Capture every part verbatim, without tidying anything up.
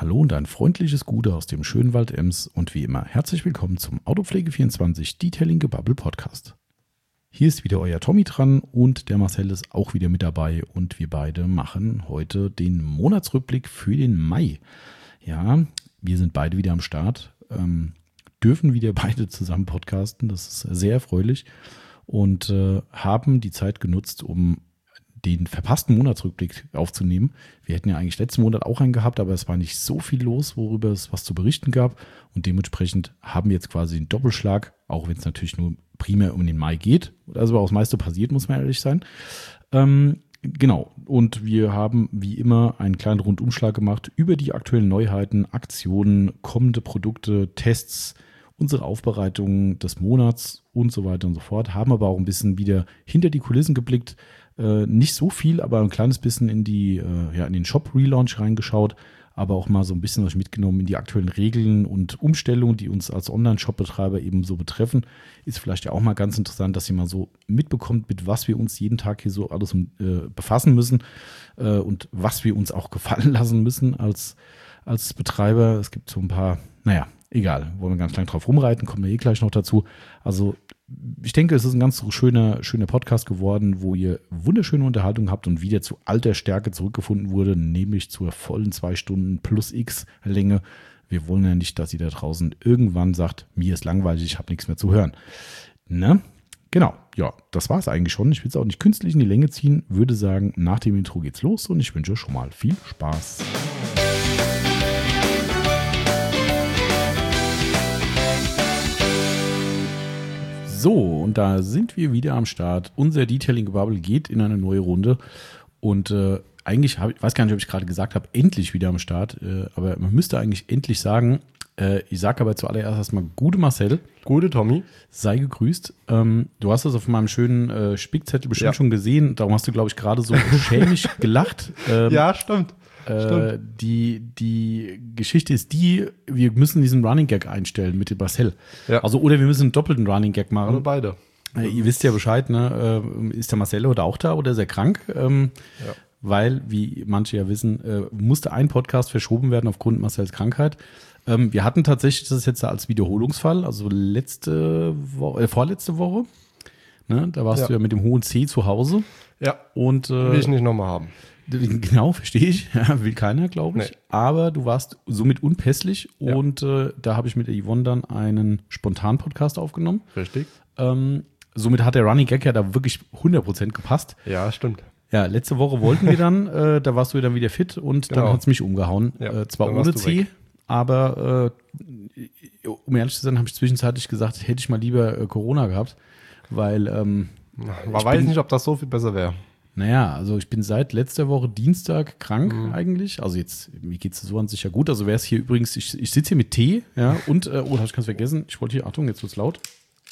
Hallo und ein freundliches Gute aus dem schönen Wald Ems und wie immer herzlich willkommen zum Autopflege vierundzwanzig Detailing Gebabbel Podcast. Hier ist wieder euer Tommy dran und der Marcel ist auch wieder mit dabei und wir beide machen heute den Monatsrückblick für den Mai. Ja, wir sind beide wieder am Start, ähm, dürfen wieder beide zusammen podcasten, das ist sehr erfreulich und äh, haben die Zeit genutzt, um den verpassten Monatsrückblick aufzunehmen. Wir hätten ja eigentlich letzten Monat auch einen gehabt, aber es war nicht so viel los, worüber es was zu berichten gab. Und dementsprechend haben wir jetzt quasi einen Doppelschlag, auch wenn es natürlich nur primär um den Mai geht. Also auch das meiste passiert, muss man ehrlich sein. Ähm, genau. Und wir haben wie immer einen kleinen Rundumschlag gemacht über die aktuellen Neuheiten, Aktionen, kommende Produkte, Tests, unsere Aufbereitungen des Monats und so weiter und so fort. Haben aber auch ein bisschen wieder hinter die Kulissen geblickt. Äh, nicht so viel, aber ein kleines bisschen in die, äh, ja, in den Shop-Relaunch reingeschaut, aber auch mal so ein bisschen was mitgenommen in die aktuellen Regeln und Umstellungen, die uns als Online-Shop-Betreiber eben so betreffen. Ist vielleicht ja auch mal ganz interessant, dass ihr mal so mitbekommt, mit was wir uns jeden Tag hier so alles äh, befassen müssen äh, und was wir uns auch gefallen lassen müssen als, als Betreiber. Es gibt so ein paar, naja, egal, wollen wir ganz lang drauf rumreiten, kommen wir eh gleich noch dazu. Also ich denke, es ist ein ganz schöner, schöner Podcast geworden, wo ihr wunderschöne Unterhaltung habt und wieder zu alter Stärke zurückgefunden wurde, nämlich zur vollen zwei Stunden plus X Länge. Wir wollen ja nicht, dass ihr da draußen irgendwann sagt, mir ist langweilig, ich habe nichts mehr zu hören. Ne? Genau, ja, das war es eigentlich schon. Ich will es auch nicht künstlich in die Länge ziehen, würde sagen, nach dem Intro geht's los und ich wünsche schon mal viel Spaß. So, und da sind wir wieder am Start. Unser Detailing-Gebabbel geht in eine neue Runde. Und äh, eigentlich, hab, ich weiß gar nicht, ob ich gerade gesagt habe, endlich wieder am Start. Äh, aber man müsste eigentlich endlich sagen, äh, ich sage aber zuallererst erstmal gute Marcel. Gute Tommy. Sei gegrüßt. Ähm, du hast das auf meinem schönen äh, Spickzettel bestimmt ja. schon gesehen. Darum hast du, glaube ich, gerade so schämig gelacht. Ähm, ja, stimmt. Äh, die, die Geschichte ist die, wir müssen diesen Running Gag einstellen mit dem Marcel. Ja. Also, oder wir müssen einen doppelten Running Gag machen. Oder beide. Äh, ihr wisst ja Bescheid, ne? Äh, ist der Marcel oder auch da oder ist er krank? Ähm, ja. Weil, wie manche ja wissen, äh, musste ein Podcast verschoben werden aufgrund Marcels Krankheit. Ähm, wir hatten tatsächlich das jetzt als Wiederholungsfall, also letzte Woche, äh, vorletzte Woche. Ne? Da warst ja. du ja mit dem hohen C zu Hause. Ja. Und, äh, will ich nicht nochmal haben. Genau, verstehe ich. Ja, will keiner, glaube ich. Nee. Aber du warst somit unpässlich ja. und äh, da habe ich mit der Yvonne dann einen Spontan-Podcast aufgenommen. Richtig. Ähm, somit hat der Running Gag ja da wirklich hundert Prozent gepasst. Ja, stimmt. Ja, letzte Woche wollten wir dann, äh, da warst du dann wieder fit und genau. dann hat es mich umgehauen. Ja, äh, zwar ohne C, weg. aber äh, um ehrlich zu sein, habe ich zwischenzeitlich gesagt, hätte ich mal lieber äh, Corona gehabt, weil ähm, man weiß bin, nicht, ob das so viel besser wäre. Naja, also ich bin seit letzter Woche Dienstag krank mhm. eigentlich. Also jetzt, mir geht es so an sich ja gut. Also wäre es hier übrigens, ich, ich sitze hier mit Tee, ja, und, äh, oh, habe ich ganz vergessen. Ich wollte hier, Achtung, jetzt wird's laut.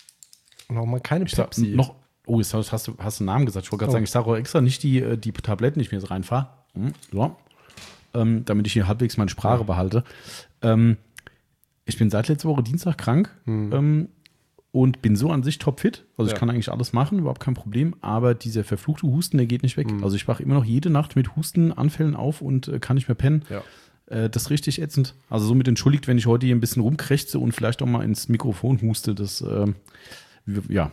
Noch mal keine ich Pepsi. Sag, noch, oh, jetzt hast, hast du hast einen Namen gesagt. Ich wollte gerade oh. sagen, ich sage auch extra nicht die, die Tabletten, die ich mir jetzt reinfahre. Hm, so. ähm, damit ich hier halbwegs meine Sprache ja. behalte. Ähm, ich bin seit letzter Woche Dienstag krank. Mhm. Ähm, Und bin so an sich topfit. Also ich ja. kann eigentlich alles machen, überhaupt kein Problem. Aber dieser verfluchte Husten, der geht nicht weg. Mhm. Also ich wache immer noch jede Nacht mit Hustenanfällen auf und äh, kann nicht mehr pennen. Ja. Äh, das ist richtig ätzend. Also somit entschuldigt, wenn ich heute hier ein bisschen rumkrächze und vielleicht auch mal ins Mikrofon huste. Das, äh, ja.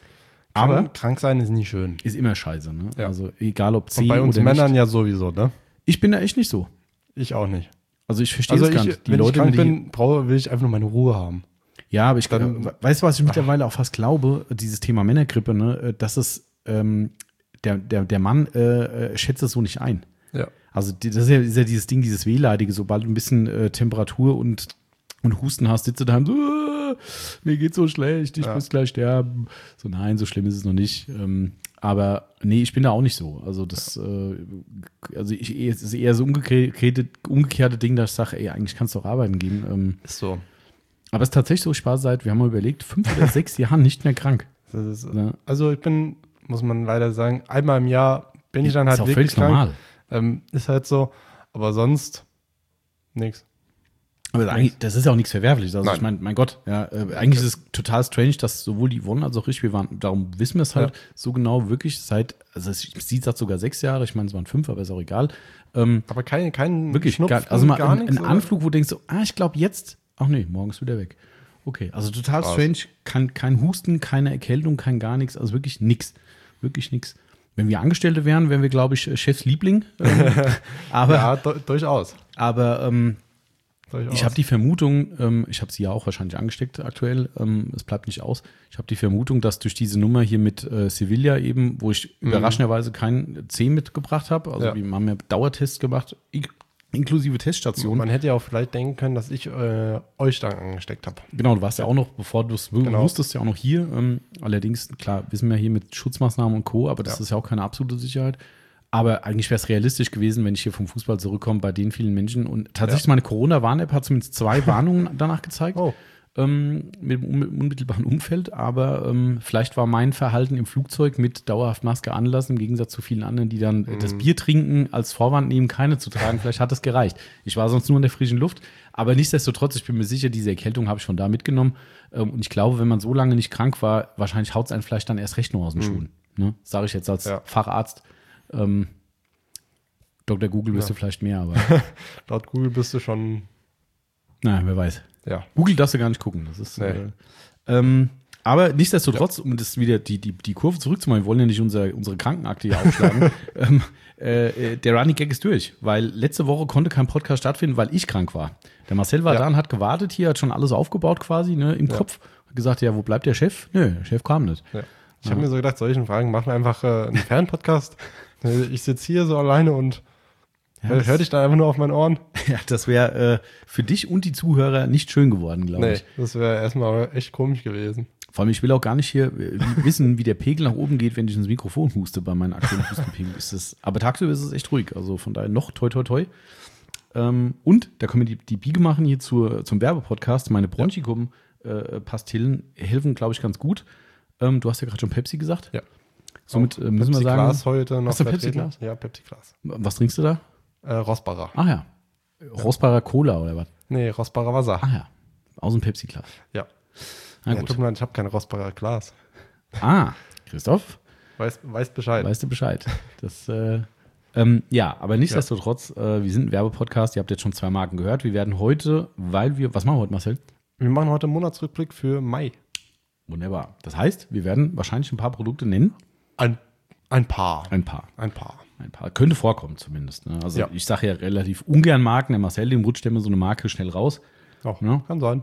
Aber krank, krank sein ist nie schön. Ist immer scheiße. Ne? Ja. Also egal ob C und bei uns oder Männern nicht. Ja sowieso, ne? Ich bin da echt nicht so. Ich auch nicht. Also ich verstehe also das gar ich, nicht. Die wenn Leute, ich krank die, bin, brauche, will ich einfach nur meine Ruhe haben. Ja, aber ich dann, äh, weißt du, was ich mittlerweile auch fast glaube, dieses Thema Männergrippe, ne, dass es ähm, der, der, der Mann äh, schätzt es so nicht ein. Ja. Also die, das ist ja, ist ja dieses Ding, dieses Wehleidige, sobald du ein bisschen äh, Temperatur und, und Husten hast, sitzt du da und so, äh, mir geht's so schlecht, ich ja. muss gleich sterben. So, nein, so schlimm ist es noch nicht. Ähm, aber nee, ich bin da auch nicht so. Also das, äh, also ich, es ist eher so umgekehrte, umgekehrte Ding, dass ich sage, ey, eigentlich kannst du auch arbeiten gehen. Ähm, ist so. Aber es ist tatsächlich so, ich war seit, wir haben mal überlegt, fünf oder sechs Jahren nicht mehr krank. Das ist, ja. Also ich bin, muss man leider sagen, einmal im Jahr bin ich dann halt ist auch wirklich völlig normal. Ähm, ist halt so, aber sonst nichts. Aber eigentlich, das ist ja auch nichts Verwerfliches. Also Nein. ich meine, mein Gott, ja, äh, eigentlich ist es total strange, dass sowohl die Yvonne als auch ich, wir waren, darum wissen wir es halt Ja. so genau wirklich seit, also es, sie sagt sogar sechs Jahre, ich meine, es waren fünf, aber ist auch egal. Ähm, Aber kein, kein wirklich, Schnupfen, gar, also mal gar ein, nichts, ein oder? Anflug, wo du denkst so, ah, ich glaube jetzt, ach nee, morgen ist wieder weg. Okay, also total Krass. strange, kein, kein Husten, keine Erkältung, kein gar nichts, also wirklich nix, wirklich nix. Wenn wir Angestellte wären, wären wir, glaube ich, Chefs Liebling. Ähm, aber Ja, du, durchaus. aber ähm, durchaus. ich habe die Vermutung, ähm, ich habe sie ja auch wahrscheinlich angesteckt aktuell, ähm, es bleibt nicht aus. Ich habe die Vermutung, dass durch diese Nummer hier mit äh, Sevilla eben, wo ich Mhm. überraschenderweise keinen C mitgebracht habe, also Ja. wir haben ja Dauertests gemacht, in- inklusive Teststation. Man hätte ja auch vielleicht denken können, dass ich äh, euch dann angesteckt habe. Genau, du warst ja auch noch, bevor du es Genau. wusstest, ja auch noch hier. Ähm, allerdings, klar, wissen wir hier mit Schutzmaßnahmen und Co., aber das Ja. ist ja auch keine absolute Sicherheit. Aber eigentlich wäre es realistisch gewesen, wenn ich hier vom Fußball zurückkomme, bei den vielen Menschen. Und tatsächlich, Ja. meine Corona-Warn-App hat zumindest zwei Warnungen danach gezeigt. Oh. Ähm, mit dem un- unmittelbaren Umfeld. Aber ähm, vielleicht war mein Verhalten im Flugzeug mit dauerhaft Maske anlassen, im Gegensatz zu vielen anderen, die dann Mhm. das Bier trinken, als Vorwand nehmen, keine zu tragen. Vielleicht hat das gereicht. Ich war sonst nur in der frischen Luft. Aber nichtsdestotrotz, ich bin mir sicher, diese Erkältung habe ich von da mitgenommen. Ähm, und ich glaube, wenn man so lange nicht krank war, wahrscheinlich haut es einen vielleicht dann erst recht nur aus den Schuhen. Ne? Sage ich jetzt als Ja. Facharzt. Ähm, Doktor Google wüsste Ja. vielleicht mehr, aber Laut Google bist du schon, naja, wer weiß. ja. Google darfst du gar nicht gucken. Das ist, Nee. äh, ähm, aber nichtsdestotrotz, um das wieder die, die, die Kurve zurückzumachen, wir wollen ja nicht unser, unsere Krankenakte hier aufschlagen. ähm, äh, äh, der Running Gag ist durch, weil letzte Woche konnte kein Podcast stattfinden, weil ich krank war. Der Marcel war Ja. da und hat gewartet hier, hat schon alles aufgebaut quasi ne, im Ja. Kopf. Hat gesagt, ja, wo bleibt der Chef? Nö, der Chef kam nicht. Ja. Ich habe mir so gedacht, solchen Fragen machen wir einfach äh, einen Fernpodcast. Ich sitze hier so alleine und Ja, hör, das- hör dich da einfach nur auf meinen Ohren. Ja, das wäre äh, für dich und die Zuhörer nicht schön geworden, glaube Nee, ich. das wäre erstmal echt komisch gewesen. Vor allem, ich will auch gar nicht hier äh, wissen, wie der Pegel nach oben geht, wenn ich ins Mikrofon huste bei meinen aktuellen Hustenpegel. Ist das, aber tagsüber ist es echt ruhig. Also von daher noch toi toi toi. Ähm, und da können wir die, die Biege machen hier zur, zum Werbepodcast. Meine Bronchicum-Pastillen helfen, glaube ich, ganz gut. Ähm, du hast ja gerade schon Pepsi gesagt. Ja. Somit äh, müssen wir sagen, Pepsi-Glas heute noch Hast du vertreten. Pepsi-Glas? Ja, Pepsi-Glas. was trinkst du da? Äh, Rosbacher. Ah ja, Rosbacher Cola oder was? Nee, Rosbacher Wasser. Ah ja, aus dem Pepsi-Glas. Ja. Na ja gut. tut mir leid, ich habe kein Rosbacher Glas. Ah, Christoph, Weißt, weißt Bescheid. weißt du Bescheid. Das, äh, ähm, ja, aber nichtsdestotrotz, äh, wir sind ein Werbepodcast, ihr habt jetzt schon zwei Marken gehört. Wir werden heute, weil wir, was machen wir heute, Marcel? Wir machen heute einen Monatsrückblick für Mai. Wunderbar. Das heißt, wir werden wahrscheinlich ein paar Produkte nennen. Ein, ein paar. Ein paar. Ein paar. Ein paar. Könnte vorkommen zumindest. Ne? Also Ja. ich sage ja relativ ungern Marken. Der Marcel, dem rutscht immer so eine Marke schnell raus. Auch, Ja. kann sein.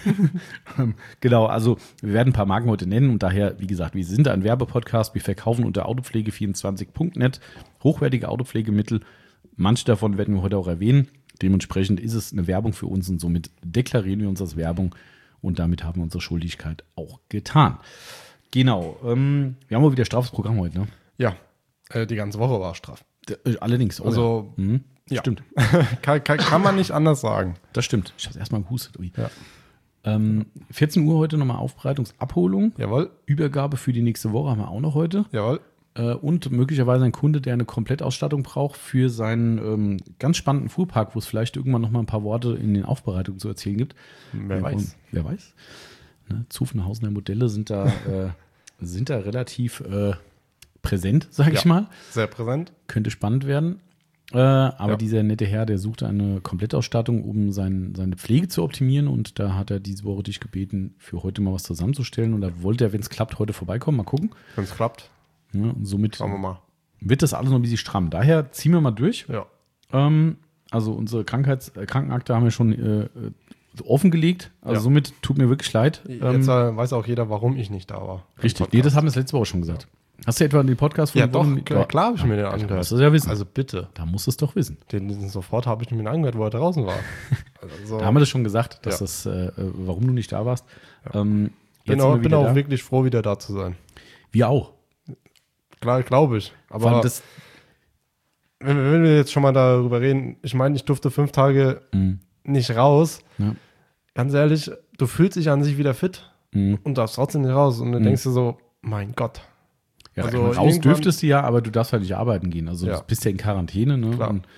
Genau, also wir werden ein paar Marken heute nennen und daher, wie gesagt, wir sind ein Werbepodcast, wir verkaufen unter autopflege vierundzwanzig punkt net hochwertige Autopflegemittel. Manche davon werden wir heute auch erwähnen. Dementsprechend ist es eine Werbung für uns und somit deklarieren wir uns als Werbung und damit haben wir unsere Schuldigkeit auch getan. Genau, ähm, wir haben auch wieder straffes Programm heute, ne? Ja, äh, die ganze Woche war straff. D- äh, Allerdings, oh Also, ja. Mhm. ja. Stimmt, Kann, kann, kann man nicht anders sagen. das stimmt. Ich habe erstmal gehustet. Ui. Ja. Ähm, vierzehn Uhr heute nochmal Aufbereitungsabholung. Jawohl, Übergabe für die nächste Woche haben wir auch noch heute. jawohl. Äh, und möglicherweise ein Kunde, der eine Komplettausstattung braucht für seinen ähm, ganz spannenden Fuhrpark, wo es vielleicht irgendwann noch mal ein paar Worte in den Aufbereitungen zu erzählen gibt. Wer Ja, weiß. und wer weiß. Ne, Zuffenhausener Modelle sind da, äh, sind da relativ äh, präsent, sage ich Ja. mal. Sehr präsent. Könnte spannend werden. Äh, aber Ja. dieser nette Herr, der sucht eine Komplettausstattung, um sein, seine Pflege zu optimieren. Und da hat er diese Woche dich gebeten, für heute mal was zusammenzustellen. Und da wollte er, wenn es klappt, heute vorbeikommen. Mal gucken. Wenn es klappt, Ja, und somit schauen wir mal. wird das alles noch ein bisschen stramm. Daher ziehen wir mal durch. Ja. Ähm, also unsere Krankheits äh, Krankenakte haben wir schon äh, äh, offengelegt. Also Ja. somit tut mir wirklich leid. Jetzt Ähm, äh, weiß auch jeder, warum ich nicht da war. im richtig. Podcast. Nee, das haben wir das letzte Woche schon gesagt. Hast du etwa den Podcast Ja, doch, Wochen- klar, klar habe ich mir den Da angehört. musst du es ja wissen. Also bitte. Da musst du es doch wissen. Den, den sofort habe ich mir den angehört, wo er draußen war. Also, Da haben wir das schon gesagt, dass Ja. das, äh, äh, warum du nicht da warst. Ähm, bin jetzt auch, sind wir bin wieder auch da. wirklich froh, wieder da zu sein. Wir auch. Klar, glaube ich. Vor allem Aber das, wenn, wir- wenn wir jetzt schon mal darüber reden, ich meine, ich durfte fünf Tage mh, nicht raus. ja, Ganz ehrlich, du fühlst dich an sich wieder fit mh. und darfst trotzdem nicht raus. Und dann Mhm. denkst du so, mein Gott. Ja, Also raus irgendwann- dürftest du ja, aber du darfst halt nicht arbeiten gehen. Also Ja. du bist ja in Quarantäne. Ne? Klar. Und,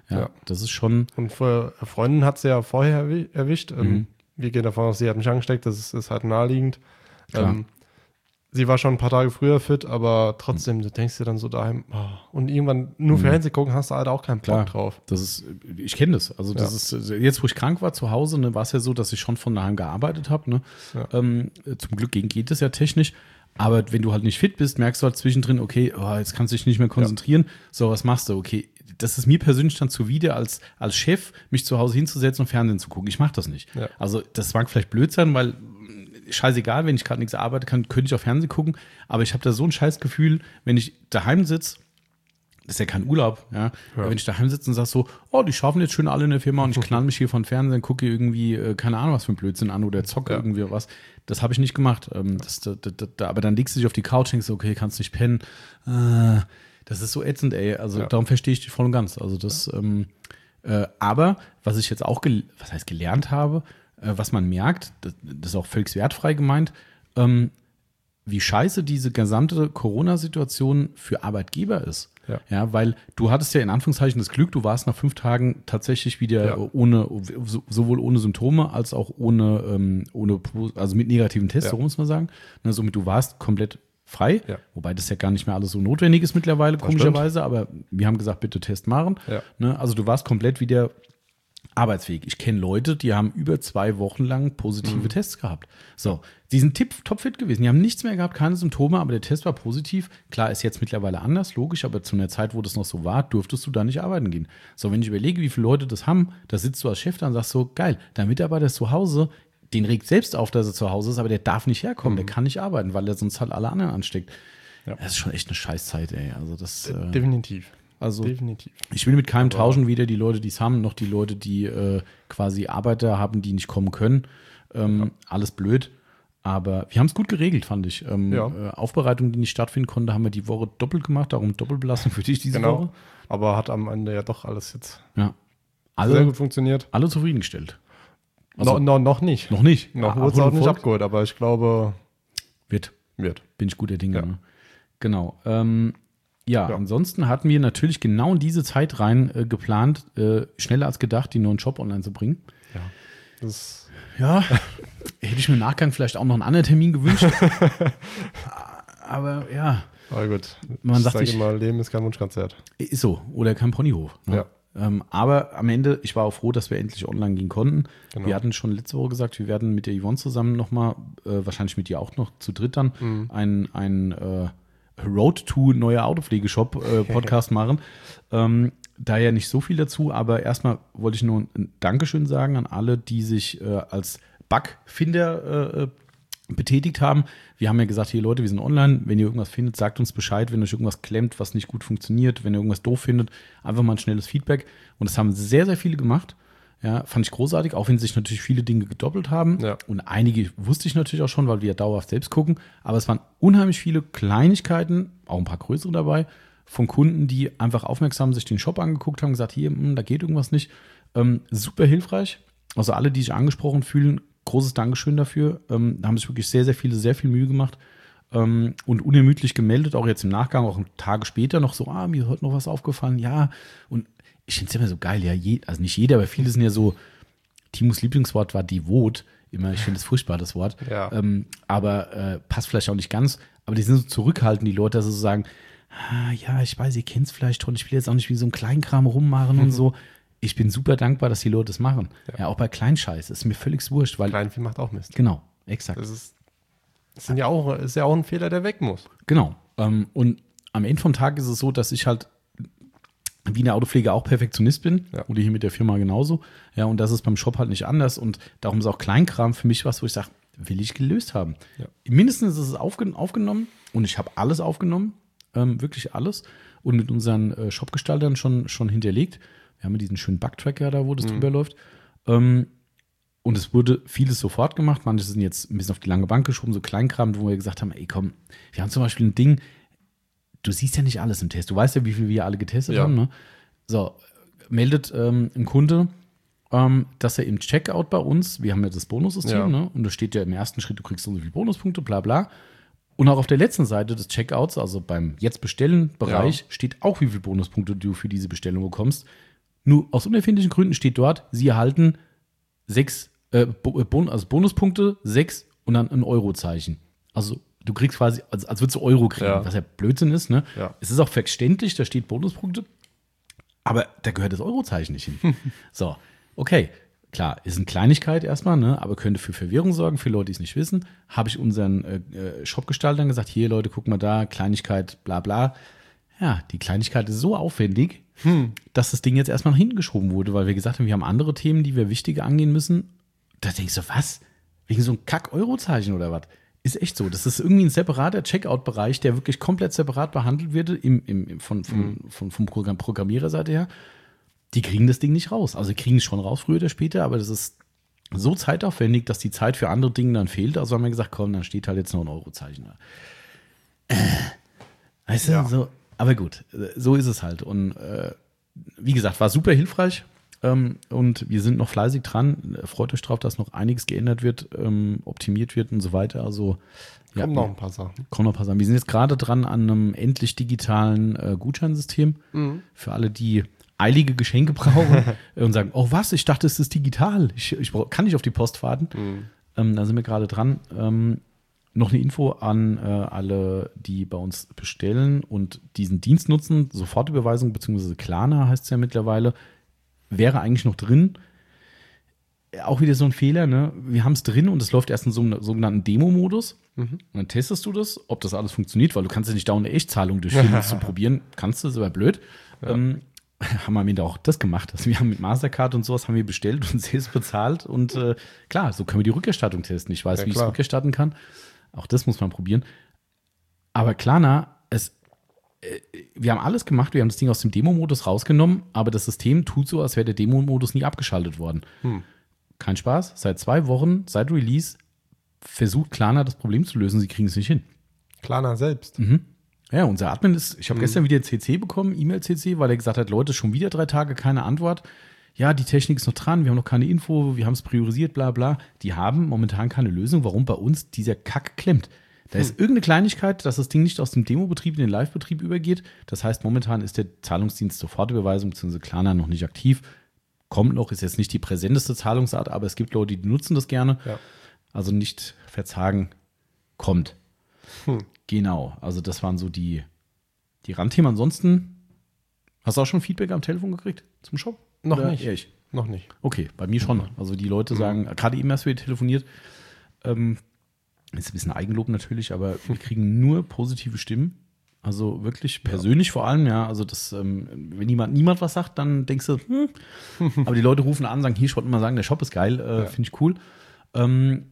Ja, Ja. das ist schon. Und für Freundin hat sie ja vorher erwi- erwischt. Mhm. Ähm, wir gehen davon aus, sie hat mich angesteckt, das ist, ist halt naheliegend. Klar. Ähm, sie war schon ein paar Tage früher fit, aber trotzdem, du denkst dir dann so daheim, oh, und irgendwann nur Mhm. Fernsehen gucken, hast du halt auch keinen Klar. Bock drauf. Das ist, ich kenne das. Also das ist jetzt, wo ich krank war zu Hause, ne, war es ja so, dass ich schon von daheim gearbeitet habe. Ne? Ja. Ähm, zum Glück ging, geht das ja technisch. Aber wenn du halt nicht fit bist, merkst du halt zwischendrin, okay, oh, jetzt kannst du dich nicht mehr konzentrieren. Ja. So, was machst du? Okay, das ist mir persönlich dann zuwider, als, als Chef mich zu Hause hinzusetzen und Fernsehen zu gucken. Ich mache das nicht. Ja. Also das mag vielleicht blöd sein, weil scheißegal, wenn ich gerade nichts arbeiten kann, könnte ich auch Fernsehen gucken. Aber ich habe da so ein scheiß Gefühl, wenn ich daheim sitze, das ist ja kein Urlaub, ja. Ja. Aber wenn ich daheim sitze und sage so, oh, die schaffen jetzt schön alle in der Firma und ich knall mich hier von Fernsehen, gucke irgendwie, äh, keine Ahnung, was für ein Blödsinn an oder zocke Ja. irgendwie was. Das habe ich nicht gemacht. Ähm, das, da, da, da, aber dann legst du dich auf die Couch und denkst, okay, kannst nicht pennen. Äh, das ist so ätzend, ey. Also Ja. darum verstehe ich dich voll und ganz. Also das, ähm, äh, aber was ich jetzt auch, gel- was heißt gelernt habe, äh, was man merkt, das, das ist auch völlig wertfrei gemeint, ähm, wie scheiße diese gesamte Corona-Situation für Arbeitgeber ist. Ja. Ja, weil du hattest ja in Anführungszeichen das Glück, du warst nach fünf Tagen tatsächlich wieder Ja. ohne, so- sowohl ohne Symptome als auch ohne, ähm, ohne, also mit negativen Tests, Ja. so muss man sagen. Ne, somit du warst komplett frei, Ja. wobei das ja gar nicht mehr alles so notwendig ist mittlerweile, Das komischerweise, aber wir haben gesagt, bitte Test machen. Ja. Ne, also du warst komplett wieder arbeitsfähig. Ich kenne Leute, die haben über zwei Wochen lang positive Mhm. Tests gehabt. So, die sind tipp, topfit gewesen. Die haben nichts mehr gehabt, keine Symptome, aber der Test war positiv. Klar, ist jetzt mittlerweile anders, logisch, aber zu einer Zeit, wo das noch so war, durftest du da nicht arbeiten gehen. So, wenn ich überlege, wie viele Leute das haben, da sitzt du als Chef da und sagst so, geil, der Mitarbeiter ist zu Hause, den regt selbst auf, dass er zu Hause ist, aber der darf nicht herkommen, der kann nicht arbeiten, weil er sonst halt alle anderen ansteckt. Ja. Das ist schon echt eine Scheißzeit, ey. Also das, äh, Definitiv. also Definitiv. ich will mit keinem Aber- tauschen, weder die Leute, die es haben, noch die Leute, die äh, quasi Arbeiter haben, die nicht kommen können. Ähm, Alles blöd. Aber wir haben es gut geregelt, fand ich. Ähm, Ja. äh, Aufbereitung, die nicht stattfinden konnte, haben wir die Woche doppelt gemacht, darum Doppelbelastung für dich diese Genau. Woche. Aber hat am Ende ja doch alles jetzt Ja. sehr Alle, gut funktioniert. alle zufriedengestellt. Also, no, no, noch nicht. noch nicht. Noch Ja, wurde es auch nicht Erfolg abgeholt, aber ich glaube, Wird. wird. Bin ich guter Dinge. Ja. Ne? Genau. Ähm, ja, Ja. ansonsten hatten wir natürlich genau in diese Zeit rein äh, geplant, äh, schneller als gedacht, die neuen Shop online zu bringen. Ja. Das Ja, hätte ich mir im Nachgang vielleicht auch noch einen anderen Termin gewünscht. Aber ja, aber gut. Man ich sagt sage sich- immer, Leben ist kein Wunschkonzert. ist so. Oder kein Ponyhof. Ne? Ja. Ähm, aber am Ende, ich war auch froh, dass wir endlich online gehen konnten. Genau. Wir hatten schon letzte Woche gesagt, wir werden mit der Yvonne zusammen nochmal, äh, wahrscheinlich mit dir auch noch zu dritt dann, Mhm. ein, ein äh, Road to neuer Autopflegeshop äh, Podcast machen. Ähm, da ja nicht so viel dazu, aber erstmal wollte ich nur ein Dankeschön sagen an alle, die sich äh, als Bugfinder äh, betätigt haben. Wir haben ja gesagt, hier Leute, wir sind online, wenn ihr irgendwas findet, sagt uns Bescheid, wenn euch irgendwas klemmt, was nicht gut funktioniert, wenn ihr irgendwas doof findet, einfach mal ein schnelles Feedback. Und das haben sehr, sehr viele gemacht. Ja, fand ich großartig, auch wenn sich natürlich viele Dinge gedoppelt haben. Ja. Und einige wusste ich natürlich auch schon, weil wir ja dauerhaft selbst gucken. Aber es waren unheimlich viele Kleinigkeiten, auch ein paar größere dabei, von Kunden, die einfach aufmerksam sich den Shop angeguckt haben, gesagt, hier, mh, da geht irgendwas nicht. Ähm, super hilfreich. Also alle, die sich angesprochen fühlen, großes Dankeschön dafür. Ähm, da haben sich wirklich sehr, sehr viele, sehr viel Mühe gemacht ähm, und unermüdlich gemeldet, auch jetzt im Nachgang, auch Tage später noch so, ah, mir ist heute noch was aufgefallen, ja. Und ich finde es immer so geil, ja, je, also nicht jeder, aber viele sind ja so, Timos Lieblingswort war devot, immer, ich finde es furchtbar, das Wort, Ja. ähm, aber äh, passt vielleicht auch nicht ganz, aber die sind so zurückhaltend, die Leute, dass sie so sagen, ah, ja, ich weiß, ihr kennt es vielleicht schon, ich will jetzt auch nicht wie so ein Kleinkram rummachen und so. Ich bin super dankbar, dass die Leute das machen. Ja, Ja. auch bei Kleinscheiß, ist mir völlig wurscht, weil, Kleinvieh macht auch Mist. genau, exakt. Das ist, das sind ja auch, ist ja auch ein Fehler, der weg muss. Genau. Ähm, und am Ende vom Tag ist es so, dass ich halt wie in der Autopflege auch Perfektionist bin. Ja. Oder hier mit der Firma genauso. Ja, und das ist beim Shop halt nicht anders. Und darum ist auch Kleinkram für mich was, wo ich sage, will ich gelöst haben. Ja. Mindestens ist es aufgen aufgenommen und ich habe alles aufgenommen. Ähm, wirklich alles. Und mit unseren äh, Shopgestaltern schon, schon hinterlegt. Wir haben ja diesen schönen Bugtracker da, wo das drüber läuft. Ähm, Und es wurde vieles sofort gemacht. Manche sind jetzt ein bisschen auf die lange Bank geschoben, so Kleinkram, wo wir gesagt haben, ey komm, wir haben zum Beispiel ein Ding, du siehst ja nicht alles im Test. Du weißt ja, wie viel wir alle getestet Ja. haben. Ne? So, meldet ähm, ein Kunde, ähm, dass er im Checkout bei uns, wir haben ja das Bonussystem, Ja. ne? Und da steht ja im ersten Schritt, du kriegst so viele Bonuspunkte, bla bla. Und auch auf der letzten Seite des Checkouts, also beim Jetzt bestellen Bereich, Ja. steht auch, wie viele Bonuspunkte du für diese Bestellung bekommst. Nur aus unerfindlichen Gründen steht dort, sie erhalten sechs äh, bon, also Bonuspunkte, sechs und dann ein Eurozeichen. Also du kriegst quasi, als, als würdest du Euro kriegen, Ja. was ja Blödsinn ist. Ne? Ja. Es ist auch verständlich, da steht Bonuspunkte, aber da gehört das Eurozeichen nicht hin. So, okay, klar, ist eine Kleinigkeit erstmal, ne? Aber könnte für Verwirrung sorgen, für Leute, die es nicht wissen. Habe ich unseren äh, Shopgestaltern gesagt, hier Leute, guck mal da, Kleinigkeit, bla bla. Ja, die Kleinigkeit ist so aufwendig, hm. dass das Ding jetzt erstmal nach hinten geschoben wurde, weil wir gesagt haben, wir haben andere Themen, die wir wichtiger angehen müssen. Da denkst du, was? Wegen so einem Kack-Eurozeichen oder was? Ist echt so. Das ist irgendwie ein separater Checkout-Bereich, der wirklich komplett separat behandelt wird im, im, von, von, mhm. von, von Programm, Programmiererseite her. Die kriegen das Ding nicht raus. Also kriegen es schon raus, früher oder später, aber das ist so zeitaufwendig, dass die Zeit für andere Dinge dann fehlt. Also haben wir gesagt, komm, dann steht halt jetzt noch ein Eurozeichen da. Äh, weißt du, Ja. so, aber gut, so ist es halt. Und äh, wie gesagt, war super hilfreich. Ähm, und wir sind noch fleißig dran. Freut euch drauf, dass noch einiges geändert wird, ähm, optimiert wird und so weiter. Also ja, Kommen noch ein paar Sachen. Kommen noch ein paar Sachen. Wir sind jetzt gerade dran an einem endlich digitalen äh, Gutscheinsystem Mhm. für alle, die eilige Geschenke brauchen und sagen, oh was, ich dachte, es ist digital. Ich, ich brauch, kann nicht auf die Post warten. Mhm. Ähm, da sind wir gerade dran. Ähm, noch eine Info an äh, alle, die bei uns bestellen und diesen Dienst nutzen. Sofortüberweisung beziehungsweise Klarna heißt es ja mittlerweile. Wäre eigentlich noch drin. Auch wieder so ein Fehler, ne? Wir haben es drin und es läuft erst in so einem sogenannten Demo-Modus. Mhm. Und dann testest du das, ob das alles funktioniert, weil du kannst ja nicht dauernd eine Echtzahlung durchführen, um es zu probieren. Kannst du, ist aber blöd. Ja. Ähm, haben wir am Ende auch das gemacht. Also wir haben mit Mastercard und sowas haben wir bestellt und selbst bezahlt. Und äh, klar, so können wir die Rückerstattung testen. Ich weiß, ja, wie ich es klar. rückerstatten kann. Auch das muss man probieren. Aber Klarna, es wir haben alles gemacht, wir haben das Ding aus dem Demo-Modus rausgenommen, aber das System tut so, als wäre der Demo-Modus nie abgeschaltet worden. Hm. Kein Spaß. Seit zwei Wochen, seit Release, versucht Klarna das Problem zu lösen. Sie kriegen es nicht hin. Klarna selbst. Mhm. Ja, unser Admin ist, ich habe Mhm. gestern wieder C C bekommen, E-Mail-C C, weil er gesagt hat, Leute, schon wieder drei Tage keine Antwort. Ja, die Technik ist noch dran, wir haben noch keine Info, wir haben es priorisiert, bla bla. Die haben momentan keine Lösung, warum bei uns dieser Kack klemmt. Da ist irgendeine Kleinigkeit, dass das Ding nicht aus dem Demo-Betrieb in den Live-Betrieb übergeht. Das heißt, momentan ist der Zahlungsdienst Sofortüberweisung bzw. Klarna noch nicht aktiv. Kommt noch, ist jetzt nicht die präsenteste Zahlungsart, aber es gibt Leute, die nutzen das gerne. Ja. Also nicht verzagen, kommt. Hm. Genau, also das waren so die, die Randthemen. Ansonsten, hast du auch schon Feedback am Telefon gekriegt zum Shop? Noch Oder nicht. eher ich? Noch nicht. Okay, bei mir schon. Also die Leute sagen, gerade eben erst wieder telefoniert, ähm, ist ein bisschen Eigenlob natürlich, aber wir kriegen nur positive Stimmen. Also wirklich persönlich vor allem, ja. Also das, ähm, wenn niemand, niemand was sagt, dann denkst du, hm. Aber die Leute rufen an, sagen, hier, ich wollte mal sagen, der Shop ist geil, äh, Ja. finde ich cool. Ähm,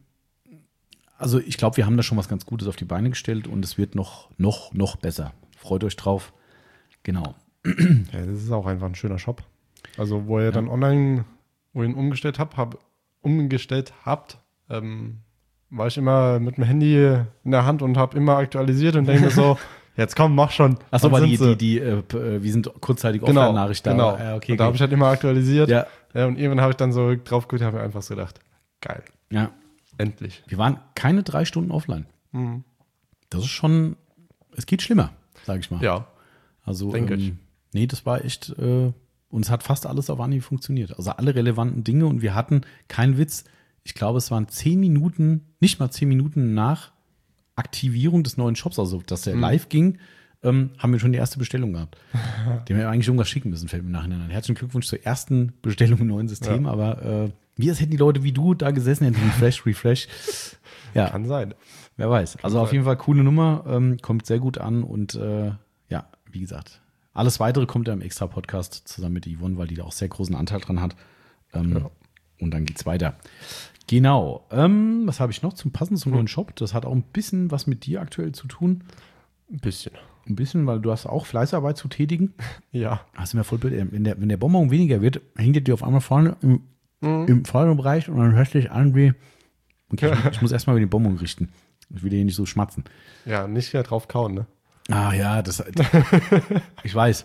also ich glaube, wir haben da schon was ganz Gutes auf die Beine gestellt und es wird noch, noch, noch besser. Freut euch drauf. Genau. Ja, das ist auch einfach ein schöner Shop. Also, wo ihr dann online, wo ihr ihn umgestellt habt, hab, umgestellt habt, ähm, war ich immer mit dem Handy in der Hand und habe immer aktualisiert und denke mir so, jetzt komm, mach schon. Achso, Wann weil die, sind die, sie? die, äh, p- äh, wir sind kurzzeitig genau, Offline-Nachricht da. genau. Ja, okay, und da habe ich halt immer aktualisiert. ja, Ja, und irgendwann habe ich dann so drauf geguckt, habe mir einfach so gedacht, geil, ja. endlich. Wir waren keine drei Stunden offline. Mhm. Das ist schon, es geht schlimmer, sage ich mal. Ja, Also, denke ich. ähm, nee, das war echt, äh, uns hat fast alles auf Anhieb funktioniert. Also alle relevanten Dinge und wir hatten, kein Witz, ich glaube, es waren zehn Minuten, nicht mal zehn Minuten nach Aktivierung des neuen Shops, also dass der Mhm. live ging, ähm, haben wir schon die erste Bestellung gehabt. Die haben wir eigentlich irgendwas schicken müssen, fällt mir im Nachhinein ein. Herzlichen Glückwunsch zur ersten Bestellung im neuen System, Ja. aber äh, wie als hätten die Leute wie du da gesessen, hätten Refresh, Refresh. Ja, Kann sein. wer weiß. Also auf sein. jeden Fall coole Nummer, ähm, kommt sehr gut an und äh, ja, wie gesagt, alles Weitere kommt ja im Extra-Podcast zusammen mit Yvonne, weil die da auch sehr großen Anteil dran hat. Ähm, Ja. Und dann geht's weiter. Genau. Ähm, was habe ich noch zum Passen zum neuen Shop? Das hat auch ein bisschen was mit dir aktuell zu tun. Ein bisschen. Ein bisschen, weil du hast auch Fleißarbeit zu tätigen. Ja. Hast du mir voll blöd. Wenn der, wenn der Bonbon weniger wird, hängt er dir auf einmal vorne im, Mhm. im vorderen Bereich und dann hörst du dich an wie. Okay, ich, ich muss erstmal über den Bonbon richten. Ich will dir hier nicht so schmatzen. Ja, nicht mehr drauf kauen, ne? Ah ja, das. Ich weiß.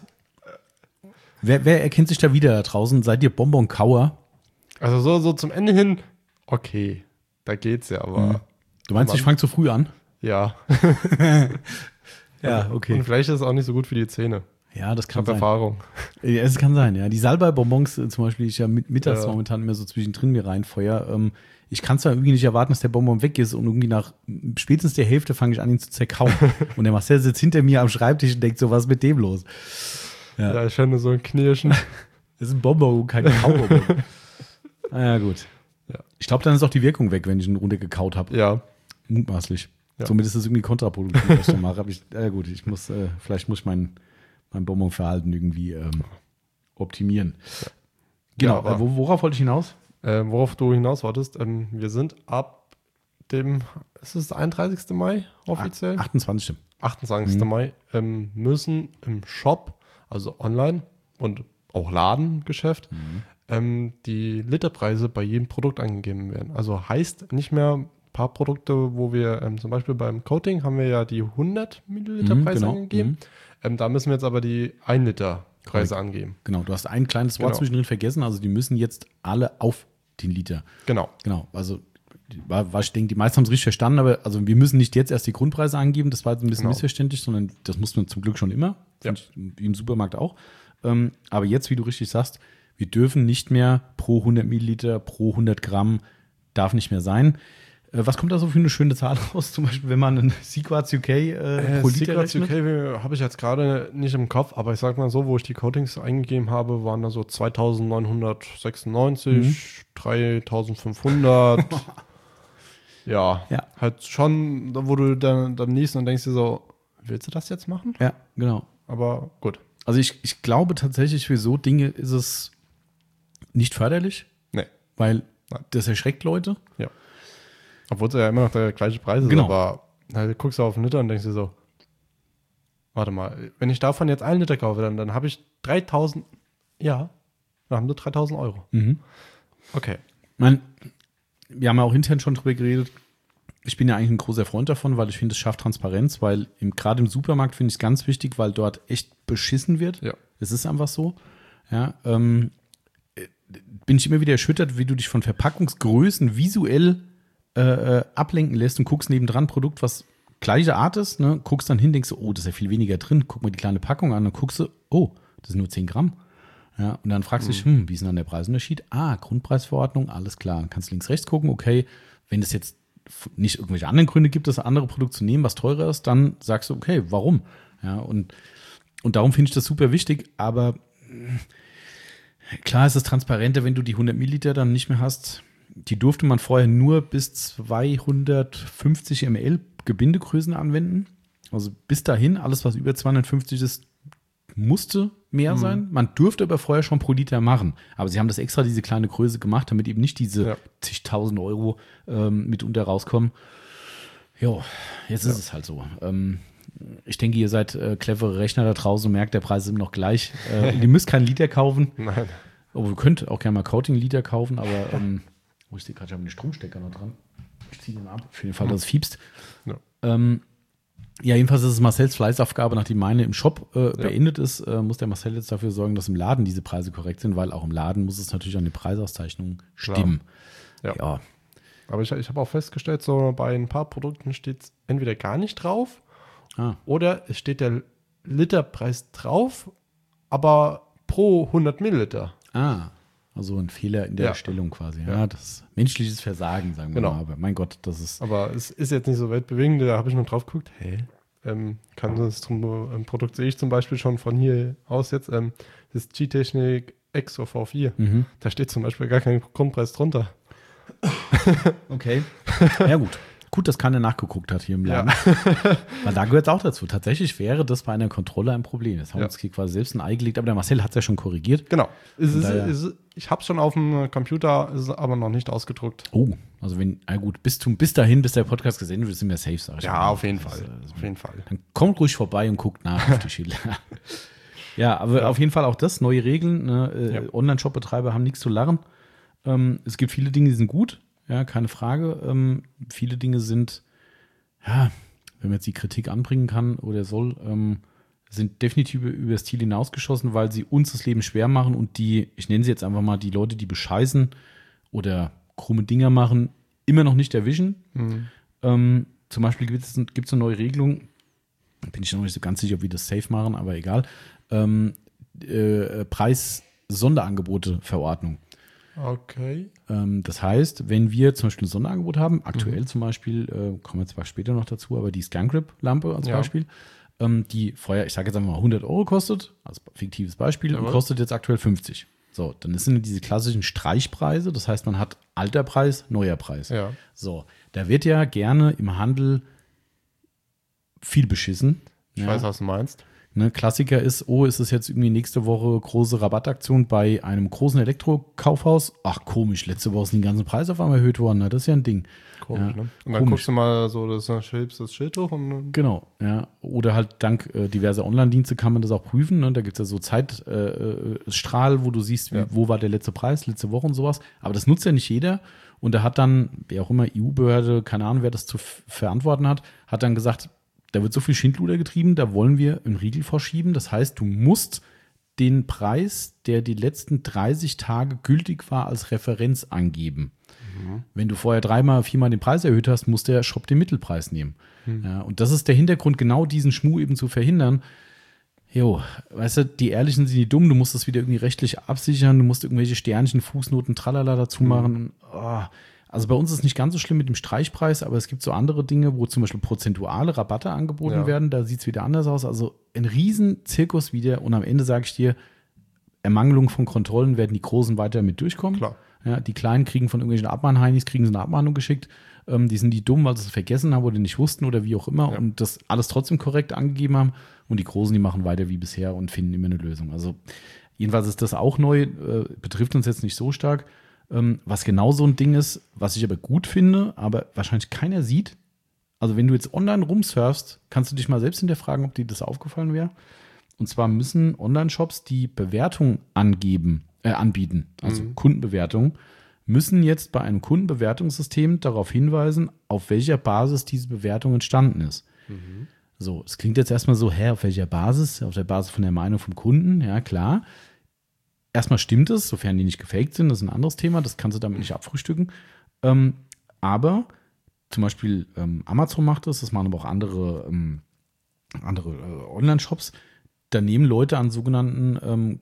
Wer, wer erkennt sich da wieder da draußen? Seid ihr Bonbon-Kauer? Also so, so zum Ende hin, okay, da geht's ja, aber Mhm. Du meinst, Mann. ich fange zu früh an? ja. Ja, okay. Und vielleicht ist es auch nicht so gut für die Zähne. Ja, das Ich kann habe sein. Erfahrung. Ja, es kann sein, ja. Die Salbei-Bonbons äh, zum Beispiel, die ich ja mit, mittags Ja. momentan immer so zwischendrin mir reinfeuer. Ähm, ich kann zwar irgendwie nicht erwarten, dass der Bonbon weg ist und irgendwie nach spätestens der Hälfte fange ich an, ihn zu zerkauen. Und der Marcel sitzt hinter mir am Schreibtisch und denkt so, was ist mit dem los? Ja, ja ich finde so ein Knirschen. Das ist ein Bonbon, kein Kaubonbon. Naja, gut. Ja. Ich glaube, dann ist auch die Wirkung weg, wenn ich ihn runtergekaut habe. Ja. Mutmaßlich. Ja. Somit ist es irgendwie kontraproduktiv, was ich da mache. Aber ich, ja gut, ich muss, äh, vielleicht muss ich mein, mein Bonbonverhalten irgendwie ähm, optimieren. Ja. Genau, Ja, aber- äh, wo, worauf wollte ich hinaus? Äh, worauf du hinaus wolltest, ähm, wir sind ab dem, ist es einunddreißigsten Mai offiziell? achtundzwanzigsten achtundzwanzigsten Mhm. Mai, ähm, müssen im Shop, also online und auch Ladengeschäft, Mhm. ähm, die Literpreise bei jedem Produkt angegeben werden. Also heißt nicht mehr ein paar Produkte, wo wir ähm, zum Beispiel beim Coating haben wir ja die hundert Milliliter Mhm, Preise genau. angegeben. Mhm. Ähm, da müssen wir jetzt aber die ein Liter Preise angeben. Genau, du hast ein kleines Wort Genau. zwischendrin vergessen, also die müssen jetzt alle auf den Liter. Genau. Genau, also die- war, war, ich denke, die meisten haben es richtig verstanden, aber also wir müssen nicht jetzt erst die Grundpreise angeben, das war jetzt ein bisschen Genau. missverständlich, sondern das mussten wir zum Glück schon immer, Ja. Find ich, wie im Supermarkt auch. Ähm, aber jetzt, wie du richtig sagst, wir dürfen nicht mehr pro hundert Milliliter, pro hundert Gramm, darf nicht mehr sein. Äh, was kommt da so für eine schöne Zahl raus? Zum Beispiel, wenn man einen Sequats U K äh, pro Liter Secrets U rechnet? K habe ich jetzt gerade nicht im Kopf, aber ich sag mal so, wo ich die Coatings eingegeben habe, waren da so zweitausendneunhundertsechsundneunzig, Mhm. dreitausendfünfhundert. ja, Ja. halt schon, wo du dann am nächsten und denkst dir so, willst du das jetzt machen? Ja, genau. Aber gut. Also ich, ich glaube tatsächlich, für so Dinge ist es nicht förderlich, Nee. weil Nein. das erschreckt Leute. Obwohl es ja immer noch der gleiche Preis ist, Genau. aber halt, guckst du auf einen Liter und denkst dir so, warte mal, wenn ich davon jetzt einen Liter kaufe, dann, dann habe ich dreitausend, ja, dann haben wir dreitausend Euro. Mhm. Okay. Ich meine, wir haben ja auch intern schon drüber geredet. Ich bin ja eigentlich ein großer Freund davon, weil ich finde, es schafft Transparenz, weil im, gerade im Supermarkt finde ich es ganz wichtig, weil dort echt beschissen wird. Ja. Es ist einfach so. Ja, ähm, äh, bin ich immer wieder erschüttert, wie du dich von Verpackungsgrößen visuell äh, äh, ablenken lässt und guckst nebendran Produkt, was gleiche Art ist, ne? Guckst dann hin, denkst du, oh, das ist ja viel weniger drin. Guck mal die kleine Packung an, dann guckst du, oh, das sind nur zehn Gramm. Ja, und dann fragst du dich, hm, wie ist denn dann der Preisunterschied? Ah, Grundpreisverordnung, alles klar. Dann kannst du links, rechts gucken, okay, wenn es jetzt f- nicht irgendwelche anderen Gründe gibt, das andere Produkt zu nehmen, was teurer ist, dann sagst du, okay, warum? Ja, und, und darum finde ich das super wichtig, aber mh, klar ist es transparenter, wenn du die hundert Milliliter dann nicht mehr hast. Die durfte man vorher nur bis zweihundertfünfzig Milliliter Gebindegrößen anwenden. Also bis dahin, alles was über zweihundertfünfzig ist, musste mehr Mhm. sein. Man durfte aber vorher schon pro Liter machen. Aber sie haben das extra diese kleine Größe gemacht, damit eben nicht diese Ja. zigtausend Euro ähm, mitunter rauskommen. Jo, jetzt ist es halt so. Ähm, ich denke, ihr seid äh, clevere Rechner da draußen und merkt, der Preis ist immer noch gleich. Äh, ihr müsst keinen Liter kaufen. Nein. Oh, ihr könnt auch gerne mal Coating-Liter kaufen, aber ähm, wo ich sehe gerade, ich habe den Stromstecker noch dran. Ich ziehe den ab, für den Fall, dass es fiepst. Ja. Ähm, ja, jedenfalls ist es Marcells Fleißaufgabe, nachdem meine im Shop äh, beendet ist, äh, muss der Marcel jetzt dafür sorgen, dass im Laden diese Preise korrekt sind, weil auch im Laden muss es natürlich an die Preisauszeichnung Klar. stimmen. Ja. Ja, Aber ich, ich habe auch festgestellt, so bei ein paar Produkten steht es entweder gar nicht drauf ah, oder es steht der Literpreis drauf, aber pro hundert Milliliter. ah, also ein Fehler in der Ja. Erstellung quasi. Ja, Ja. das ist menschliches Versagen, sagen wir Genau. mal. Aber mein Gott, das ist. Aber es ist jetzt nicht so weltbewegend, da habe ich nur drauf geguckt, hey, ähm, kann das zum ähm, Produkt sehe ich zum Beispiel schon von hier aus jetzt, ähm, das G-Technik Exo V vier. Mhm. Da steht zum Beispiel gar kein Grundpreis drunter. Okay. Ja, gut. Gut, dass keiner nachgeguckt hat hier im Laden. Weil da gehört es auch dazu. Tatsächlich wäre das bei einer Kontrolle ein Problem. Das haben wir Ja. uns hier quasi selbst ein Ei gelegt, aber der Marcel hat es ja schon korrigiert. Genau. Es ist, daher- es ist, ich habe es schon auf dem Computer, ist aber noch nicht ausgedruckt. Oh, also wenn, na gut, bis, zum, bis dahin, bis der Podcast gesendet wird, sind wir safe, sag ich mal. Ja, auf jeden Das Fall. ist, äh, das- Auf jeden Fall. Dann kommt ruhig vorbei und guckt nach auf die Schilder. Ja, aber auf jeden Fall auch das, neue Regeln. Ne? Äh, Ja. Online-Shop-Betreiber haben nichts zu lachen. Ähm, es gibt viele Dinge, die sind gut, ja, keine Frage. Ähm, viele Dinge sind, ja, wenn man jetzt die Kritik anbringen kann oder soll, ähm, sind definitiv über, über das Ziel hinausgeschossen, weil sie uns das Leben schwer machen und die, ich nenne sie jetzt einfach mal, die Leute, die bescheißen oder krumme Dinger machen, immer noch nicht erwischen. Mhm. Ähm, zum Beispiel gibt es gibt's eine neue Regelung, bin ich noch nicht so ganz sicher, ob wir das safe machen, aber egal. Ähm, äh, Preis-Sonderangebote-Verordnung. Okay. Ähm, das heißt, wenn wir zum Beispiel ein Sonderangebot haben, aktuell mhm. zum Beispiel, äh, kommen wir zwar später noch dazu, aber die Scan-Grip-Lampe als ja. Beispiel, ähm, die vorher, ich sage jetzt einfach mal hundert Euro kostet, als fiktives Beispiel, und kostet jetzt aktuell fünfzig. So, dann sind diese klassischen Streichpreise, das heißt, man hat alter Preis, neuer Preis. Ja. So, da wird ja gerne im Handel viel beschissen. Ich ja. weiß, was du meinst. Ne, Klassiker ist, oh, ist es jetzt irgendwie nächste Woche große Rabattaktion bei einem großen Elektrokaufhaus? Ach, komisch, letzte Woche sind die ganzen Preise auf einmal erhöht worden. Ne? Das ist ja ein Ding. Komisch, ja, ne? Und dann komisch. Guckst du mal so, das schiebst das Schild hoch. Und genau, ja. Oder halt dank äh, diverser Online-Dienste kann man das auch prüfen. Ne? Da gibt es ja so Zeitstrahl, äh, wo du siehst, wie, ja. wo war der letzte Preis, letzte Woche und sowas. Aber das nutzt ja nicht jeder. Und da hat dann, wer auch immer, E U-Behörde, keine Ahnung, wer das zu f- verantworten hat, hat dann gesagt, da wird so viel Schindluder getrieben, da wollen wir einen Riegel vorschieben. Das heißt, du musst den Preis, der die letzten dreißig Tage gültig war, als Referenz angeben. Mhm. Wenn du vorher dreimal, viermal den Preis erhöht hast, muss der Shop den Mittelpreis nehmen. Mhm. Ja, und das ist der Hintergrund, genau diesen Schmuh eben zu verhindern. Jo, weißt du, die Ehrlichen sind die dumm, du musst das wieder irgendwie rechtlich absichern, du musst irgendwelche Sternchen, Fußnoten, tralala dazu machen. Mhm. Oh. Also bei uns ist es nicht ganz so schlimm mit dem Streichpreis, aber es gibt so andere Dinge, wo zum Beispiel prozentuale Rabatte angeboten ja. werden. Da sieht es wieder anders aus. Also ein Riesen-Zirkus wieder. Und am Ende sage ich dir, Ermangelung von Kontrollen werden die Großen weiter mit durchkommen. Klar. Ja, die Kleinen kriegen von irgendwelchen Abmahnheinis, kriegen sie eine Abmahnung geschickt. Ähm, die sind die dumm, weil sie es vergessen haben oder nicht wussten oder wie auch immer. Ja. Und das alles trotzdem korrekt angegeben haben. Und die Großen, die machen weiter wie bisher und finden immer eine Lösung. Also jedenfalls ist das auch neu, äh, betrifft uns jetzt nicht so stark. Was genau so ein Ding ist, was ich aber gut finde, aber wahrscheinlich keiner sieht. Also wenn du jetzt online rumsurfst, kannst du dich mal selbst hinterfragen, ob dir das aufgefallen wäre. Und zwar müssen Online-Shops, die Bewertung angeben, äh, anbieten, also mhm. Kundenbewertung, müssen jetzt bei einem Kundenbewertungssystem darauf hinweisen, auf welcher Basis diese Bewertung entstanden ist. Mhm. So, es klingt jetzt erstmal so, hä, auf welcher Basis? Auf der Basis von der Meinung vom Kunden, ja klar. Erstmal stimmt es, sofern die nicht gefaked sind, das ist ein anderes Thema, das kannst du damit nicht abfrühstücken. Ähm, aber zum Beispiel ähm, Amazon macht das, das machen aber auch andere, ähm, andere äh, Online-Shops. Da nehmen Leute an sogenannten ähm,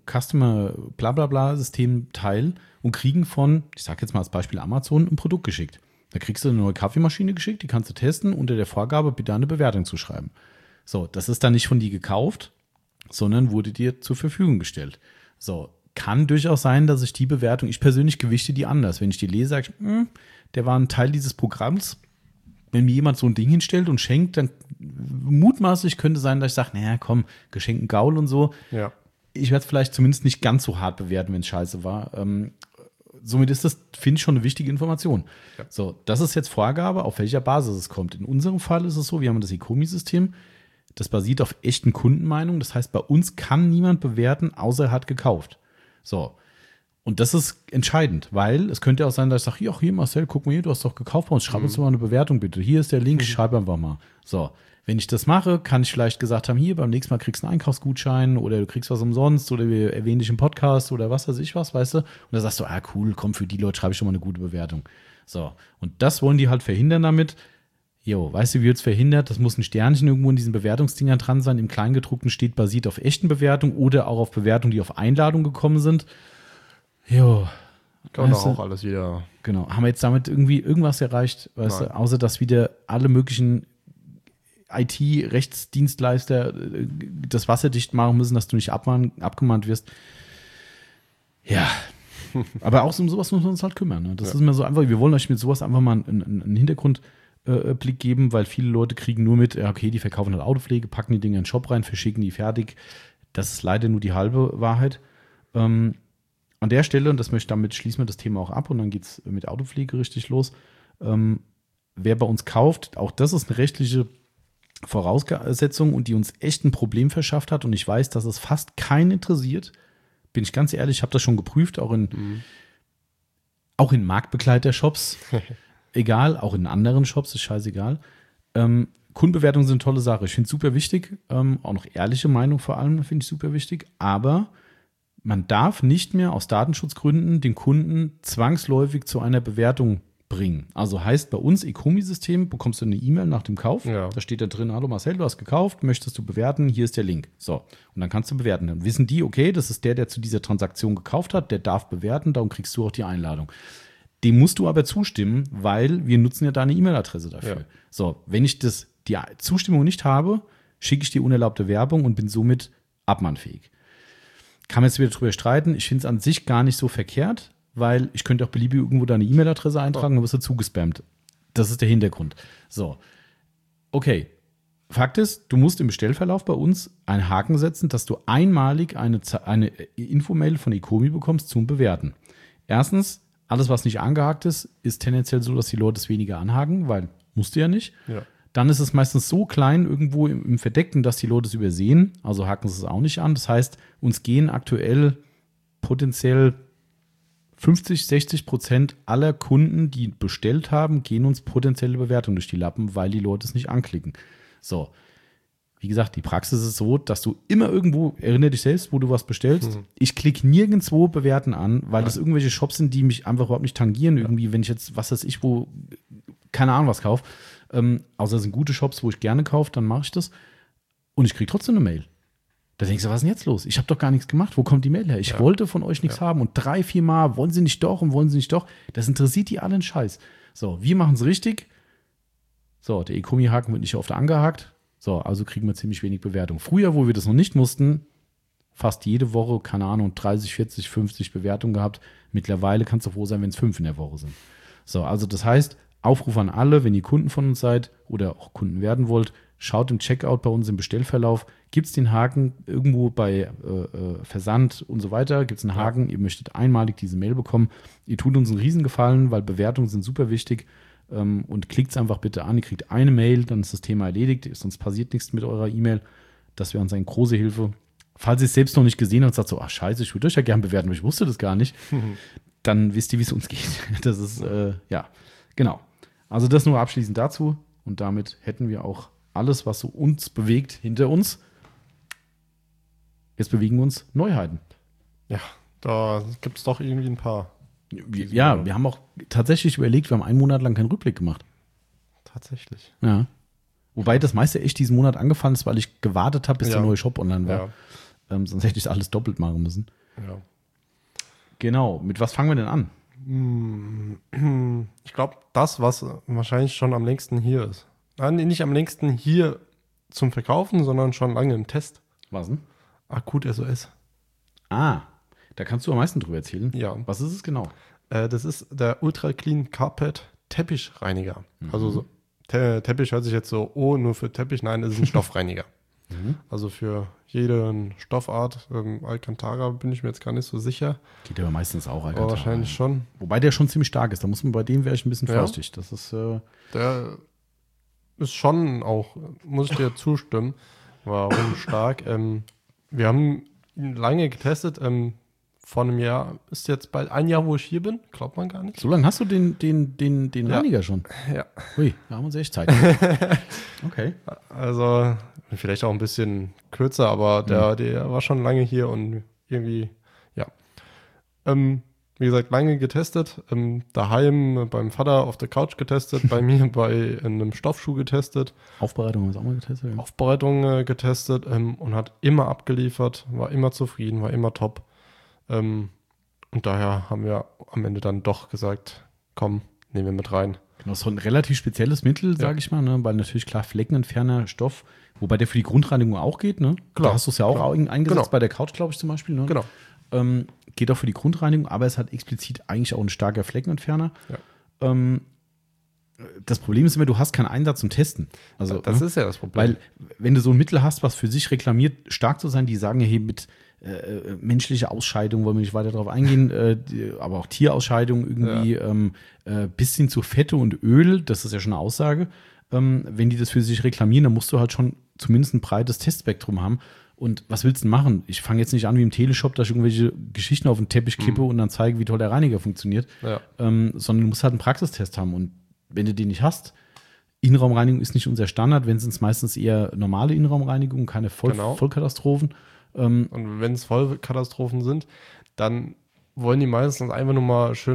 Customer-Blablabla-Systemen teil und kriegen von, ich sag jetzt mal als Beispiel Amazon, ein Produkt geschickt. Da kriegst du eine neue Kaffeemaschine geschickt, die kannst du testen, unter der Vorgabe bitte eine Bewertung zu schreiben. So, das ist dann nicht von dir gekauft, sondern wurde dir zur Verfügung gestellt. So, kann durchaus sein, dass ich die Bewertung, ich persönlich gewichte die anders. Wenn ich die lese, sage ich, mh, der war ein Teil dieses Programms. Wenn mir jemand so ein Ding hinstellt und schenkt, dann mutmaßlich könnte sein, dass ich sage, naja, komm, Geschenken Gaul und so. Ja. Ich werde es vielleicht zumindest nicht ganz so hart bewerten, wenn es scheiße war. Ähm, somit ist das, finde ich, schon eine wichtige Information. Ja. So, das ist jetzt Vorgabe, auf welcher Basis es kommt. In unserem Fall ist es so, wir haben das Ecomi-System, das basiert auf echten Kundenmeinungen. Das heißt, bei uns kann niemand bewerten, außer er hat gekauft. So, und das ist entscheidend, weil es könnte auch sein, dass ich sage, ja, hier Marcel, guck mal hier, du hast doch gekauft bei uns, schreib mhm. uns doch mal eine Bewertung bitte. Hier ist der Link, mhm. schreib einfach mal. So, wenn ich das mache, kann ich vielleicht gesagt haben, hier, beim nächsten Mal kriegst du einen Einkaufsgutschein oder du kriegst was umsonst oder wir erwähnen dich im Podcast oder was weiß ich was, weißt du? Und dann sagst du, ah cool, komm, für die Leute schreibe ich schon mal eine gute Bewertung. So, und das wollen die halt verhindern damit. Jo, weißt du, wie wird es verhindert? Das muss ein Sternchen irgendwo in diesen Bewertungsdingern dran sein. Im Kleingedruckten steht basiert auf echten Bewertungen oder auch auf Bewertungen, die auf Einladung gekommen sind. Jo. Kann doch auch alles wieder. Genau. Haben wir jetzt damit irgendwie irgendwas erreicht, weißt du, außer dass wieder alle möglichen I T-Rechtsdienstleister das Wasser dicht machen müssen, dass du nicht abmahn, abgemahnt wirst. Ja. Aber auch um sowas müssen wir uns halt kümmern. Ne? Das ja. ist immer so einfach. Wir wollen euch mit sowas einfach mal einen, einen Hintergrund Blick geben, weil viele Leute kriegen nur mit, okay, die verkaufen halt Autopflege, packen die Dinge in den Shop rein, verschicken die fertig. Das ist leider nur die halbe Wahrheit. Ähm, an der Stelle, und das möchte damit schließen wir das Thema auch ab und dann geht es mit Autopflege richtig los. Ähm, wer bei uns kauft, auch das ist eine rechtliche Voraussetzung und die uns echt ein Problem verschafft hat und ich weiß, dass es fast keinen interessiert. Bin ich ganz ehrlich, ich habe das schon geprüft, auch in, mhm. auch in Marktbegleiter-Shops. Egal, auch in anderen Shops, ist scheißegal. Ähm, Kundenbewertungen sind eine tolle Sache. Ich finde es super wichtig. Ähm, auch noch ehrliche Meinung vor allem finde ich super wichtig. Aber man darf nicht mehr aus Datenschutzgründen den Kunden zwangsläufig zu einer Bewertung bringen. Also heißt bei uns Ecomi-System, bekommst du eine E-Mail nach dem Kauf, Ja. da steht da drin, hallo Marcel, du hast gekauft, möchtest du bewerten, hier ist der Link. So, und dann kannst du bewerten. Dann wissen die, okay, das ist der, der zu dieser Transaktion gekauft hat, der darf bewerten, darum kriegst du auch die Einladung. Dem musst du aber zustimmen, weil wir nutzen ja deine E-Mail-Adresse dafür. Ja. So, wenn ich das, die Zustimmung nicht habe, schicke ich dir unerlaubte Werbung und bin somit abmahnfähig. Kann man jetzt wieder drüber streiten. Ich finde es an sich gar nicht so verkehrt, weil ich könnte auch beliebig irgendwo deine E-Mail-Adresse eintragen, dann wirst du zugespammt. Das ist der Hintergrund. So, okay. Fakt ist, du musst im Bestellverlauf bei uns einen Haken setzen, dass du einmalig eine, eine Infomail von Ecomi bekommst zum Bewerten. Erstens, alles, was nicht angehakt ist, ist tendenziell so, dass die Leute es weniger anhaken, weil musst du ja nicht. Ja. Dann ist es meistens so klein irgendwo im, im Verdeckten, dass die Leute es übersehen. Also haken sie es auch nicht an. Das heißt, uns gehen aktuell potenziell fünfzig, sechzig Prozent aller Kunden, die bestellt haben, gehen uns potenzielle Bewertungen durch die Lappen, weil die Leute es nicht anklicken. So, wie gesagt, die Praxis ist so, dass du immer irgendwo, erinnere dich selbst, wo du was bestellst. Mhm. Ich klicke nirgendwo bewerten an, weil Nein. das irgendwelche Shops sind, die mich einfach überhaupt nicht tangieren. Ja. Irgendwie, wenn ich jetzt, was weiß ich, wo, keine Ahnung, was kaufe. Ähm, außer es sind gute Shops, wo ich gerne kaufe, dann mache ich das. Und ich kriege trotzdem eine Mail. Da denkst du, was ist denn jetzt los? Ich habe doch gar nichts gemacht. Wo kommt die Mail her? Ich ja. wollte von euch nichts ja. haben. Und drei, vier Mal, wollen sie nicht doch und wollen sie nicht doch. Das interessiert die alle einen Scheiß. So, wir machen es richtig. So, der Ecomi-Haken wird nicht oft angehakt. So, also kriegen wir ziemlich wenig Bewertung. Früher, wo wir das noch nicht mussten, fast jede Woche, keine Ahnung, dreißig, vierzig, fünfzig Bewertungen gehabt. Mittlerweile kannst du froh sein, wenn es fünf in der Woche sind. So, also das heißt, Aufruf an alle, wenn ihr Kunden von uns seid oder auch Kunden werden wollt, schaut im Checkout bei uns im Bestellverlauf, gibt es den Haken irgendwo bei äh, Versand und so weiter, gibt es einen Haken, ja. ihr möchtet einmalig diese Mail bekommen. Ihr tut uns einen Riesengefallen, weil Bewertungen sind super wichtig ähm, und klickt es einfach bitte an, ihr kriegt eine Mail, dann ist das Thema erledigt, sonst passiert nichts mit eurer E-Mail. Das wäre uns eine große Hilfe. Falls ihr es selbst noch nicht gesehen habt und sagt so, ach scheiße, ich würde euch ja gerne bewerten, aber ich wusste das gar nicht, mhm. dann wisst ihr, wie es uns geht. Das ist, äh, ja, genau. Also das nur abschließend dazu und damit hätten wir auch alles, was so uns bewegt, hinter uns. Jetzt bewegen wir uns Neuheiten. Ja, da gibt es doch irgendwie ein paar. Wir, ja, wir haben auch tatsächlich überlegt, wir haben einen Monat lang keinen Rückblick gemacht. Tatsächlich. Ja. Wobei das meiste echt diesen Monat angefangen ist, weil ich gewartet habe, bis ja. der neue Shop online war. Ja. Ähm, sonst hätte ich alles doppelt machen müssen. Ja. Genau. Mit was fangen wir denn an? Ich glaube, das, was wahrscheinlich schon am längsten hier ist. Nein, nicht am längsten hier zum Verkaufen, sondern schon lange im Test. Was denn? Akut S O S. Ah, da kannst du am meisten drüber erzählen. Ja. Was ist es genau? Äh, das ist der Ultra Clean Carpet Teppichreiniger. Mhm. Also so, Te- Teppich hört sich jetzt so, oh, nur für Teppich. Nein, das ist ein Stoffreiniger. Mhm. Also für jede Stoffart, ähm, Alcantara bin ich mir jetzt gar nicht so sicher. Geht aber meistens auch Alcantara. Aber wahrscheinlich schon. Wobei der schon ziemlich stark ist. Da muss man bei dem wäre ich ein bisschen vorsichtig. Ja. Das ist äh der ist schon auch, muss ich dir zustimmen. Warum stark? Ähm, wir haben ihn lange getestet. Ähm, vor einem Jahr ist jetzt bald ein Jahr, wo ich hier bin. Glaubt man gar nicht. So lange hast du den, den, den, den ja. Reiniger schon? Ja. Ui, da haben wir uns echt Zeit. Okay. Also vielleicht auch ein bisschen kürzer, aber der, der war schon lange hier und irgendwie, ja. Ähm, wie gesagt, lange getestet. Ähm, daheim beim Vater auf der Couch getestet, bei mir bei einem Stoffschuh getestet. Aufbereitung haben wir auch mal getestet. Ja. Aufbereitung äh, getestet ähm, und hat immer abgeliefert, war immer zufrieden, war immer top. Ähm, und daher haben wir am Ende dann doch gesagt, komm, nehmen wir mit rein. Genau, so ein relativ spezielles Mittel, sage ja. ich mal, ne? Weil natürlich klar fleckenentferner Stoff, wobei der für die Grundreinigung auch geht. Ne? Klar. Da hast du es ja auch Klar. eingesetzt, genau. bei der Couch, glaube ich, zum Beispiel. Ne? Genau. Ähm, geht auch für die Grundreinigung, aber es hat explizit eigentlich auch ein starker Fleckenentferner. Ja. Ähm, das Problem ist immer, du hast keinen Einsatz zum Testen. Also, das ne? ist ja das Problem. Weil, wenn du so ein Mittel hast, was für sich reklamiert, stark zu sein, die sagen ja, hey, mit äh, menschlicher Ausscheidung, wollen wir nicht weiter darauf eingehen, äh, die, aber auch Tierausscheidung irgendwie, ja. ähm, äh, bis hin zu Fette und Öl, das ist ja schon eine Aussage. Ähm, wenn die das für sich reklamieren, dann musst du halt schon zumindest ein breites Testspektrum haben. Und was willst du denn machen? Ich fange jetzt nicht an wie im Teleshop, dass ich irgendwelche Geschichten auf den Teppich kippe mhm. und dann zeige, wie toll der Reiniger funktioniert, ja. ähm, sondern du musst halt einen Praxistest haben. Und wenn du den nicht hast, Innenraumreinigung ist nicht unser Standard, wenn sind es meistens eher normale Innenraumreinigung, keine Voll- genau. Vollkatastrophen. Ähm, und wenn es Vollkatastrophen sind, dann wollen die meistens einfach nur mal schön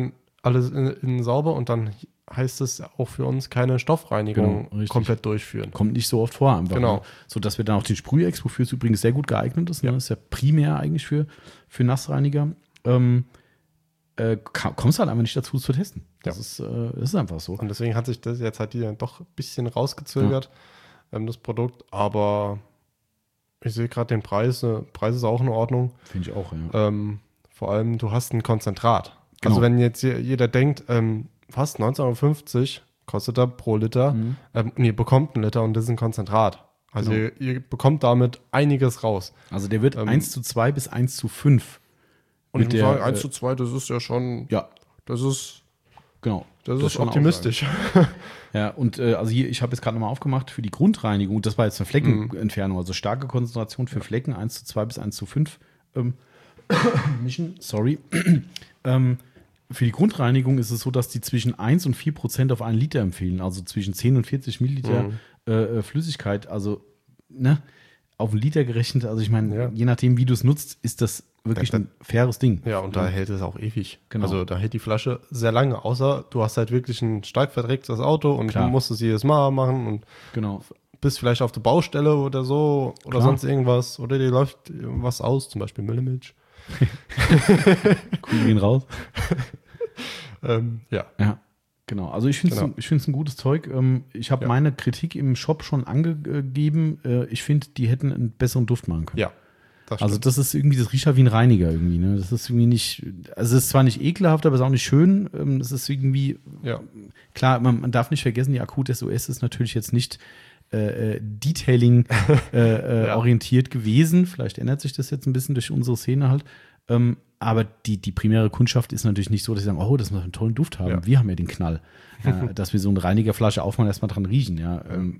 alles in, in sauber und dann heißt es auch für uns keine Stoffreinigung Genau, komplett durchführen. Kommt nicht so oft vor einfach. Genau. Ne? So dass wir dann auch den Sprühex, wofür es übrigens sehr gut geeignet ist, Ja. ne? Ist ja primär eigentlich für, für Nassreiniger, ähm, äh, kommst halt einfach nicht dazu, es zu testen. Das, Ja. ist, äh, das ist einfach so. Und deswegen hat sich das jetzt halt hier doch ein bisschen rausgezögert, ja. ähm, das Produkt. Aber ich sehe gerade den Preis. Der Preis ist auch in Ordnung. Finde ich auch, ja. Ähm, vor allem, du hast ein Konzentrat. Genau. Also wenn jetzt je- jeder denkt, ähm, was, neunzehn Euro fünfzig kostet er pro Liter. Mhm. Ähm, und ihr bekommt einen Liter und das ist ein Konzentrat. Also Genau. ihr, ihr bekommt damit einiges raus. Also der wird Ähm, eins zu zwei bis eins zu fünf. Und Mit ich muss der, sagen, eins äh, zu zwei, das ist ja schon, Ja, das ist, genau. das Das ist schon optimistisch. Ja, und äh, also hier, ich habe jetzt gerade nochmal aufgemacht für die Grundreinigung, das war jetzt eine Fleckenentfernung, also starke Konzentration für Flecken, eins zu zwei bis eins zu fünf ähm, mischen, sorry. ähm, für die Grundreinigung ist es so, dass die zwischen eins und vier Prozent auf einen Liter empfehlen, also zwischen zehn und vierzig Milliliter Mhm. äh, Flüssigkeit, also ne, auf einen Liter gerechnet, also ich meine, Ja. je nachdem, wie du es nutzt, ist das wirklich Da- da- ein faires Ding. Ja, und da hält es auch ewig. Genau. Also da hält die Flasche sehr lange, außer du hast halt wirklich ein stark verdrecktes Auto und Klar. du musst es jedes Mal machen und Genau. bist vielleicht auf der Baustelle oder so oder Klar. sonst irgendwas oder dir läuft was aus, zum Beispiel Müllemilch. Cool, gehen raus. Ähm, ja. Ja, genau. Also ich finde es Genau. ich finde es ein gutes Zeug. Ähm, Ich habe Ja. meine Kritik im Shop schon angegeben. Äh, Ich finde, die hätten einen besseren Duft machen können. Ja. Das Also stimmt. das ist irgendwie, das riecht ja wie ein Reiniger irgendwie. Ne? Das ist irgendwie nicht, also es ist zwar nicht ekelhaft, aber es ist auch nicht schön. Ähm, Es ist irgendwie, ja. klar, man, man darf nicht vergessen, die Akut S O S ist natürlich jetzt nicht äh, äh, Detailing äh, äh, Ja. orientiert gewesen. Vielleicht ändert sich das jetzt ein bisschen durch unsere Szene halt. Ähm, aber die, die primäre Kundschaft ist natürlich nicht so, dass sie sagen, oh, das muss einen tollen Duft haben. Ja. Wir haben ja den Knall. äh, dass wir so eine Reinigerflasche aufmachen, erstmal dran riechen. Ja. Ähm,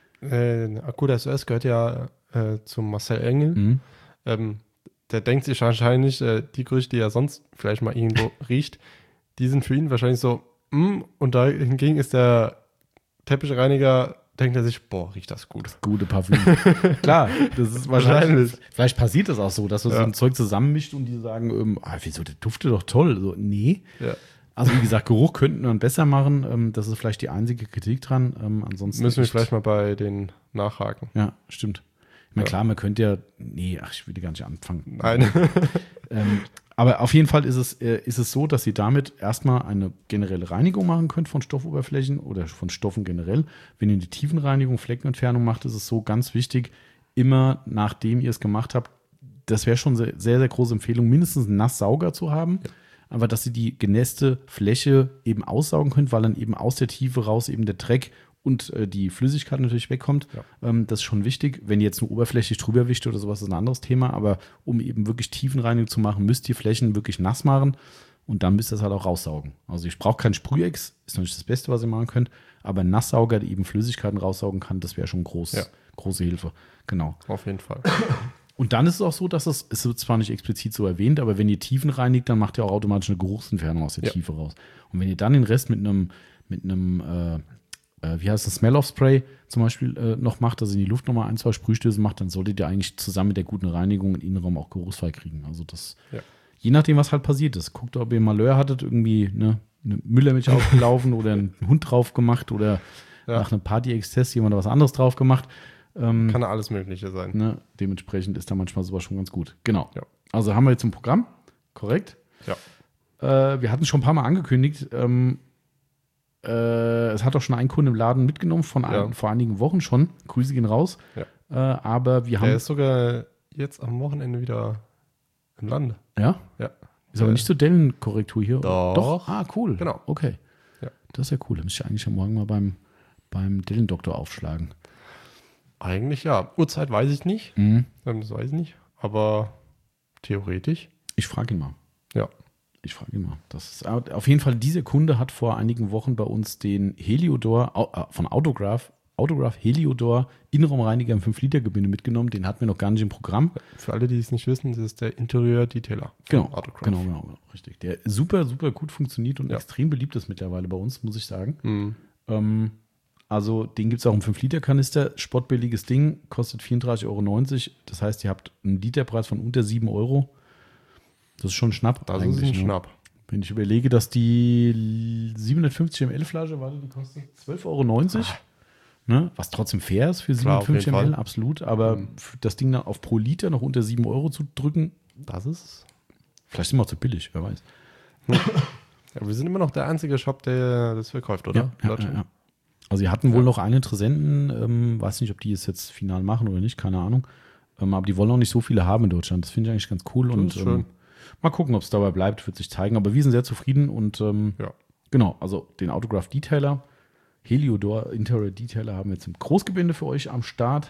Äh, Akut S O S gehört ja äh, zum Marcel Engel. mhm. Ähm, der denkt sich wahrscheinlich, äh, die Gerüche, die er sonst vielleicht mal irgendwo riecht, die sind für ihn wahrscheinlich so, mm, und da hingegen ist der Teppichreiniger, denkt er sich, boah, riecht das gut. Gute Parfüm. Klar, das ist wahrscheinlich. Wahrscheinlich. Vielleicht passiert das auch so, dass du so Ja. ein Zeug zusammenmischt und die sagen, ähm, ah, wieso, der duftet doch toll. So, nee. Ja. Also wie gesagt, Geruch könnten wir besser machen. Ähm, das ist vielleicht die einzige Kritik dran. Ähm, ansonsten Müssen wir echt- vielleicht mal bei den nachhaken. Ja, stimmt. Ich meine, Ja. klar, man könnte ja, nee, ach, ich will gar nicht anfangen. Nein. Ähm, aber auf jeden Fall ist es, äh, ist es so, dass ihr damit erstmal eine generelle Reinigung machen könnt von Stoffoberflächen oder von Stoffen generell. Wenn ihr eine Tiefenreinigung, Fleckenentfernung macht, ist es so ganz wichtig, immer nachdem ihr es gemacht habt, das wäre schon sehr, sehr, sehr große Empfehlung, mindestens einen Nasssauger zu haben. Aber dass ihr die genässte Fläche eben aussaugen könnt, weil dann eben aus der Tiefe raus eben der Dreck und äh, die Flüssigkeit natürlich wegkommt. Ja. Ähm, das ist schon wichtig. Wenn ihr jetzt nur oberflächlich drüber wischt oder sowas, ist ein anderes Thema. Aber um eben wirklich Tiefenreinigung zu machen, müsst ihr Flächen wirklich nass machen und dann müsst ihr es halt auch raussaugen. Also ich brauche keinen Sprühex, ist natürlich das Beste, was ihr machen könnt. Aber ein Nasssauger, der eben Flüssigkeiten raussaugen kann, das wäre schon groß, Ja. große Hilfe. Genau. Auf jeden Fall. Und dann ist es auch so, dass es, es wird zwar nicht explizit so erwähnt, aber wenn ihr Tiefen reinigt, dann macht ihr auch automatisch eine Geruchsentfernung aus der Ja. Tiefe raus. Und wenn ihr dann den Rest mit einem, mit einem, äh, äh, wie heißt das, Smell-Off-Spray zum Beispiel äh, noch macht, also in die Luft nochmal ein, zwei Sprühstöße macht, dann solltet ihr eigentlich zusammen mit der guten Reinigung den Innenraum auch geruchsfrei kriegen. Also das, Ja. je nachdem, was halt passiert ist. Guckt, ob ihr Malheur hattet, irgendwie ne, eine Müllermilch aufgelaufen oder einen Hund drauf gemacht oder Ja. nach einem Party-Exzess jemand was anderes drauf gemacht. Ähm, Kann alles Mögliche sein. Ne, dementsprechend ist da manchmal sowas schon ganz gut. Genau. Ja. Also haben wir jetzt ein Programm, korrekt. Ja. Äh, wir hatten es schon ein paar Mal angekündigt. Ähm, äh, es hat auch schon ein Kunde im Laden mitgenommen, von Ja. ein, vor einigen Wochen schon. Grüße gehen raus. Ja. Äh, aber wir haben. Der ist sogar jetzt am Wochenende wieder im Lande. ja? Ja. Ist aber Äh, nicht so Dellenkorrektur hier. Doch. Doch. Ah, cool. Genau. Okay. Ja. Das ist ja cool. Da müsste ich eigentlich am Morgen mal beim, beim Dellendoktor aufschlagen. Eigentlich ja. Uhrzeit weiß ich nicht. Mhm. Ähm, Das weiß ich nicht. Aber theoretisch. Ich frage ihn mal. Ja. Ich frage ihn mal. Das ist, auf jeden Fall, dieser Kunde hat vor einigen Wochen bei uns den Heliodor au- äh, von Autograph, Autograph Heliodor Innenraumreiniger im fünf Liter Gebinde mitgenommen. Den hatten wir noch gar nicht im Programm. Für alle, die es nicht wissen, das ist der Interieur-Detailer. von Genau, Autograph. genau, genau, genau, richtig. Der super, super gut funktioniert und Ja. extrem beliebt ist mittlerweile bei uns, muss ich sagen. Mhm. Ähm, also den gibt es auch im fünf Liter Kanister. Spottbilliges Ding, kostet vierunddreißig Euro neunzig. Das heißt, ihr habt einen Literpreis von unter sieben Euro. Das ist schon ein Schnapp. Das ist ein ne? Schnapp. Wenn ich überlege, dass die siebenhundertfünfzig Milliliter Flasche, warte, die kostet zwölf Euro neunzig. Ah. Ne? Was trotzdem fair ist für Klar, siebenhundertfünfzig Milliliter, absolut. Aber mhm. das Ding dann auf pro Liter noch unter sieben Euro zu drücken, das ist vielleicht immer auch zu billig, wer weiß. Ja, wir sind immer noch der einzige Shop, der das verkauft, oder? Ja, ja, ja, ja. Also sie hatten wohl ja. noch einen Interessenten, ähm, weiß nicht, ob die es jetzt final machen oder nicht, keine Ahnung. Ähm, aber die wollen auch nicht so viele haben in Deutschland. Das finde ich eigentlich ganz cool. Das und ähm, mal gucken, ob es dabei bleibt, wird sich zeigen. Aber wir sind sehr zufrieden und ähm, ja. genau, also den Autograph Detailer, Heliodor Interior Detailer haben wir jetzt im Großgebinde für euch am Start.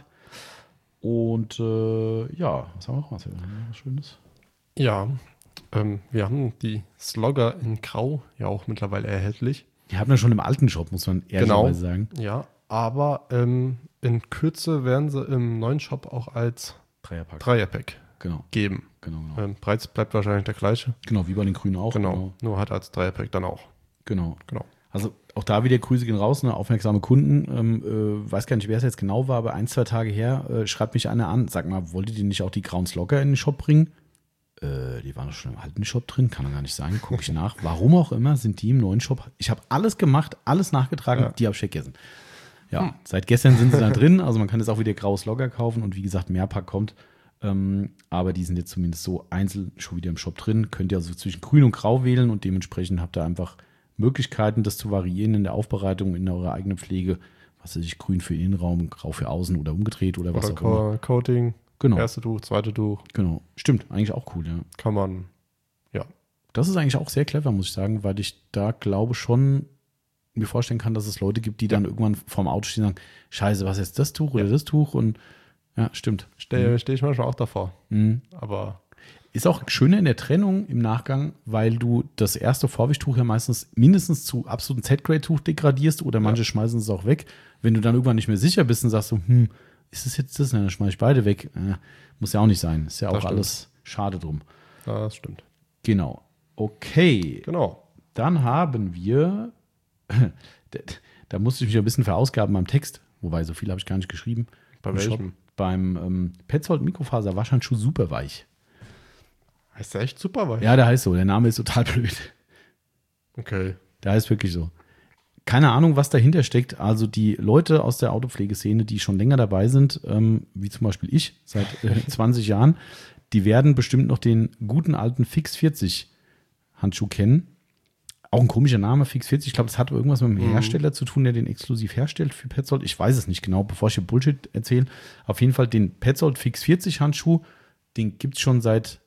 Und äh, ja, was haben wir noch? Was, was Schönes? Ja, ähm, wir haben die Slogger in Grau ja auch mittlerweile erhältlich. Die haben wir schon im alten Shop, muss man ehrlicherweise genau. sagen. Ja, aber ähm, in Kürze werden sie im neuen Shop auch als Dreierpack, Dreierpack genau. geben. Genau, genau. Ähm, Preis bleibt wahrscheinlich der gleiche. Genau, wie bei den Grünen auch. Genau, genau. Nur hat als Dreierpack dann auch. Genau. genau. Also auch da wieder Grüße gehen raus, ne? Aufmerksame Kunden. Ähm, äh, weiß gar nicht, wer es jetzt genau war, aber ein, zwei Tage her äh, schreibt mich einer an. Sag mal, wolltet ihr nicht auch die grauen Slogger in den Shop bringen? Äh, die waren doch schon im alten Shop drin, kann doch gar nicht sein. Gucke ich nach. Warum auch immer sind die im neuen Shop. Ich habe alles gemacht, alles nachgetragen, ja. die habe ich vergessen. Ja, hm. seit gestern sind sie da drin. Also man kann jetzt auch wieder graues Logger kaufen und wie gesagt, Mehrpack kommt. Ähm, aber die sind jetzt zumindest so einzeln schon wieder im Shop drin. Könnt ihr also zwischen grün und grau wählen und dementsprechend habt ihr einfach Möglichkeiten, das zu variieren in der Aufbereitung, in eurer eigenen Pflege. Was weiß ich, grün für Innenraum, grau für außen oder umgedreht oder, oder was auch Co- immer. Coating, genau. erste Tuch, zweite Tuch. Genau, stimmt, eigentlich auch cool, ja. Kann man, ja. Das ist eigentlich auch sehr clever, muss ich sagen, weil ich da glaube schon mir vorstellen kann, dass es Leute gibt, die ja. dann irgendwann vorm Auto stehen und sagen, scheiße, was ist jetzt das Tuch oder ja. das Tuch? Und ja, stimmt. Stehe mhm. steh ich manchmal auch davor. Mhm. Aber ist auch schöner in der Trennung im Nachgang, weil du das erste Vorwischtuch ja meistens mindestens zu absoluten Z-Grade-Tuch degradierst oder manche ja. schmeißen es auch weg. Wenn du dann irgendwann nicht mehr sicher bist und sagst so, hm, ist es jetzt das? Dann schmeiße ich beide weg. Äh, muss ja auch nicht sein. Ist ja auch alles schade drum. Ja, das stimmt. Genau. Okay. Genau. Dann haben wir, da, da musste ich mich ein bisschen verausgaben beim Text, wobei so viel habe ich gar nicht geschrieben. Bei welchem? Beim ähm, Petzold Mikrofaser Waschhandschuh super weich. Heißt der echt super weich? Ja, der heißt so. Der Name ist total blöd. Okay. Der heißt wirklich so. Keine Ahnung, was dahinter steckt. Also die Leute aus der Autopflegeszene, die schon länger dabei sind, ähm, wie zum Beispiel ich, seit äh, zwanzig Jahren, die werden bestimmt noch den guten alten Fix vierzig Handschuh kennen. Auch ein komischer Name, Fix vierzig. Ich glaube, das hat irgendwas mit dem Hersteller mhm. zu tun, der den exklusiv herstellt für Petzold. Ich weiß es nicht genau, bevor ich hier Bullshit erzähle. Auf jeden Fall den Petzold Fix vierzig Handschuh, den gibt es schon seit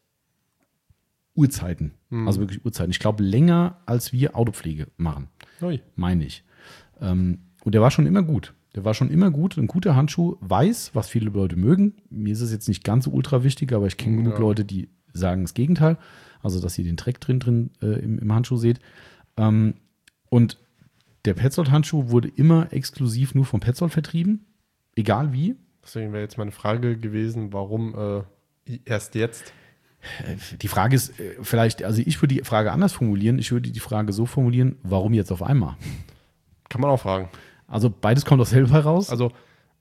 Urzeiten. Mhm. Also wirklich Urzeiten. Ich glaube, länger als wir Autopflege machen. Ui. Meine ich. Ähm, und der war schon immer gut. Der war schon immer gut. Ein guter Handschuh, weiß, was viele Leute mögen. Mir ist es jetzt nicht ganz so ultra wichtig, aber ich kenne ja. genug Leute, die sagen das Gegenteil. Also, dass ihr den Dreck drin, drin äh, im, im Handschuh seht. Ähm, und der Petzold-Handschuh wurde immer exklusiv nur vom Petzold vertrieben. Egal wie. Deswegen wäre jetzt meine Frage gewesen, warum äh, erst jetzt? Die Frage ist vielleicht, also ich würde die Frage anders formulieren. Ich würde die Frage so formulieren, warum jetzt auf einmal? Kann man auch fragen. Also beides kommt aus selber raus. Also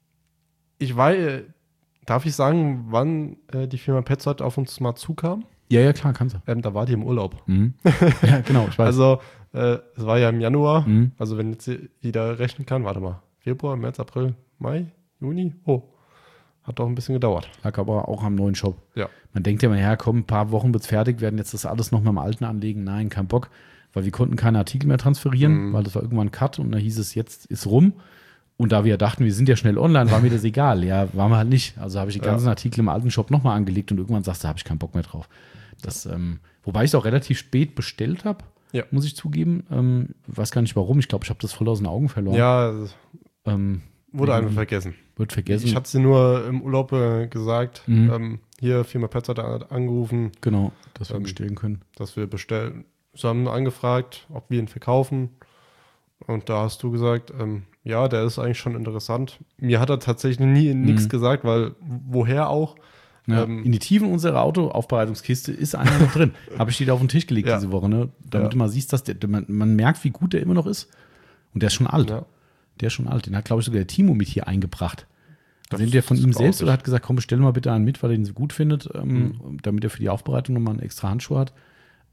ich weiß, darf ich sagen, wann äh, die Firma Petzold auf uns mal zukam? Ja, ja, klar, kannst du. Ähm, da war die im Urlaub. Mhm. Ja, genau, ich weiß. Also äh, es war ja im Januar. Mhm. Also wenn jetzt jeder rechnen kann, warte mal, Februar, März, April, Mai, Juni, oh. Hat doch ein bisschen gedauert. Lag aber auch am neuen Shop. Ja. Man denkt ja mal, ja, komm, ein paar Wochen wird's fertig, werden jetzt das alles noch mal im Alten anlegen. Nein, kein Bock. Weil wir konnten keine Artikel mehr transferieren, mhm. weil das war irgendwann ein Cut und da hieß es, jetzt ist rum. Und da wir ja dachten, wir sind ja schnell online, war mir das egal. Ja, waren wir halt nicht. Also habe ich die ganzen ja. Artikel im alten Shop nochmal angelegt und irgendwann sagst du, da habe ich keinen Bock mehr drauf. Das, ähm, wobei ich es auch relativ spät bestellt habe, ja. muss ich zugeben. Ähm, weiß gar nicht warum. Ich glaube, ich habe das voll aus den Augen verloren. Ja, ähm, wurde einfach vergessen. Wird vergessen. Ich hatte sie nur im Urlaub äh, gesagt. Mhm. Ähm, hier, Firma Petzold hat angerufen. Genau, dass wir ähm, bestellen können. Dass wir bestellen. Sie haben angefragt, ob wir ihn verkaufen. Und da hast du gesagt, ähm, ja, der ist eigentlich schon interessant. Mir hat er tatsächlich nie Mhm. nichts gesagt, weil woher auch? Ja, ähm, in die Tiefen unserer Autoaufbereitungskiste ist einer noch drin. Habe ich dir da auf den Tisch gelegt ja. diese Woche, ne? Damit ja. du mal siehst, dass der, man, man merkt, wie gut der immer noch ist. Und der ist schon alt. Ja. Der ist schon alt. Den hat, glaube ich, sogar der Timo mit hier eingebracht. Das Also der von ihm selbst ich. oder hat gesagt, komm, bestell mal bitte einen mit, weil er ihn so gut findet, ähm, mhm. damit er für die Aufbereitung nochmal einen extra Handschuh hat.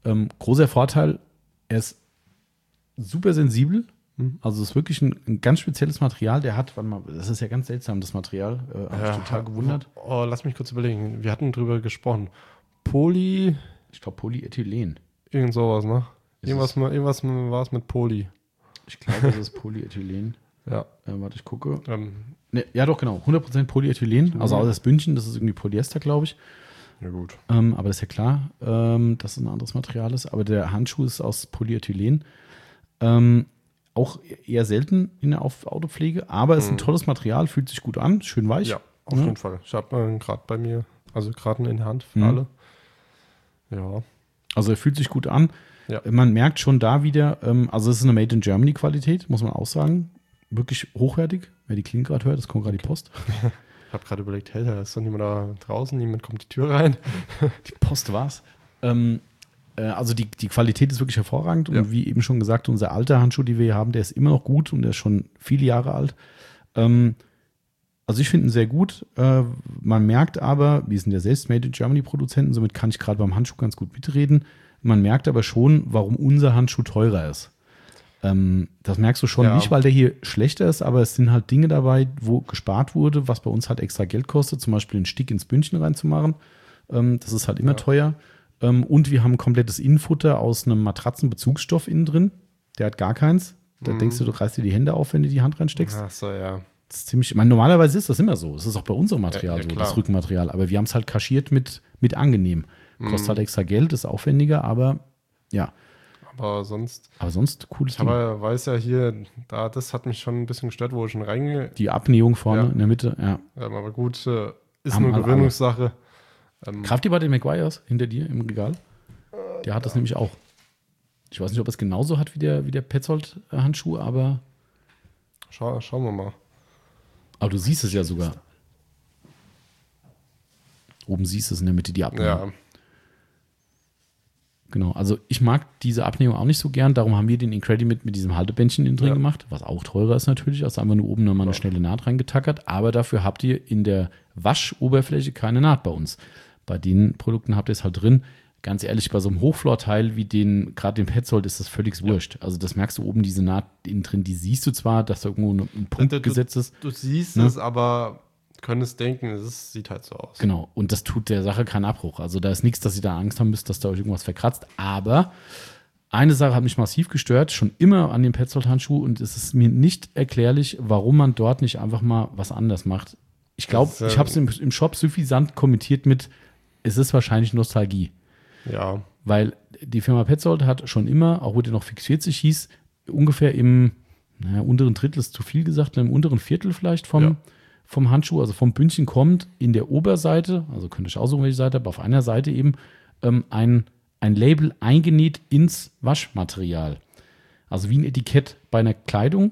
Ähm, großer Vorteil, er ist super sensibel. Mhm. Also es ist wirklich ein, ein ganz spezielles Material. Der hat, warte mal, das ist ja ganz seltsam, das Material. Äh, habe ja, ich total gewundert. Oh, lass mich kurz überlegen. Wir hatten drüber gesprochen. Poly... Ich glaube Polyethylen. Irgend sowas, ne? Irgendwas, mit, irgendwas war es mit Poly. Ich glaube, das ist Polyethylen. Ja. Äh, warte, ich gucke. Ähm, ne, ja, doch, genau. hundert Prozent Polyethylen. Also außer das Bündchen, das ist irgendwie Polyester, glaube ich. Ja, gut. Ähm, aber das ist ja klar, ähm, dass es ein anderes Material ist. Aber der Handschuh ist aus Polyethylen. Ähm, auch eher selten in der Auf- Autopflege, aber es ist ein tolles Material, fühlt sich gut an, schön weich. Ja, auf ja. jeden Fall. Ich habe äh, gerade bei mir, also gerade in der Hand für Mhm. alle. Ja. Also er fühlt sich gut an. Ja. Man merkt schon da wieder, ähm, also es ist eine Made in Germany Qualität, muss man auch sagen. Wirklich hochwertig. Wer die Klinge gerade hört, das kommt gerade die Post. Ich habe gerade überlegt, hey, da ist doch niemand da draußen, niemand kommt die Tür rein. Die Post war's. Ähm, äh, also die, die Qualität ist wirklich hervorragend. Und Ja. wie eben schon gesagt, unser alter Handschuh, den wir hier haben, der ist immer noch gut und der ist schon viele Jahre alt. Ähm, also ich finde ihn sehr gut. Äh, man merkt aber, wir sind ja selbst Made in Germany Produzenten, somit kann ich gerade beim Handschuh ganz gut mitreden. Man merkt aber schon, warum unser Handschuh teurer ist. Ähm, das merkst du schon Ja. nicht, weil der hier schlechter ist, aber es sind halt Dinge dabei, wo gespart wurde, was bei uns halt extra Geld kostet, zum Beispiel einen Stick ins Bündchen reinzumachen. Ähm, das ist halt immer Ja. teuer. Ähm, und wir haben ein komplettes Innenfutter aus einem Matratzenbezugsstoff innen drin. Der hat gar keins. Da Mhm. denkst du, du reißt dir die Hände auf, wenn du die Hand reinsteckst. Ach so, ja. Das ist ziemlich, ich meine, normalerweise ist das immer so. Es ist auch bei unserem Material Ja, ja, so, klar. das Rückenmaterial. Aber wir haben es halt kaschiert mit, mit angenehm. Kostet Mhm. halt extra Geld, ist aufwendiger, aber ja. Aber sonst, Aber sonst cooles ich Ding. aber weiß ja hier, da, das hat mich schon ein bisschen gestört, wo ich schon reinge... Die Abnähung vorne Ja. in der Mitte, ja. Ähm, aber gut, äh, ist Haben nur alle- Gewöhnungssache. Ähm, Kraft ihr bei den Maguires hinter dir im Regal? Der hat das nämlich auch. Ich weiß nicht, ob es genauso hat wie der, wie der Petzold-Handschuh, aber, schau, schauen wir mal. aber du siehst es ja sogar. Oben siehst du es in der Mitte, die Abnähung. Ja, Genau, also ich mag diese Abnähung auch nicht so gern, darum haben wir den Incredimate mit diesem Haltebändchen innen drin Ja. gemacht, was auch teurer ist natürlich, als einfach nur oben nochmal eine Ja. schnelle Naht reingetackert, aber dafür habt ihr in der Waschoberfläche keine Naht bei uns. Bei den Produkten habt ihr es halt drin. Ganz ehrlich, bei so einem Hochflorteil wie den, gerade den Petzold, ist das völlig wurscht. Also das merkst du oben, diese Naht innen drin, die siehst du zwar, dass da irgendwo ein Punkt Du- du- gesetzt ist. du siehst Ne? es, aber könntest denken, es ist, sieht halt so aus. Genau, und das tut der Sache keinen Abbruch. Also da ist nichts, dass ihr da Angst haben müsst, dass da euch irgendwas verkratzt. Aber eine Sache hat mich massiv gestört, schon immer an dem Petzold-Handschuh, und es ist mir nicht erklärlich, warum man dort nicht einfach mal was anders macht. Ich glaube, Das ist, äh, ich habe es im, im Shop suffisant kommentiert mit, es ist wahrscheinlich Nostalgie. Ja, Weil die Firma Petzold hat schon immer, auch wo der noch Fix vierzig hieß, ungefähr im naja, unteren Drittel ist zu viel gesagt, im unteren Viertel vielleicht vom, Ja. vom Handschuh, also vom Bündchen kommt in der Oberseite, also könnte ich aussuchen, welche Seite, aber auf einer Seite eben ähm, ein, ein Label eingenäht ins Waschmaterial. Also wie ein Etikett bei einer Kleidung.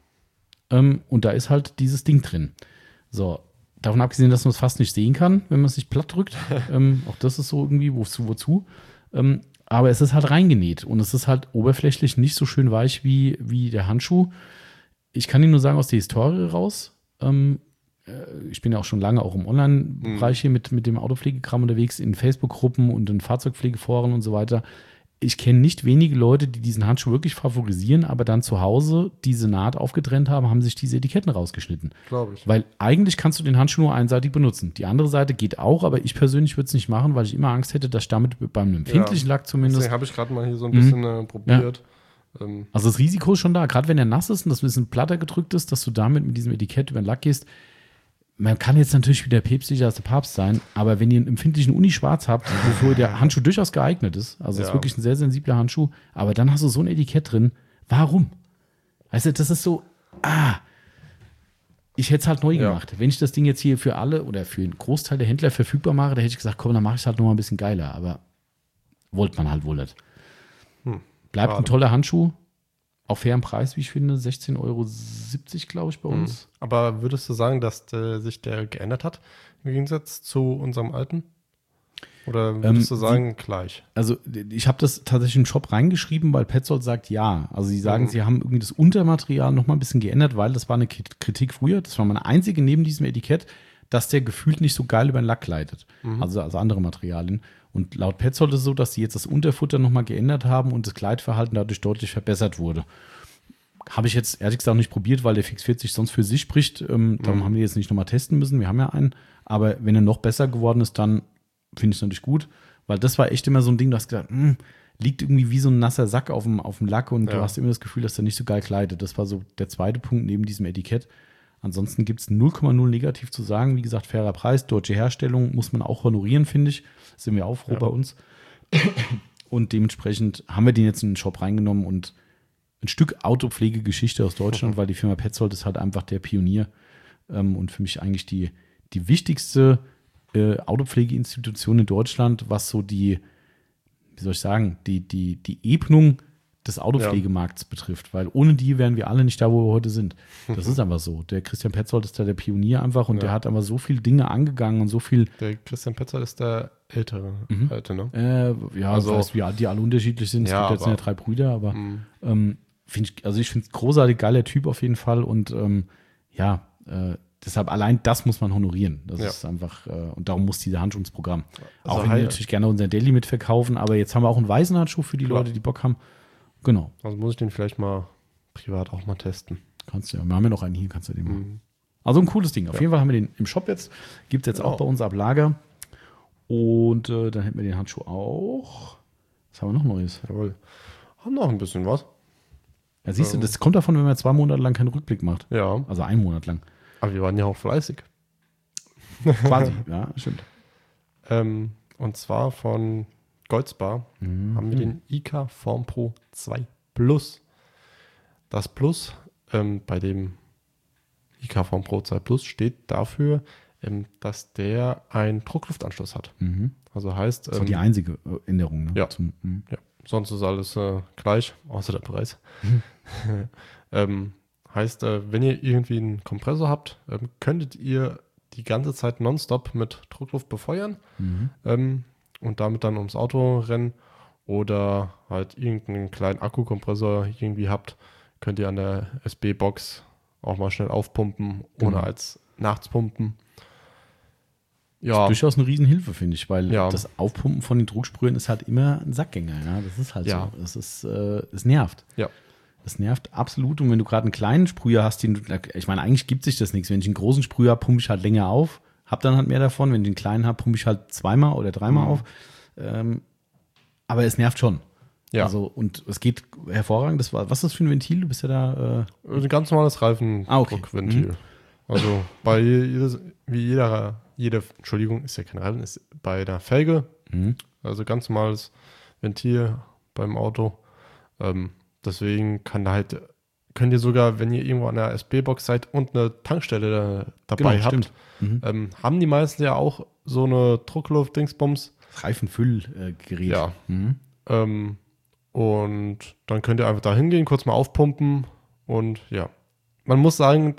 Ähm, und da ist halt dieses Ding drin. So, davon abgesehen, dass man es fast nicht sehen kann, wenn man es nicht platt drückt. ähm, auch das ist so irgendwie, wozu, wozu. Ähm, aber es ist halt reingenäht und es ist halt oberflächlich nicht so schön weich wie, wie der Handschuh. Ich kann Ihnen nur sagen, aus der Historie raus, ähm, äh, ich bin ja auch schon lange auch im Online-Bereich hier mit, mit dem Autopflegekram unterwegs, in Facebook-Gruppen und in Fahrzeugpflegeforen und so weiter. Ich kenne nicht wenige Leute, die diesen Handschuh wirklich favorisieren, aber dann zu Hause diese Naht aufgetrennt haben, haben sich diese Etiketten rausgeschnitten. glaube ich. Weil eigentlich kannst du den Handschuh nur einseitig benutzen. Die andere Seite geht auch, aber ich persönlich würde es nicht machen, weil ich immer Angst hätte, dass ich damit beim empfindlichen Ja. Lack zumindest. Deswegen habe ich gerade mal hier so ein Mhm. bisschen äh, probiert. Ähm, Also das Risiko ist schon da, gerade wenn er nass ist und das ein bisschen platter gedrückt ist, dass du damit mit diesem Etikett über den Lack gehst. Man kann jetzt natürlich wieder päpstlicher als der Papst sein, aber wenn ihr einen empfindlichen Uni-Schwarz habt, wofür der Handschuh durchaus geeignet ist, also es ist Ja. wirklich ein sehr sensibler Handschuh, aber dann hast du so ein Etikett drin. Warum? Weißt du, das ist so, ah, ich hätte es halt neu Ja. gemacht. Wenn ich das Ding jetzt hier für alle oder für einen Großteil der Händler verfügbar mache, da hätte ich gesagt, komm, dann mache ich es halt noch mal ein bisschen geiler, aber wollte man halt wohl nicht. Hm, Bleibt ein schade. toller Handschuh, auf fairem Preis, wie ich finde, sechzehn Euro siebzig, glaube ich, bei uns. aber würdest du sagen, dass der, sich der geändert hat im Gegensatz zu unserem alten? Oder würdest Ähm, du sagen, gleich? Also ich habe das tatsächlich im Shop reingeschrieben, weil Petzold sagt ja. Also sie sagen, Mhm. sie haben irgendwie das Untermaterial noch mal ein bisschen geändert, weil das war eine Kritik früher. Das war meine einzige neben diesem Etikett, dass der gefühlt nicht so geil über den Lack gleitet. Mhm. Also als andere Materialien. Und laut Petzold ist es so, dass sie jetzt das Unterfutter nochmal geändert haben und das Gleitverhalten dadurch deutlich verbessert wurde. Habe ich jetzt ehrlich gesagt auch nicht probiert, weil der Fix vierzig sonst für sich spricht. Ähm, darum Mhm. haben wir jetzt nicht nochmal testen müssen. Wir haben ja einen. Aber wenn er noch besser geworden ist, dann finde ich es natürlich gut. Weil das war echt immer so ein Ding, du hast gesagt, mh, liegt irgendwie wie so ein nasser Sack auf dem, auf dem Lack und Ja. du hast immer das Gefühl, dass der nicht so geil gleitet. Das war so der zweite Punkt neben diesem Etikett. Ansonsten gibt es null Komma null negativ zu sagen. Wie gesagt, fairer Preis, deutsche Herstellung muss man auch honorieren, finde ich. Sind wir auch froh Ja. bei uns. Und dementsprechend haben wir den jetzt in den Shop reingenommen und ein Stück Autopflegegeschichte aus Deutschland, weil die Firma Petzold ist halt einfach der Pionier ähm, und für mich eigentlich die, die wichtigste äh, Autopflegeinstitution in Deutschland, was so die, wie soll ich sagen, die, die, die Ebnung des Autopflegemarkts ja. betrifft, weil ohne die wären wir alle nicht da, wo wir heute sind. Das ist einfach so. Der Christian Petzold ist da der Pionier einfach und ja. der hat aber so viele Dinge angegangen und so viel. Der Christian Petzold ist der Ältere, mhm. Alte, ne? Äh, ja, also, das heißt, wie die alle unterschiedlich sind. Es ja, gibt jetzt aber, ja drei Brüder, aber mhm. ähm, find ich, also ich finde es großartig, geiler Typ auf jeden Fall und ähm, ja, äh, deshalb allein das muss man honorieren. Das ja. ist einfach, äh, und darum muss dieser Handschuhsprogramm. Also auch wenn wir natürlich gerne unseren Daily mitverkaufen, aber jetzt haben wir auch einen weißen Handschuh für die Klar. Leute, die Bock haben. Genau. Also muss ich den vielleicht mal privat auch mal testen. Kannst du ja. Wir haben ja noch einen hier, kannst du den mhm. machen. Also ein cooles Ding. Auf ja. jeden Fall haben wir den im Shop jetzt. Gibt es jetzt genau. auch bei uns ab Lager. Und äh, dann hätten wir den Handschuh auch. Was haben wir noch Neues? Jawohl. Haben noch ein bisschen was. Ja, siehst du, das kommt davon, wenn man zwei Monate lang keinen Rückblick macht. Ja. Also einen Monat lang. Aber wir waren ja auch fleißig. Quasi, ja, stimmt. Ähm, und zwar von Goldsbar mhm. haben wir den I K Form Pro zwei Plus. Das Plus ähm, bei dem I K Form Pro zwei Plus steht dafür, ähm, dass der einen Druckluftanschluss hat. Mhm. Also heißt... Das ist ähm, die einzige Änderung. Ne? Ja. Zum, ja. Sonst ist alles äh, gleich, außer der Preis. Mhm. ähm, heißt, äh, wenn ihr irgendwie einen Kompressor habt, ähm, könntet ihr die ganze Zeit nonstop mit Druckluft befeuern mhm. ähm, und damit dann ums Auto rennen oder halt irgendeinen kleinen Akkukompressor irgendwie habt, könnt ihr an der S B-Box auch mal schnell aufpumpen, ohne Genau. als nachts pumpen. Ja. Ja, Das ist durchaus eine Riesenhilfe, finde ich, weil Ja. das Aufpumpen von den Drucksprühen ist halt immer ein Sackgänger. Ja? Das ist halt Ja. so. Es ist, äh, es nervt. Ja. Das nervt absolut. Und wenn du gerade einen kleinen Sprüher hast, den du, ich meine, eigentlich gibt sich das nichts. Wenn ich einen großen Sprüher habe, pumpe ich halt länger auf, hab dann halt mehr davon. Wenn ich einen kleinen habe, pumpe ich halt zweimal oder dreimal Mhm. auf. Ähm, aber es nervt schon. Ja. Also, und es geht hervorragend. Das war, was ist das für ein Ventil? Du bist ja da. Äh, ein ganz normales Reifendruckventil. Ah, okay. Also bei jedes, wie jeder, jede, Entschuldigung, ist ja kein Reifen, ist bei der Felge, mhm. also ganz normales Ventil beim Auto. Ähm, deswegen kann da halt, könnt ihr sogar, wenn ihr irgendwo an der S B-Box seid und eine Tankstelle da, dabei Genau, habt, stimmt. Mhm. ähm, haben die meisten ja auch so eine Druckluft-Dingsbums. Reifenfüllgerät. Ja. Mhm. Ähm, und dann könnt ihr einfach da hingehen, kurz mal aufpumpen und ja. Man muss sagen,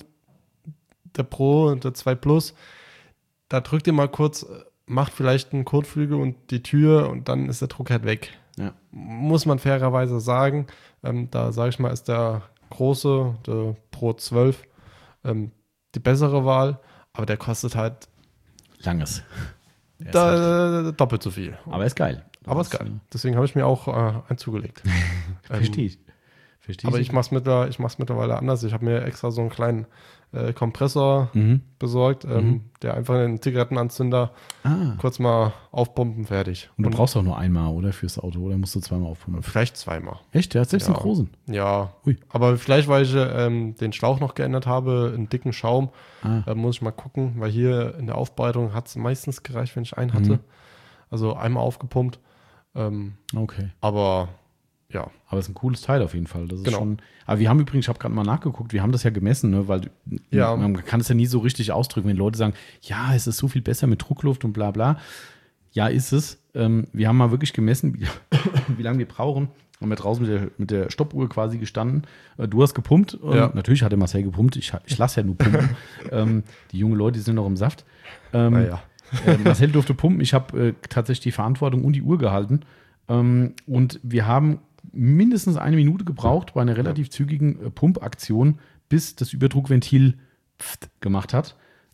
der Pro und der zwei Plus, da drückt ihr mal kurz, macht vielleicht einen Kotflügel und die Tür und dann ist der Druck halt weg. Ja. Muss man fairerweise sagen. Ähm, da sage ich mal, ist der große, der Pro zwölf, ähm, die bessere Wahl, aber der kostet halt Langes. Der ist da, halt, doppelt so viel. aber ist geil. Aber ist geil. Deswegen habe ich mir auch äh, einen zugelegt. Verstehe ich. Verstehe Aber ich mache es mittler, ich mach's mittlerweile anders. Ich habe mir extra so einen kleinen äh, Kompressor Mhm. besorgt, ähm, Mhm. der einfach einen Zigarettenanzünder Ah. kurz mal aufpumpen, fertig. Und du brauchst auch nur einmal, oder? Fürs Auto, oder musst du zweimal aufpumpen? Vielleicht zweimal. Echt? Der hat selbst Ja. einen großen. Ja, Ui. aber vielleicht, weil ich ähm, den Schlauch noch geändert habe, einen dicken Schaum, Ah. äh, muss ich mal gucken, weil hier in der Aufbereitung hat es meistens gereicht, wenn ich einen hatte. Mhm. Also einmal aufgepumpt. Ähm, Okay. aber ja, Aber es ist ein cooles Teil auf jeden Fall. Das ist Genau. schon. Aber wir haben übrigens, ich habe gerade mal nachgeguckt, wir haben das ja gemessen, ne? Weil Ja. man kann es ja nie so richtig ausdrücken, wenn Leute sagen, ja, es ist so viel besser mit Druckluft und bla bla. Ja, ist es. Ähm, wir haben mal wirklich gemessen, wie, wie lange wir brauchen. Haben wir draußen mit der, mit der Stoppuhr quasi gestanden. Äh, Du hast gepumpt. Und Ja. Natürlich hat der Marcel gepumpt. Ich, ich lasse ja nur pumpen. ähm, die jungen Leute die sind noch im Saft. Ähm, naja. äh, Marcel durfte pumpen. Ich habe äh, tatsächlich die Verantwortung und die Uhr gehalten. Ähm, und wir haben mindestens eine Minute gebraucht bei einer relativ zügigen äh, Pumpaktion, bis das Überdruckventil pft gemacht hat.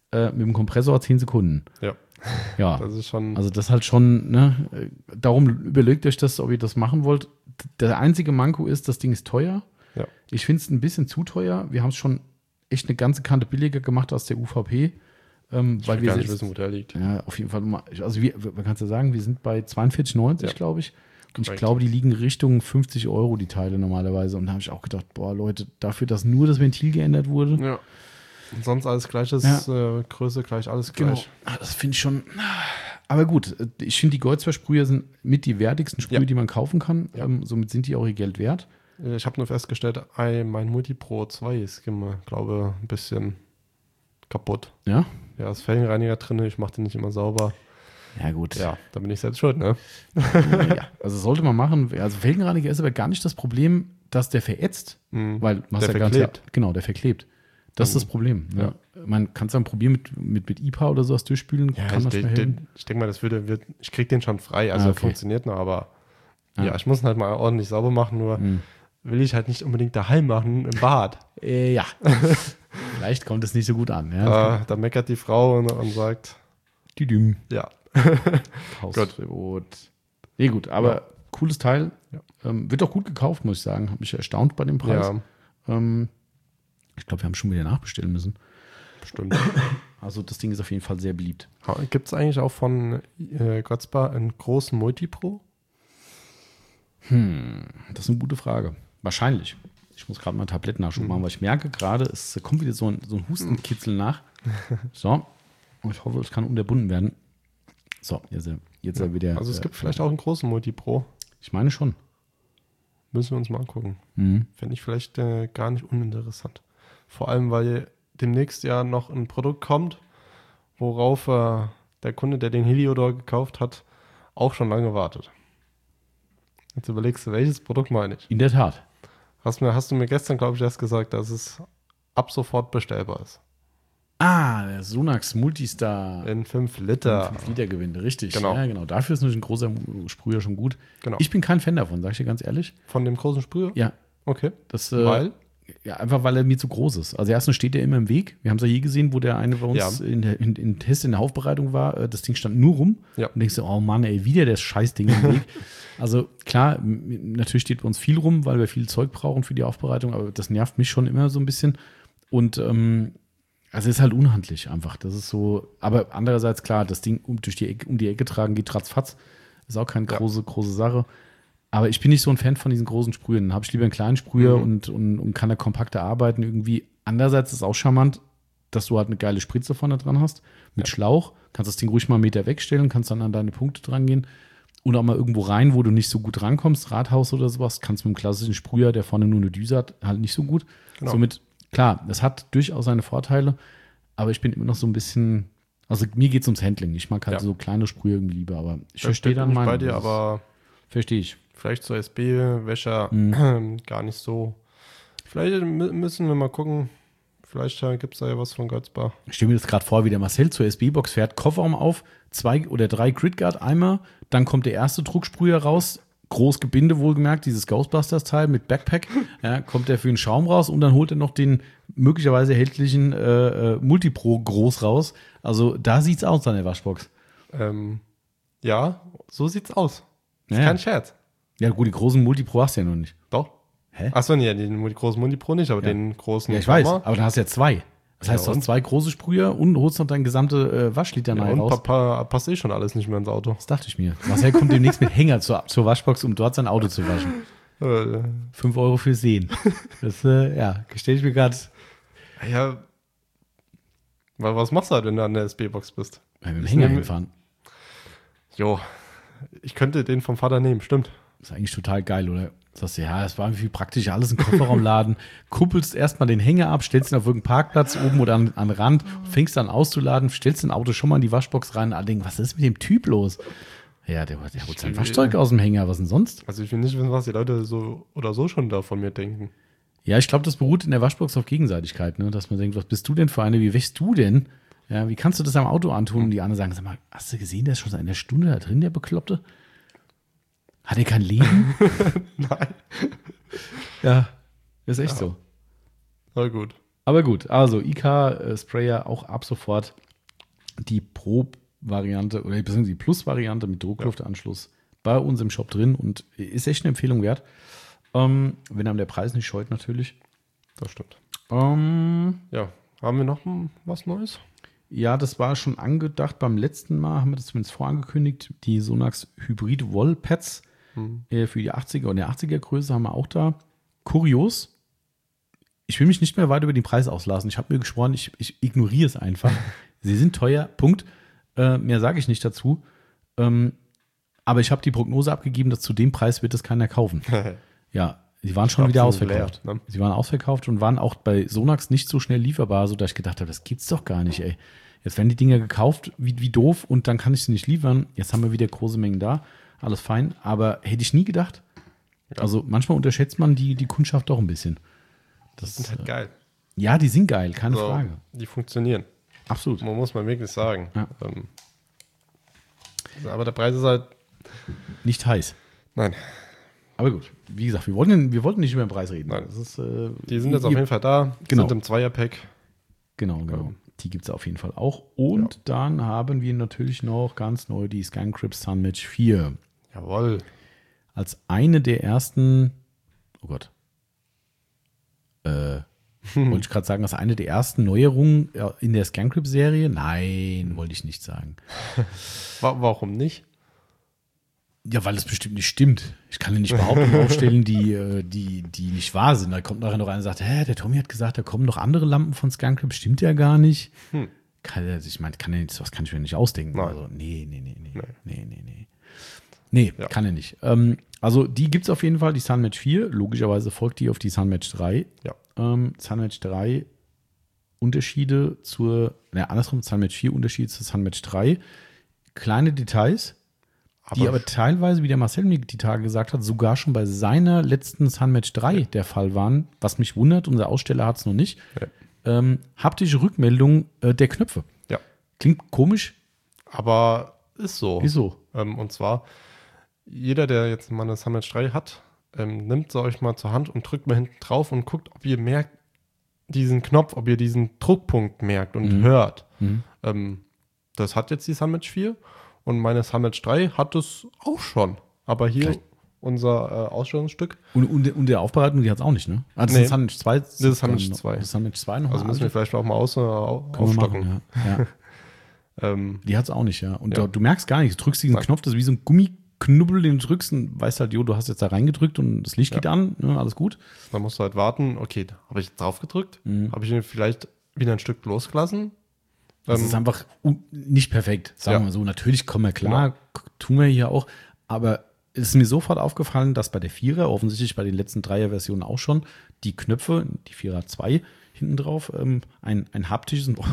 äh, mit dem Kompressor zehn Sekunden. Ja. Ja, Das ist schon. also das halt schon, ne, äh, darum überlegt euch das, ob ihr das machen wollt. Der einzige Manko ist, das Ding ist teuer. Ja. Ich finde es ein bisschen zu teuer. Wir haben es schon echt eine ganze Kante billiger gemacht als der U V P. Ähm, ich weil will wir gar nicht selbst- wissen, wo der liegt. Ja, auf jeden Fall. mal- Also wir, man kann es ja sagen, wir sind bei zweiundvierzig neunzig, Ja. glaube ich. Und ich Korrekt. glaube, die liegen Richtung fünfzig Euro, die Teile normalerweise. Und da habe ich auch gedacht, boah, Leute, dafür, dass nur das Ventil geändert wurde. Ja. Und sonst alles gleiches, Ja. äh, Größe gleich, alles Genau. gleich. Ah, das finde ich schon. Aber gut, ich finde, die Goldsware-Sprüher sind mit die wertigsten Sprüher, Ja. die man kaufen kann. Ja. Ähm, somit sind die auch ihr Geld wert. Ich habe nur festgestellt, ein, mein Multipro zwei ist, glaube ein bisschen kaputt. Ja? Ja, ist Felgenreiniger drin, ich mache den nicht immer sauber. Ja, gut. Ja, da bin ich selbst schuld, ne? ja. Also sollte man machen. Also Felgenreiniger ist aber gar nicht das Problem, dass der verätzt. Mhm. Weil man Der ja ganz verklebt. Ja, genau, der verklebt. Das ist das Problem. Ja. Man kann es dann probieren mit, mit, mit I P A oder sowas durchspülen. Ja, kann ich, das de- schnell de- helfen. ich denke mal, das würde, wird, ich krieg den schon frei, also Ah, er okay. funktioniert noch, aber Ah. ja, ich muss ihn halt mal ordentlich sauber machen, nur Mhm. will ich halt nicht unbedingt daheim machen, im Bad. Äh, ja. Vielleicht kommt es nicht so gut an. Ja. Äh, da meckert die Frau und, und sagt, Die Düm. ja, Hausverbot. Nee, gut, aber Ja. cooles Teil. Ja. Ähm, wird auch gut gekauft, muss ich sagen. Habe mich erstaunt bei dem Preis. ja, Ähm, ich glaube, wir haben schon wieder nachbestellen müssen. bestimmt. Also das Ding ist auf jeden Fall sehr beliebt. Gibt es eigentlich auch von äh, Gotzbar einen großen Multipro? Hm, das ist eine gute Frage. Wahrscheinlich. Ich muss gerade mal einen Tablettennachschub Mhm. machen, weil ich merke gerade, es kommt wieder so ein, so ein Hustenkitzel nach. So. Und ich hoffe, es kann unterbunden werden. So, jetzt, jetzt ja. wieder. Also es äh, gibt vielleicht auch einen großen Multipro. Ich meine schon. Müssen wir uns mal angucken. Mhm. Fände ich vielleicht äh, gar nicht uninteressant. Vor allem, weil demnächst ja noch ein Produkt kommt, worauf äh, der Kunde, der den Heliodor gekauft hat, auch schon lange wartet. Jetzt überlegst du, welches Produkt meine ich? In der Tat. Hast, mir, hast du mir gestern, glaube ich, erst gesagt, dass es ab sofort bestellbar ist. Ah, der Sonax Multistar. In fünf Liter. fünf Liter Gewinde, richtig. Genau. Ja, genau. Dafür ist natürlich ein großer Sprüher schon gut. Genau. Ich bin kein Fan davon, sag ich dir ganz ehrlich. Von dem großen Sprüher? Ja, Okay. das. Äh, Weil? Ja, einfach weil er mir zu groß ist. Also erstens steht er immer im Weg. Wir haben es ja hier gesehen, wo der eine bei uns Ja. in der in, in Test in der Aufbereitung war. Äh, Das Ding stand nur rum. Ja. Und denkst du, oh Mann, ey, wieder das Scheißding im Weg. Also klar, m- natürlich steht bei uns viel rum, weil wir viel Zeug brauchen für die Aufbereitung, aber das nervt mich schon immer so ein bisschen. Und ähm, also ist halt unhandlich einfach. Das ist so, aber andererseits klar, das Ding um, durch die Ecke, um die Ecke tragen geht ratzfatz. Ist auch keine Ja. große, große Sache. Aber ich bin nicht so ein Fan von diesen großen Sprühen. Dann habe ich lieber einen kleinen Sprüher Mhm. und, und, und kann da kompakter arbeiten irgendwie. Andererseits ist es auch charmant, dass du halt eine geile Spritze vorne dran hast, mit Schlauch. Kannst das Ding ruhig mal einen Meter wegstellen, kannst dann an deine Punkte dran gehen. Und auch mal irgendwo rein, wo du nicht so gut rankommst, Rathaus oder sowas, kannst mit dem klassischen Sprüher, der vorne nur eine Düse hat, halt nicht so gut. Genau. Somit, klar, das hat durchaus seine Vorteile, aber ich bin immer noch so ein bisschen, also mir geht es ums Handling. Ich mag halt Ja. so kleine Sprüher irgendwie lieber, aber ich Da verstehe bin dann ich mal. bei dir, aber Verstehe ich. vielleicht zur S B-Wäscher Mhm. gar nicht so. Vielleicht mü- müssen wir mal gucken. Vielleicht äh, gibt es da ja was von Götzbar. Ich stelle mir das gerade vor, wie der Marcel zur S B-Box fährt, Kofferraum auf, zwei oder drei Gridguard-Eimer, dann kommt der erste Drucksprüher raus, groß Gebinde wohlgemerkt, dieses Ghostbusters-Teil mit Backpack, ja, kommt der für den Schaum raus und dann holt er noch den möglicherweise erhältlichen äh, äh, Multipro groß raus. Also da sieht's aus an der Waschbox. Ähm, ja, so sieht's aus. Ist Ja, ja. kein Scherz. Ja gut, die großen Multipro hast du ja noch nicht. Doch. Hä? Achso, nee, den großen Multipro nicht, aber Ja. den großen. Ja, ich weiß, Hammer. aber dann hast du ja zwei. Das heißt, Ja, du hast und? zwei große Sprüher und holst noch deine gesamte äh, Waschliternei Ja, und raus. Papa passt eh schon alles nicht mehr ins Auto. Das dachte ich mir. Marcel kommt demnächst mit Hänger zur, zur Waschbox, um dort sein Auto zu waschen. Äh, Fünf Euro für Sehen. Das, äh, ja, stelle ich mir gerade. ja. Weil was machst du halt, wenn du an der S B-Box bist? Ja, mit dem Ich Hänger nehme- hinfahren. Jo, ich könnte den vom Vater nehmen, stimmt. Das ist eigentlich total geil, oder? Sagst du, ja, es war irgendwie praktisch alles im Kofferraumladen. Kuppelst erstmal den Hänger ab, stellst ihn auf irgendeinen Parkplatz oben oder an, an den Rand, fängst an auszuladen, stellst dein Auto schon mal in die Waschbox rein und alle denken, was ist mit dem Typ los? Ja, der, der holt sein Waschzeug aus dem Hänger, was denn sonst? Also ich will nicht wissen, was die Leute so oder so schon da von mir denken. Ja, ich glaube, das beruht in der Waschbox auf Gegenseitigkeit, ne? Dass man denkt, was bist du denn für eine, wie wäschst du denn? Ja, wie kannst du das am Auto antun? Und die anderen sagen, sag mal, hast du gesehen, der ist schon seit einer Stunde da drin, der Bekloppte? Hat er kein Leben? Nein. Ja, ist echt so. Na gut. Aber gut, also I K-Sprayer auch ab sofort die Pro-Variante oder beziehungsweise die Plus-Variante mit Druckluftanschluss ja. bei uns im Shop drin und ist echt eine Empfehlung wert. Ähm, wenn einem der Preis nicht scheut, natürlich. Das stimmt. Ähm, ja, haben wir noch was Neues? Ja, das war schon angedacht. Beim letzten Mal haben wir das zumindest vorangekündigt. Die Sonax Hybrid Wall Pads hm. äh, für die achtziger und der achtziger Größe haben wir auch da. Kurios. Ich will mich nicht mehr weiter über den Preis auslassen. Ich habe mir geschworen, ich, ich ignoriere es einfach. Sie sind teuer, Punkt. Äh, mehr sage ich nicht dazu. Ähm, aber ich habe die Prognose abgegeben, dass zu dem Preis wird es keiner kaufen. Ja, sie waren schon wieder ausverkauft. Leer, ne? Sie waren ausverkauft und waren auch bei Sonax nicht so schnell lieferbar, sodass ich gedacht habe, das gibt's doch gar nicht, ey. Jetzt werden die Dinger gekauft, wie, wie doof, und dann kann ich sie nicht liefern. Jetzt haben wir wieder große Mengen da. Alles fein, aber hätte ich nie gedacht. Ja. Also manchmal unterschätzt man die, die Kundschaft doch ein bisschen. Das, das sind halt äh, geil. Ja, die sind geil, keine also, Frage. Die funktionieren. Absolut. Man muss man wirklich sagen. Ja. Ähm, aber der Preis ist halt nicht heiß. Nein. Aber gut, wie gesagt, wir wollten, wir wollten nicht über den Preis reden. Nein. Das ist, äh, die sind jetzt ihr, auf jeden Fall da, genau. sind im Zweierpack. Genau, genau. Ja. Die gibt es auf jeden Fall auch. Und ja. dann haben wir natürlich noch ganz neu die ScanCrypt Sunmatch vier. Jawohl. Als eine der ersten, oh Gott, äh, wollte ich gerade sagen, als eine der ersten Neuerungen in der ScanCrypt-Serie? Nein, wollte ich nicht sagen. Warum nicht? Ja, weil es bestimmt nicht stimmt. Ich kann ja nicht Behauptungen aufstellen, die, die, die nicht wahr sind. Da kommt nachher noch einer und sagt, hä, der Tommy hat gesagt, da kommen noch andere Lampen von ScanCrypt. Stimmt ja gar nicht. Hm. Kann, ich meine, kann ja nicht, was kann ich mir nicht ausdenken. Nein. Also, nee, nee, nee, nee. Nee, nee, nee. Nee, nee ja. Kann er nicht. Ähm, also die gibt es auf jeden Fall, die Sunmatch vier. Logischerweise folgt die auf die Sunmatch drei. Ja. Ähm, Sunmatch drei Unterschiede zur, naja, andersrum, Sunmatch vier Unterschiede zur Sunmatch drei. Kleine Details, aber die aber teilweise, wie der Marcel mir die Tage gesagt hat, sogar schon bei seiner letzten Sunmatch drei ja. der Fall waren. Was mich wundert, unser Aussteller hat es noch nicht. Ja. Ähm, haptische Rückmeldung äh, der Knöpfe. Ja. Klingt komisch. Aber ist so. Ist so. Ähm, und zwar, jeder, der jetzt mal eine Sunmatch drei hat, ähm, nimmt sie euch mal zur Hand und drückt mal hinten drauf und guckt, ob ihr merkt, diesen Knopf, ob ihr diesen Druckpunkt merkt und mhm. hört. Mhm. Ähm, das hat jetzt die Sunmatch vier. Und meine Sunmatch drei hat es auch schon. Aber hier Vielleicht. unser äh, Ausstellungsstück. Und, und, und der Aufbereitung, die hat es auch nicht, ne? Ah, das nee. ist Sunmatch zwei. Das ist Sunmatch zwei. Das ist Sunmatch zwei noch. Also müssen wir vielleicht auch mal aus, äh, aufstocken. Machen, ja. Ja. ähm, die hat es auch nicht, ja. Und ja. Du, du merkst gar nicht, du drückst diesen Nein. Knopf, das ist wie so ein Gummiknubbel, den du drückst und weißt halt, jo, du hast jetzt da reingedrückt und das Licht ja. geht an, ne, alles gut. Dann musst du halt warten, okay, habe ich drauf gedrückt? Mhm. Habe ich ihn vielleicht wieder ein Stück losgelassen? Das ähm, ist einfach un- nicht perfekt, sagen wir ja. mal so. Natürlich kommen wir klar, genau. tun wir hier auch, aber es ist mir sofort aufgefallen, dass bei der Vierer, offensichtlich bei den letzten Dreier-Versionen auch schon, die Knöpfe, die Vierer zwei hinten drauf, ähm, ein, ein haptisches, oh,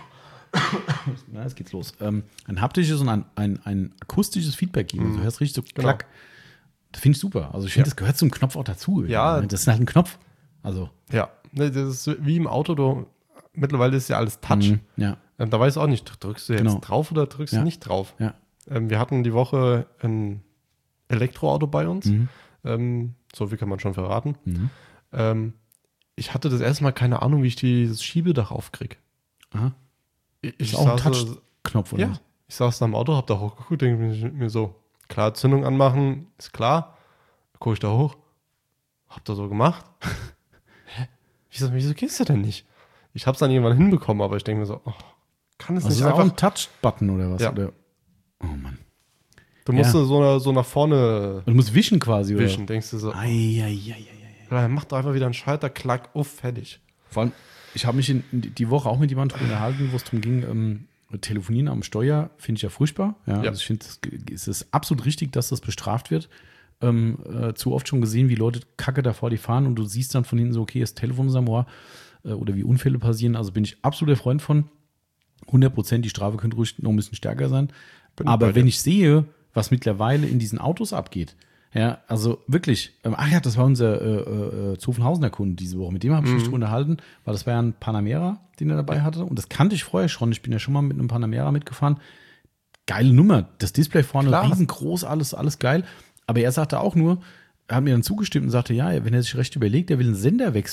na, jetzt geht's los, ähm, ein haptisches und ein, ein, ein akustisches Feedback geben. Also, du hörst richtig so klack. Genau. Das finde ich super. Also ich finde, ja. das gehört zum Knopf auch dazu. Ja. Das ist halt ein Knopf. Also. Ja, das ist wie im Auto, du, mittlerweile ist ja alles Touch. Mhm, ja. Ähm, da weißt du auch nicht, drückst du jetzt genau. drauf oder drückst du ja. nicht drauf. Ja. Ähm, wir hatten die Woche ein Elektroauto bei uns. Mhm. Ähm, so viel kann man schon verraten. Mhm. Ähm, ich hatte das erste Mal keine Ahnung, wie ich dieses Schiebedach aufkriege. Aha. Ich, ich ist auch ein saß, Touch-Knopf, oder? Ja, ich saß da im Auto, hab da hochgeguckt, denke mir so, klar, Zündung anmachen, ist klar. Gucke ich da hoch, hab da so gemacht. Hä? Wieso, wieso gehst du denn nicht? Ich hab's dann irgendwann hinbekommen, aber ich denke mir so, oh, kann es also nicht ist einfach... auch ein Touch-Button oder was? Ja. Oder? Oh Mann. Du musst ja. so, nach, so nach vorne... Du musst wischen quasi, oder? Wischen, denkst du so. Ei, ei, ei, ei, ei. Mach doch einfach wieder einen Schalter, klack, uff, fertig. Vor allem, ich habe mich in, in die Woche auch mit jemandem unterhalten, wo es darum ging, ähm, Telefonieren am Steuer finde ich ja furchtbar. Ja, ja. Also ich finde, es ist absolut richtig, dass das bestraft wird. Ähm, äh, zu oft schon gesehen, wie Leute kacke davor die fahren und du siehst dann von hinten so, okay, das Telefon ist am Ohr äh, oder wie Unfälle passieren. Also bin ich absolut der Freund von. hundert Prozent, die Strafe könnte ruhig noch ein bisschen stärker sein. Bin Aber wenn ich sehe, was mittlerweile in diesen Autos abgeht, ja, also wirklich, ähm, ach ja, das war unser äh, äh, Zuffenhausener Kunde diese Woche, mit dem habe ich mich mhm. unterhalten, weil das war ja ein Panamera, den er dabei hatte und das kannte ich vorher schon, ich bin ja schon mal mit einem Panamera mitgefahren. Geile Nummer, das Display vorne Klar. riesengroß, alles, alles geil, aber er sagte auch nur, er hat mir dann zugestimmt und sagte, ja, wenn er sich recht überlegt, er will einen Sender wechseln,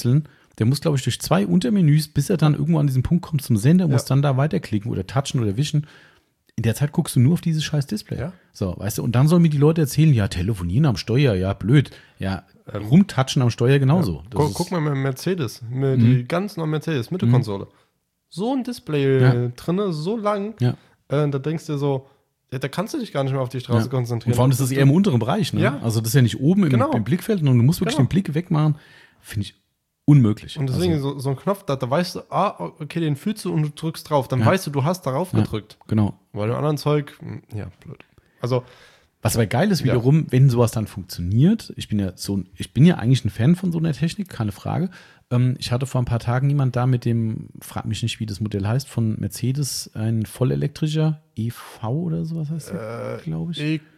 Der muss, glaube ich, durch zwei Untermenüs, bis er dann irgendwo an diesen Punkt kommt zum Sender, muss Ja. dann da weiterklicken oder touchen oder wischen. In der Zeit guckst du nur auf dieses scheiß Display. Ja. So, weißt du, und dann sollen mir die Leute erzählen, ja, telefonieren am Steuer, ja, blöd. Ja, Ähm, rumtatschen am Steuer genauso. Das Guck, ist- guck mal mit dem Mercedes, mit Mhm. die ganz neuen Mercedes, Mittelkonsole. So ein Display Ja. äh, drinne, so lang, Ja. äh, da denkst du so, ja, da kannst du dich gar nicht mehr auf die Straße Ja. konzentrieren. Und vor allem ist das eher im unteren Bereich, ne? Ja. Also das ist ja nicht oben im, Genau. im Blickfeld, sondern du musst wirklich Genau. den Blick wegmachen. Finde ich unmöglich. Und deswegen also, so, so ein Knopf, da, da weißt du, ah, okay, den fühlst du und du drückst drauf. Dann Ja. weißt du, du hast darauf Ja. gedrückt. genau. Weil dem anderen Zeug, mh, ja, blöd. Also, Was aber geil ist Ja. wiederum, wenn sowas dann funktioniert. Ich bin ja so, ein- ich bin ja eigentlich ein Fan von so einer Technik, keine Frage. Ähm, ich hatte vor ein paar Tagen jemand da mit dem, frag mich nicht, wie das Modell heißt, von Mercedes, ein vollelektrischer E V oder sowas heißt der, äh, glaube ich. E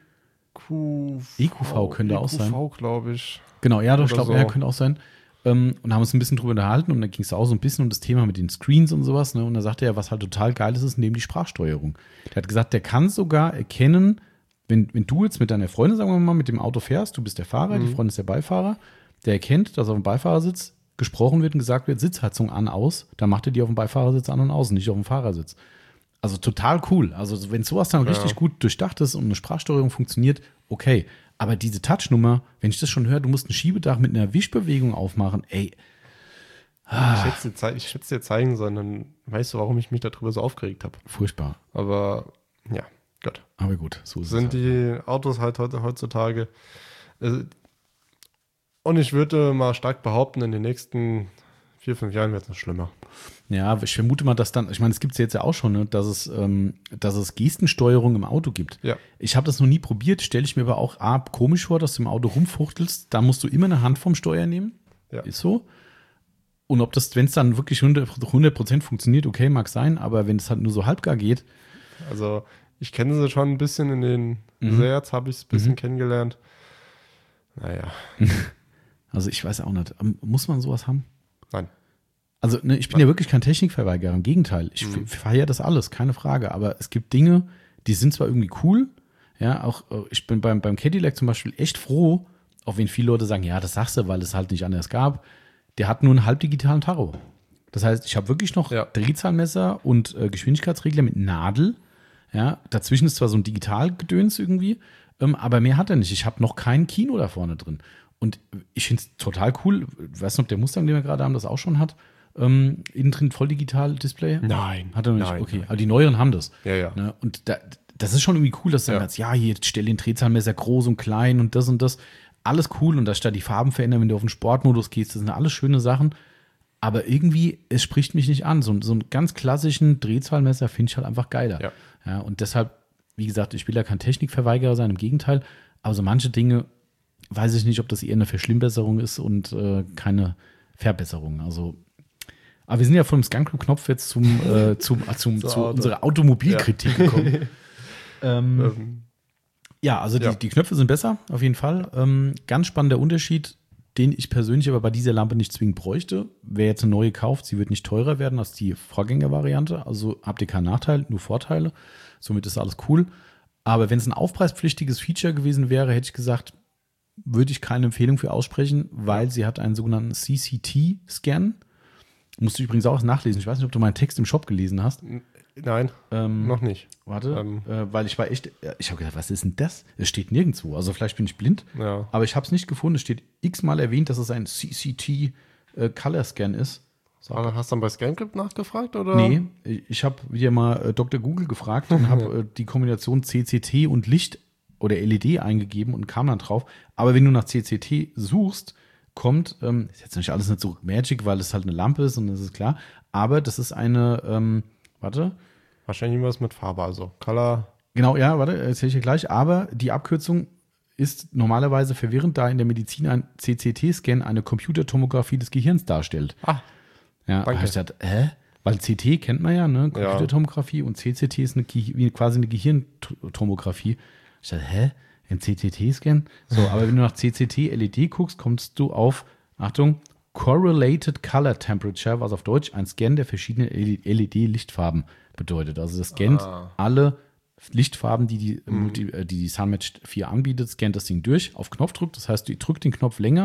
Q V. E Q V könnte auch sein. E Q V, glaube ich. Genau, ja, doch, ich Oder glaube, so. ja, könnte auch sein. Ähm, und haben uns ein bisschen drüber unterhalten und da ging es auch so ein bisschen um das Thema mit den Screens und sowas. Ne? Und da sagte er, was halt total geil ist, ist neben die Sprachsteuerung. Der hat gesagt, der kann sogar erkennen, wenn, wenn du jetzt mit deiner Freundin, sagen wir mal, mit dem Auto fährst, du bist der Fahrer, die Freundin ist der Beifahrer, der erkennt, dass auf dem Beifahrersitz gesprochen wird und gesagt wird, Sitzheizung an, aus, dann macht er die auf dem Beifahrersitz an und aus, nicht auf dem Fahrersitz. Also total cool. Also wenn sowas dann richtig gut durchdacht ist und eine Sprachsteuerung funktioniert, okay. Aber diese Touchnummer, wenn ich das schon höre, du musst ein Schiebedach mit einer Wischbewegung aufmachen, ey. Ich hätte es dir, zei- ich hätte es dir zeigen sollen, dann weißt du, warum ich mich darüber so aufgeregt habe. Furchtbar. Aber ja, Gott. Aber gut, so ist Sind es. Halt. die Autos halt heute, heutzutage. äh, Und ich würde mal stark behaupten, in den nächsten vier, fünf Jahren wird es noch schlimmer. Ja, ich vermute mal, dass dann, ich meine, es gibt es jetzt ja auch schon, ne, dass es, ähm, dass es Gestensteuerung im Auto gibt. Ja. Ich habe das noch nie probiert, stelle ich mir aber auch A, komisch vor, dass du im Auto rumfuchtelst, da musst du immer eine Hand vom Steuer nehmen. Ja. Ist so. Und ob das, wenn es dann wirklich hundert Prozent funktioniert, okay, mag sein, aber wenn es halt nur so halbgar geht, Also ich kenne sie schon ein bisschen in den Mhm. Seats, habe ich es ein bisschen Mhm. kennengelernt. Naja, also ich weiß auch nicht, ähm, muss man sowas haben? nein. Also ne, ich bin ja wirklich kein Technikverweigerer, im Gegenteil. Ich Mhm. feiere das alles, keine Frage. Aber es gibt Dinge, die sind zwar irgendwie cool, ja, auch äh, ich bin beim, beim Cadillac zum Beispiel echt froh, auch wenn viele Leute sagen, ja, das sagst du, weil es halt nicht anders gab. Der hat nur einen halbdigitalen Tacho. Das heißt, ich habe wirklich noch Ja. Drehzahlmesser und äh, Geschwindigkeitsregler mit Nadel. Ja, dazwischen ist zwar so ein Digitalgedöns irgendwie, ähm, aber mehr hat er nicht. Ich habe noch kein Kino da vorne drin. Und ich finde es total cool. Ich weiß nicht, ob der Mustang, den wir gerade haben, das auch schon hat. Ähm, innen drin voll digital Display? Nein. Hat er noch nicht? Nein, Okay, nein. aber die neueren haben das. Ja, ja. Ne? Und da, das ist schon irgendwie cool, dass du Ja. dann sagst, ja, hier stell den Drehzahlmesser groß und klein und das und das. Alles cool und dass da die Farben verändern, wenn du auf den Sportmodus gehst. Das sind alles schöne Sachen. Aber irgendwie, es spricht mich nicht an. So, so einen ganz klassischen Drehzahlmesser finde ich halt einfach geiler. Ja. Ja, und deshalb, wie gesagt, ich will ja kein Technikverweigerer sein, im Gegenteil. Aber so manche Dinge weiß ich nicht, ob das eher eine Verschlimmbesserung ist und äh, keine Verbesserung. Also, aber wir sind ja vom Skunk Knopf jetzt zum, äh, zum, äh, zum, Zur zu Auto. unserer Automobilkritik gekommen. ähm, Ähm, ja, also die, Ja. die Knöpfe sind besser, auf jeden Fall. Ähm, ganz spannender Unterschied, den ich persönlich aber bei dieser Lampe nicht zwingend bräuchte. Wer jetzt eine neue kauft, sie wird nicht teurer werden als die Vorgängervariante. Also habt ihr keinen Nachteil, nur Vorteile. Somit ist alles cool. Aber wenn es ein aufpreispflichtiges Feature gewesen wäre, hätte ich gesagt, würde ich keine Empfehlung für aussprechen, weil sie hat einen sogenannten C C T-Scan. Musst du übrigens auch nachlesen. Ich weiß nicht, ob du meinen Text im Shop gelesen hast. nein, Ähm, noch nicht. Warte, Ähm. äh, weil ich war echt, ich habe gedacht, was ist denn das? Es steht nirgendwo. Also vielleicht bin ich blind, Ja. aber ich habe es nicht gefunden. Es steht x-mal erwähnt, dass es ein C C T äh, Color Scan ist. Aber hast du dann bei ScanCrypt nachgefragt? Oder? Nee, ich habe wieder mal äh, Doktor Google gefragt und habe äh, die Kombination C C T und Licht oder L E D eingegeben und kam dann drauf. Aber wenn du nach C C T suchst, kommt, ähm, ist jetzt nicht alles nicht so Magic, weil es halt eine Lampe ist und das ist klar, aber das ist eine, ähm, warte, Wahrscheinlich irgendwas mit Farbe, also Color. genau, ja, warte, erzähle ich dir gleich, aber die Abkürzung ist normalerweise verwirrend, da in der Medizin ein C C T-Scan eine Computertomographie des Gehirns darstellt. Ah, Ja, danke. hab ich gedacht, hä? Weil C T kennt man ja, ne? Computertomographie und C C T ist eine, Ge- wie quasi eine Gehirntomographie. Ich dachte, hä? Ein C C T-Scan? So, aber wenn du nach C C T L E D guckst, kommst du auf, Achtung, Correlated Color Temperature, was auf Deutsch ein Scan der verschiedenen L E D-Lichtfarben bedeutet. Also das scannt Ah. alle Lichtfarben, die die, Multi, äh, die die Sunmatch vier anbietet, scannt das Ding durch, auf Knopfdruck. Das heißt, du drückst den Knopf länger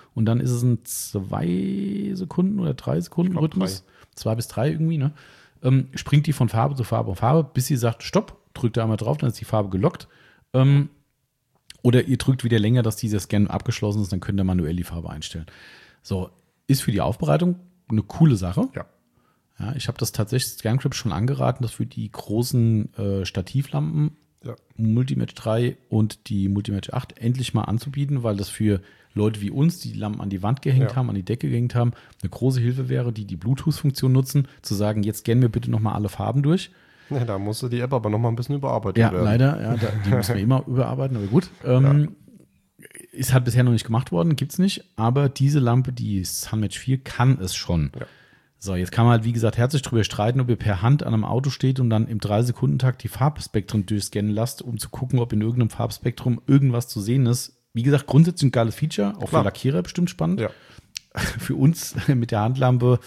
und dann ist es ein zwei Sekunden oder drei Sekunden glaub, Rhythmus, drei. zwei bis drei irgendwie, ne? Ähm, springt die von Farbe zu Farbe auf Farbe, bis sie sagt, stopp, drückt da einmal drauf, dann ist die Farbe gelockt. Ähm, oder ihr drückt wieder länger, dass dieser Scan abgeschlossen ist, dann könnt ihr manuell die Farbe einstellen. So, ist für die Aufbereitung eine coole Sache. Ja. Ja, ich habe das tatsächlich ScanCrypt schon angeraten, das für die großen äh, Stativlampen Ja. Multimatch drei und die Multimatch acht endlich mal anzubieten, weil das für Leute wie uns, die die Lampen an die Wand gehängt Ja. haben, an die Decke gehängt haben, eine große Hilfe wäre, die die Bluetooth-Funktion nutzen, zu sagen, jetzt scannen wir bitte nochmal alle Farben durch. Ja, da musste die App aber noch mal ein bisschen überarbeitet Ja, werden. leider, ja, da, die müssen wir immer überarbeiten, aber gut. Ähm, ist halt bisher noch nicht gemacht worden, gibt's nicht, aber diese Lampe, die Sunmatch vier, kann es schon. Ja. So, jetzt kann man halt, wie gesagt, herzlich drüber streiten, ob ihr per Hand an einem Auto steht und dann im drei Sekunden Takt die Farbspektren durchscannen lasst, um zu gucken, ob in irgendeinem Farbspektrum irgendwas zu sehen ist. Wie gesagt, grundsätzlich ein geiles Feature, auch Klar. für Lackierer bestimmt spannend. Ja. Für uns mit der Handlampe,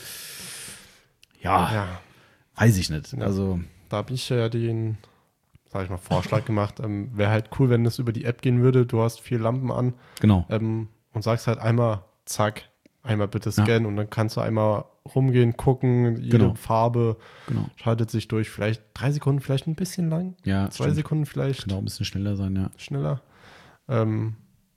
ja, Ja. weiß ich nicht. Ja. Also, Da habe ich ja den, sag ich mal, Vorschlag gemacht. Ähm, Wäre halt cool, wenn es über die App gehen würde. Du hast vier Lampen an genau. ähm, und sagst halt einmal, zack, einmal bitte scannen und dann kannst du einmal rumgehen, gucken, jede Genau. Farbe Genau. schaltet sich durch. Vielleicht drei Sekunden, vielleicht ein bisschen lang. Ja, Zwei stimmt. Sekunden vielleicht Könnte auch ein bisschen schneller sein, ja. schneller. Ähm,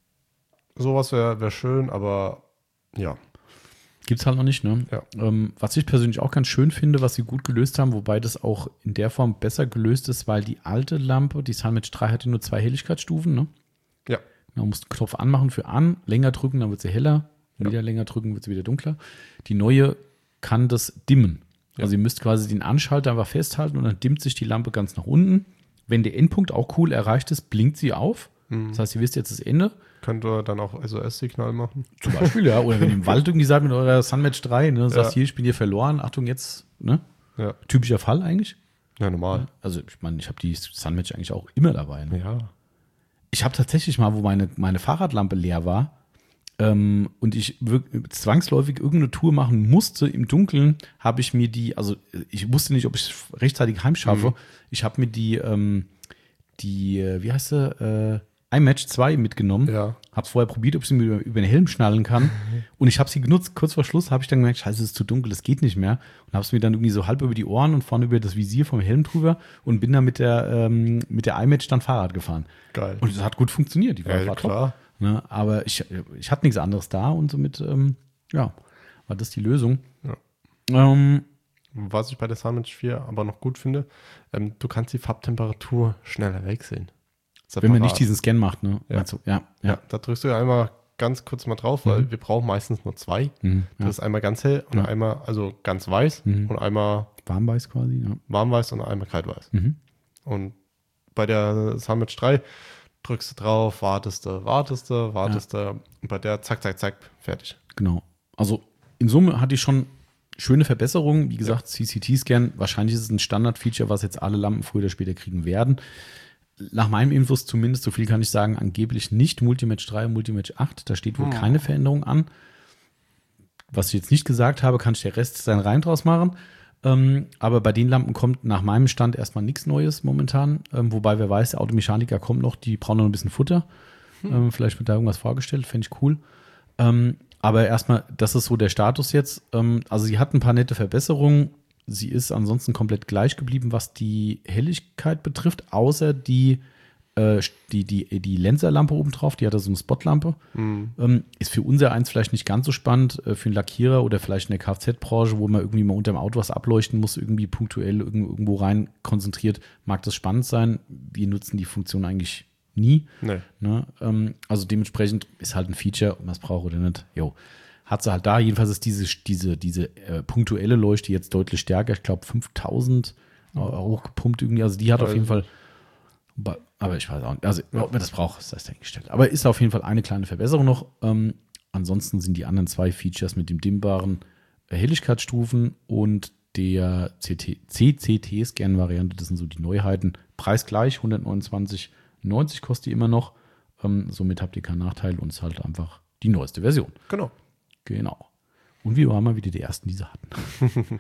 sowas wäre wär schön, aber ja. Gibt's halt noch nicht, ne? Ja. Ähm, was ich persönlich auch ganz schön finde, was sie gut gelöst haben, wobei das auch in der Form besser gelöst ist, weil die alte Lampe, die Sunmatch drei, hatte nur zwei Helligkeitsstufen, ne? Ja. Man muss den Knopf anmachen für an, länger drücken, dann wird sie heller, Ja. wieder länger drücken, wird sie wieder dunkler. Die neue kann das dimmen. Ja. Also ihr müsst quasi den Anschalter einfach festhalten und dann dimmt sich die Lampe ganz nach unten. Wenn der Endpunkt auch cool erreicht ist, blinkt sie auf. Mhm. Das heißt, ihr wisst jetzt das Ende. Könnt ihr dann auch S O S-Signal machen? Zum Beispiel, ja. Oder wenn ihr im Wald irgendwie seid mit eurer Sunmatch drei, ne, sagst Ja. hier, ich bin hier verloren, Achtung jetzt, ne? Ja. Typischer Fall eigentlich. Ja, normal. Also ich meine, ich habe die Sunmatch eigentlich auch immer dabei. Ne? Ja. Ich habe tatsächlich mal, wo meine, meine Fahrradlampe leer war ähm, und ich wirk- zwangsläufig irgendeine Tour machen musste im Dunkeln, habe ich mir die, also ich wusste nicht, ob ich es rechtzeitig heimschaffe. Mhm. Ich habe mir die, ähm, die, äh, wie heißt sie, äh, iMatch zwei mitgenommen. Ja. Hab's vorher probiert, ob ich sie mir über, über den Helm schnallen kann. Und ich habe sie genutzt. Kurz vor Schluss habe ich dann gemerkt, scheiße, es ist zu dunkel, das geht nicht mehr. Und habe es mir dann irgendwie so halb über die Ohren und vorne über das Visier vom Helm drüber und bin dann mit der, ähm, mit der iMatch dann Fahrrad gefahren. Geil. Und es hat gut funktioniert. Die war, Ja, war klar. top. Ne? Aber ich, ich hatte nichts anderes da und somit, ähm, ja, war das die Lösung. Ja. Ähm, Was ich bei der Sunmatch vier aber noch gut finde, ähm, du kannst die Farbtemperatur schneller wechseln. wenn man Separat. nicht diesen Scan macht, ne? Ja. Meinst du? Ja, Ja, ja. da drückst du einmal ganz kurz mal drauf, weil Mhm. wir brauchen meistens nur zwei. Mhm, ja. Das ist einmal ganz hell und Ja. einmal, also ganz weiß Mhm. und einmal Warmweiß quasi, ja. warmweiß und einmal kaltweiß. Mhm. Und bei der Sunmatch drei drückst du drauf, wartest du, wartest du, wartest du und bei der zack, zack, zack, fertig. Genau. Also in Summe hatte ich schon schöne Verbesserungen. Wie gesagt, C C T-Scan, wahrscheinlich ist es ein Standard-Feature, was jetzt alle Lampen früher oder später kriegen werden. Nach meinem Infos zumindest, so viel kann ich sagen, angeblich nicht Multimatch drei, Multimatch acht. Da steht wohl Hm. keine Veränderung an. Was ich jetzt nicht gesagt habe, kann ich der Rest seinen Reim draus machen. Ähm, aber bei den Lampen kommt nach meinem Stand erstmal nichts Neues momentan. Ähm, wobei, wer weiß, der Automechaniker kommt noch, die brauchen noch ein bisschen Futter. Ähm, vielleicht wird da irgendwas vorgestellt, fände ich cool. Ähm, aber erstmal, das ist so der Status jetzt. Ähm, also sie hat ein paar nette Verbesserungen. Sie ist ansonsten komplett gleich geblieben, was die Helligkeit betrifft, außer die, äh, die, die, die Lenserlampe oben drauf, die hat da so eine Spotlampe. Mhm. Ähm, ist für unser eins vielleicht nicht ganz so spannend, äh, für einen Lackierer oder vielleicht in der Kfz-Branche, wo man irgendwie mal unter dem Auto was ableuchten muss, irgendwie punktuell irgend- irgendwo rein konzentriert, mag das spannend sein. Wir nutzen die Funktion eigentlich nie. Nee. Ne? Ähm, also dementsprechend ist halt ein Feature, ob man es braucht oder nicht. Jo. Hat sie halt da. Jedenfalls ist diese, diese, diese äh, punktuelle Leuchte jetzt deutlich stärker. Ich glaube fünftausend äh, hochgepumpt irgendwie. Also die hat auf Weiß jeden Fall, ba- aber ich weiß auch nicht, also ob man das braucht, ist das dahingestellt. Aber ist auf jeden Fall eine kleine Verbesserung noch. Ähm, ansonsten sind die anderen zwei Features mit dem dimmbaren äh, Helligkeitsstufen und der C C T-Scan-Variante, das sind so die Neuheiten. Preisgleich, hundertneunundzwanzig neunzig kostet die immer noch. Ähm, somit habt ihr keinen Nachteil und es ist halt einfach die neueste Version. Genau. Genau. Und wir waren mal wieder die Ersten, die sie hatten.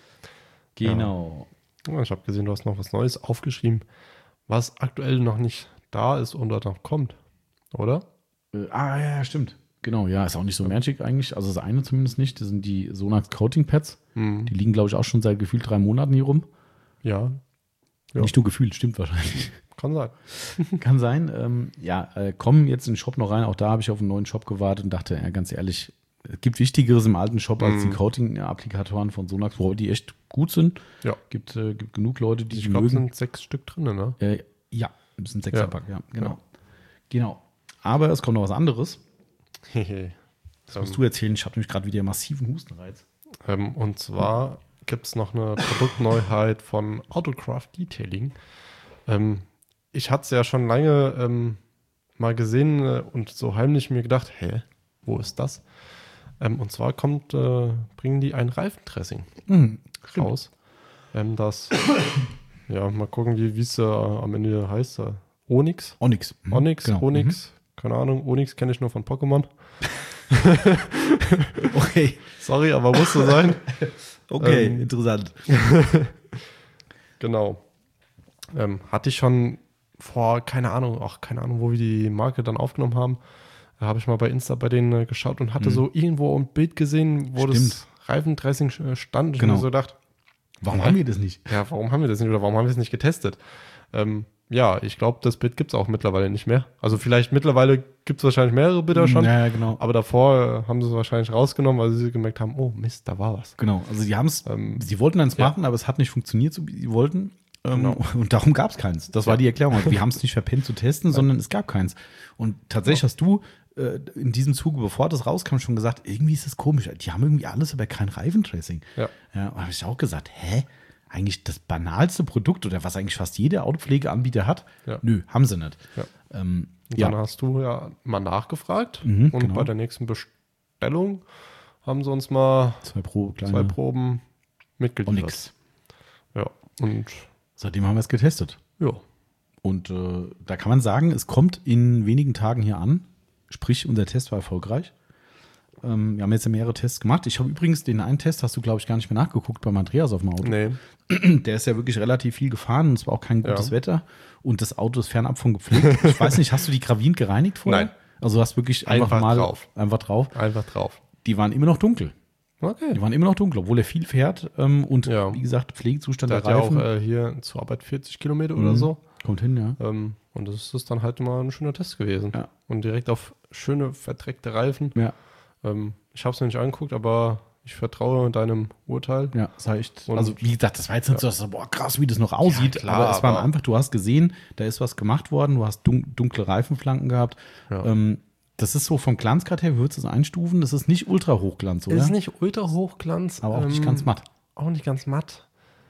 Genau. Ja, ich habe gesehen, du hast noch was Neues aufgeschrieben, was aktuell noch nicht da ist oder noch kommt, oder? Äh, ah, ja, stimmt. Genau, ja, ist auch nicht so magic eigentlich. Also das eine zumindest nicht. Das sind die Sonax Coating Pads. Mhm. Die liegen, glaube ich, auch schon seit gefühlt drei Monaten hier rum. Ja. Ja. Nicht nur gefühlt, stimmt wahrscheinlich. Kann sein. Kann sein. Ähm, ja, äh, kommen jetzt in den Shop noch rein. Auch da habe ich auf einen neuen Shop gewartet und dachte, ja, ganz ehrlich, es gibt Wichtigeres im alten Shop als Mhm. die Coating-Applikatoren von Sonax, wo die echt gut sind. Ja. Gibt, äh, gibt genug Leute, die Ich sie glaube, es mögen. sind sechs Stück drin, ne? Äh, ja, das sind Sechserpack, ja. genau. Ja. Genau. Aber es kommt noch was anderes. Hehe. Das musst du erzählen. Ich habe nämlich gerade wieder massiven Hustenreiz. Ähm, und zwar gibt es noch eine Produktneuheit von Autocraft Detailing. Ähm, ich hatte es ja schon lange ähm, mal gesehen äh, und so heimlich mir gedacht, hä, wo ist das? Ähm, und zwar kommt, äh, bringen die ein Reifendressing Mhm. raus. Ähm, das, ja, mal gucken, wie es äh, am Ende heißt. Äh, Onyx. Onyx. Mhm. Onyx, Genau. Onyx, keine Ahnung, Onyx kenne ich nur von Pokémon. Mhm. Okay. Sorry, aber muss so sein. Okay, Ähm, interessant. Genau. Ähm, hatte ich schon vor, keine Ahnung, auch keine Ahnung, wo wir die Marke dann aufgenommen haben. Da habe ich mal bei Insta bei denen äh, geschaut und hatte Mhm. so irgendwo ein Bild gesehen, wo Stimmt. das Reifendressing äh, stand. Und Genau. ich mir so gedacht, Warum Hä? haben wir das nicht? ja, warum haben wir das nicht oder warum haben wir es nicht getestet? Ähm, ja, ich glaube, das Bild gibt es auch mittlerweile nicht mehr. Also vielleicht mittlerweile gibt es wahrscheinlich mehrere Bilder schon, Ja, genau. aber davor äh, haben sie es wahrscheinlich rausgenommen, weil sie gemerkt haben, oh Mist, da war was. Genau. Also, die haben es, Ähm, sie wollten eins ja. machen, aber es hat nicht funktioniert, so wie sie wollten. Ähm, Genau. Und darum gab es keins. Das war Ja. die Erklärung. Also, wir haben es nicht verpennt zu testen, sondern es gab keins. Und tatsächlich hast du äh, in diesem Zuge, bevor das rauskam, schon gesagt, irgendwie ist das komisch. Die haben irgendwie alles, aber kein Reifendressing. Ja. Ja, und habe ich auch gesagt, hä? Eigentlich das banalste Produkt oder was eigentlich fast jeder Autopflegeanbieter hat? Ja. Nö, haben sie nicht. Ja. Ähm, Und ja. dann hast du ja mal nachgefragt Mhm, und genau. bei der nächsten Bestellung haben sie uns mal Zwei Pro, kleine zwei Proben mitgeliefert. Onyx. Ja, und Seitdem haben wir es getestet. ja, Und äh, da kann man sagen, es kommt in wenigen Tagen hier an. Sprich, unser Test war erfolgreich. Ähm, wir haben jetzt ja mehrere Tests gemacht. Ich habe übrigens den einen Test, hast du, glaube ich, gar nicht mehr nachgeguckt beim Andreas auf dem Auto. nee, Der ist ja wirklich relativ viel gefahren und es war auch kein gutes Ja. Wetter. Und das Auto ist fernab von gepflegt. Ich weiß nicht, hast du die gravierend gereinigt vorher? Nein. Also du hast wirklich einfach, Einfach mal drauf. einfach drauf. einfach drauf. Die waren immer noch dunkel. Okay. Die waren immer noch dunkel, obwohl er viel fährt. Ähm, und Ja. wie gesagt, Pflegezustand Der der, hat ja auch Reifen. äh, hier zur Arbeit vierzig Kilometer Mhm. oder so. Kommt hin, ja. Ähm, und das ist dann halt mal ein schöner Test gewesen. Ja. Und direkt auf schöne, verdreckte Reifen. Ja, Ähm, ich habe es mir nicht angeguckt, aber ich vertraue deinem Urteil. ja, das war echt. Und- also, wie gesagt, das war jetzt nicht so, dass, so, boah, krass, wie das noch aussieht. Ja, klar, aber es war aber- einfach, du hast gesehen, da ist was gemacht worden, du hast dun dunkle Reifenflanken gehabt. Ja. Ähm, das ist so vom Glanzgrad her, wie würdest du es einstufen? Das ist nicht ultra Hochglanz, oder? Ist nicht ultra Hochglanz. aber auch nicht ähm, ganz matt. Auch nicht ganz matt.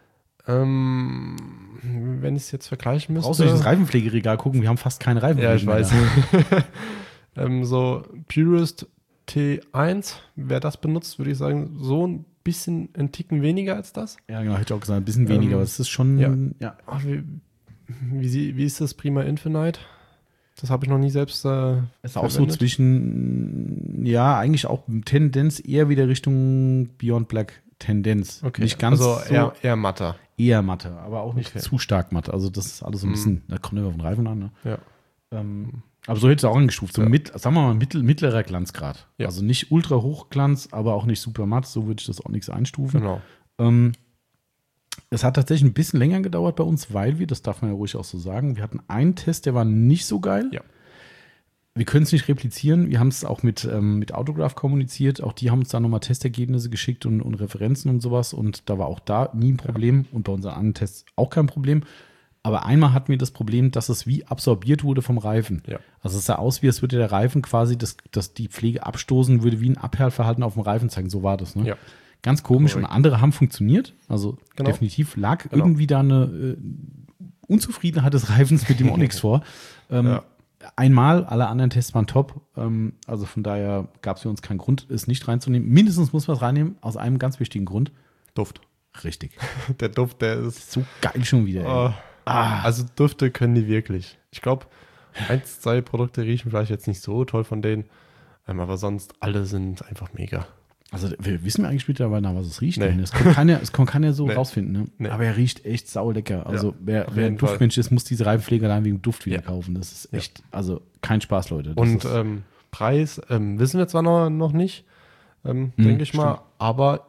Ähm, wenn ich es jetzt vergleichen müsste. Brauchst du nicht ins Reifenpflegeregal gucken, wir haben fast keine Reifen. Ja, ich weiß. ähm, so Purist T eins, wer das benutzt, würde ich sagen, so ein bisschen ein Ticken weniger als das. Ja, genau, hätte ich auch gesagt, ein bisschen weniger, Ähm, aber es ist schon, ja. ja. Ach, wie, wie, sie- wie ist das Prima Infinite? Das habe ich noch nie selbst äh, Ist auch so verwendet. zwischen, ja, eigentlich auch Tendenz eher wieder Richtung Beyond Black Tendenz. Okay, Nicht ganz also so eher, eher matter. eher Matte, aber auch nicht Okay. zu stark Matte. Also das ist alles so ein Mhm. bisschen, da kommt immer auf den Reifen an. Ne? Ja. Ähm, aber so hätte es auch angestuft. So Ja. mit, sagen wir mal, mittel, mittlerer Glanzgrad. Ja. Also nicht ultra Hochglanz, aber auch nicht super matt. So würde ich das auch nichts einstufen. Genau. Ähm, es hat tatsächlich ein bisschen länger gedauert bei uns, weil wir, das darf man ja ruhig auch so sagen, wir hatten einen Test, der war nicht so geil. Ja. Wir können es nicht replizieren. Wir haben es auch mit, ähm, mit Autograph kommuniziert. Auch die haben uns da nochmal Testergebnisse geschickt und, und Referenzen und sowas. Und da war auch da nie ein Problem. Und bei unseren anderen Tests auch kein Problem. Aber einmal hatten wir das Problem, dass es wie absorbiert wurde vom Reifen. Ja. Also es sah aus, wie als würde der Reifen quasi, das, das die Pflege abstoßen würde, wie ein Abperlverhalten auf dem Reifen zeigen. So war das. Ne? Ja. Ganz komisch. Korrekt. Und andere haben funktioniert. Also Genau. definitiv lag Genau. irgendwie da eine äh, Unzufriedenheit des Reifens mit dem Onyx vor. Ähm, Ja. Einmal, alle anderen Tests waren top. Ähm, also von daher gab es für uns keinen Grund, es nicht reinzunehmen. Mindestens muss man es reinnehmen, aus einem ganz wichtigen Grund. Duft. Richtig. Der Duft, der ist. So geil schon wieder. ey. Äh, Also Düfte können die wirklich. Ich glaube, eins, zwei Produkte riechen vielleicht jetzt nicht so toll von denen, ähm, aber sonst alle sind einfach mega. Also wir wissen wir eigentlich mittlerweile, nach was es riecht. Nee. Es kann keiner, es kann keiner so Nee. rausfinden. Ne? Nee. Aber er riecht echt saulecker. Also Ja, wer, auf wer ein jeden Fall. Duftmensch ist, muss diese Reifenpflege allein wegen Duft wieder Ja. kaufen. Das ist Ja. echt, also kein Spaß, Leute. Das Und ist, ähm, Preis ähm, wissen wir zwar noch, noch nicht, ähm, Mhm, denke ich mal, stimmt. aber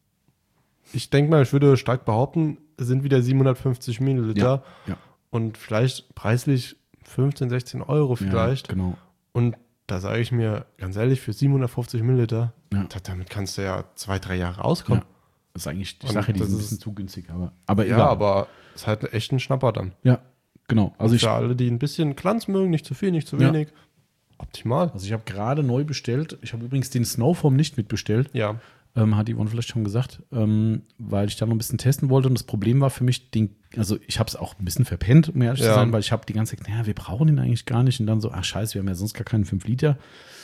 ich denke mal, ich würde stark behaupten, es sind wieder siebenhundertfünfzig Milliliter Ja, ja. und vielleicht preislich fünfzehn, sechzehn Euro vielleicht. Ja, genau. Und da sage ich mir ganz ehrlich, für siebenhundertfünfzig Milliliter, Ja. da, damit kannst du ja zwei, drei Jahre auskommen. Ja. Das ist eigentlich, ich Und sage ja, die das sind ein ist- bisschen zu günstig, aber, aber Ja, egal. aber es ist halt echt ein Schnapper dann. Ja, genau. Also Also ich, für alle, die ein bisschen Glanz mögen, nicht zu viel, nicht zu Ja. wenig, optimal. also ich habe gerade neu bestellt. Ich habe übrigens den Snowform nicht mitbestellt. Ja, Ähm, hat Yvonne vielleicht schon gesagt, ähm, weil ich da noch ein bisschen testen wollte. Und das Problem war für mich, den, also ich habe es auch ein bisschen verpennt, um ehrlich Ja. zu sein, weil ich habe die ganze Zeit, naja, wir brauchen den eigentlich gar nicht. Und dann so, ach scheiße, wir haben ja sonst gar keinen fünf Liter.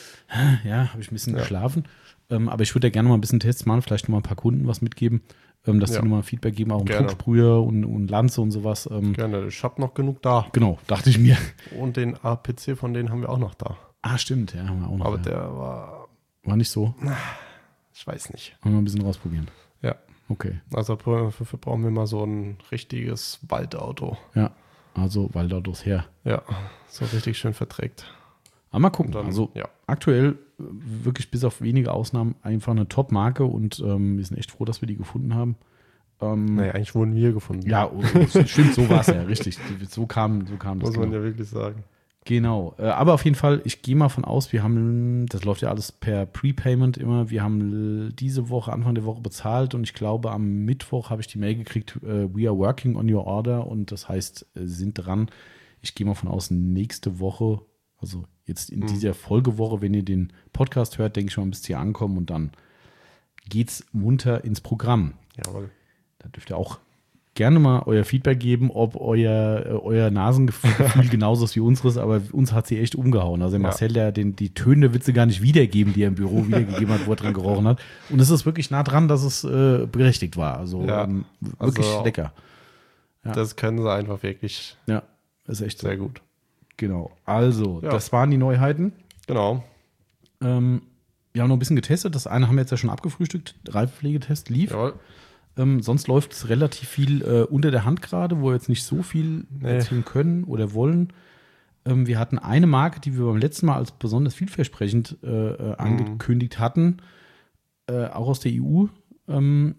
Ja, habe ich ein bisschen Ja. geschlafen. Ähm, aber ich würde ja gerne mal ein bisschen Tests machen, vielleicht noch mal ein paar Kunden was mitgeben, ähm, dass Ja. die nochmal Feedback geben, auch um Gerne. Drucksprüher und, und Lanze und sowas. Ähm, gerne. Ich habe noch genug da. Genau, dachte ich mir. Und den A P C von denen haben wir auch noch da. Ah, stimmt, ja, haben wir auch noch. Aber ja. der war, War nicht so. ich weiß nicht. Wollen wir ein bisschen rausprobieren. Ja, Okay. also dafür brauchen wir mal so ein richtiges Waldauto. Ja, also Waldautos her. Ja, so richtig schön verträgt. Aber mal gucken. Und dann, also ja. aktuell äh, wirklich bis auf wenige Ausnahmen einfach eine Top-Marke und ähm, wir sind echt froh, dass wir die gefunden haben. Ähm, Naja, eigentlich wurden wir gefunden. Ja, oh, oh, stimmt, so war es ja, richtig. So kam, so kam das. Muss man Genau. ja wirklich sagen. Genau. Äh, aber auf jeden Fall, ich gehe mal von aus, wir haben, das läuft ja alles per Prepayment immer, wir haben diese Woche, Anfang der Woche bezahlt und ich glaube, am Mittwoch habe ich die Mail gekriegt, äh, we are working on your order und das heißt, äh, sind dran. Ich gehe mal von aus, nächste Woche, also jetzt in Mhm. dieser Folgewoche, wenn ihr den Podcast hört, denke ich mal, müsst ihr ankommen und dann geht's munter ins Programm. Jawohl. Da dürft ihr auch gerne mal euer Feedback geben, ob euer, äh, euer Nasengefühl genauso ist wie unseres, aber uns hat sie echt umgehauen. Also der Ja. Marcel, der den, die Töne wird sie gar nicht wiedergeben, die er im Büro wiedergegeben hat, wo er dran gerochen hat. Und es ist wirklich nah dran, dass es äh, berechtigt war. Also Ja. ähm, wirklich Also- lecker. Ja. Das können sie einfach wirklich Ja, ist echt so. sehr gut. Genau. Also, Ja. das waren die Neuheiten. Genau. Ähm, wir haben noch ein bisschen getestet. Das eine haben wir jetzt ja schon abgefrühstückt. Reifepflegetest lief. Jawohl. Ähm, sonst läuft es relativ viel äh, unter der Hand gerade, wo wir jetzt nicht so viel Nee. erzählen können oder wollen. Ähm, wir hatten eine Marke, die wir beim letzten Mal als besonders vielversprechend äh, äh, angekündigt hatten, äh, auch aus der E U. Ähm,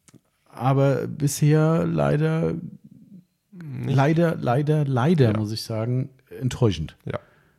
aber bisher leider, Nicht. leider, leider, leider, Ja. muss ich sagen, enttäuschend. Ja.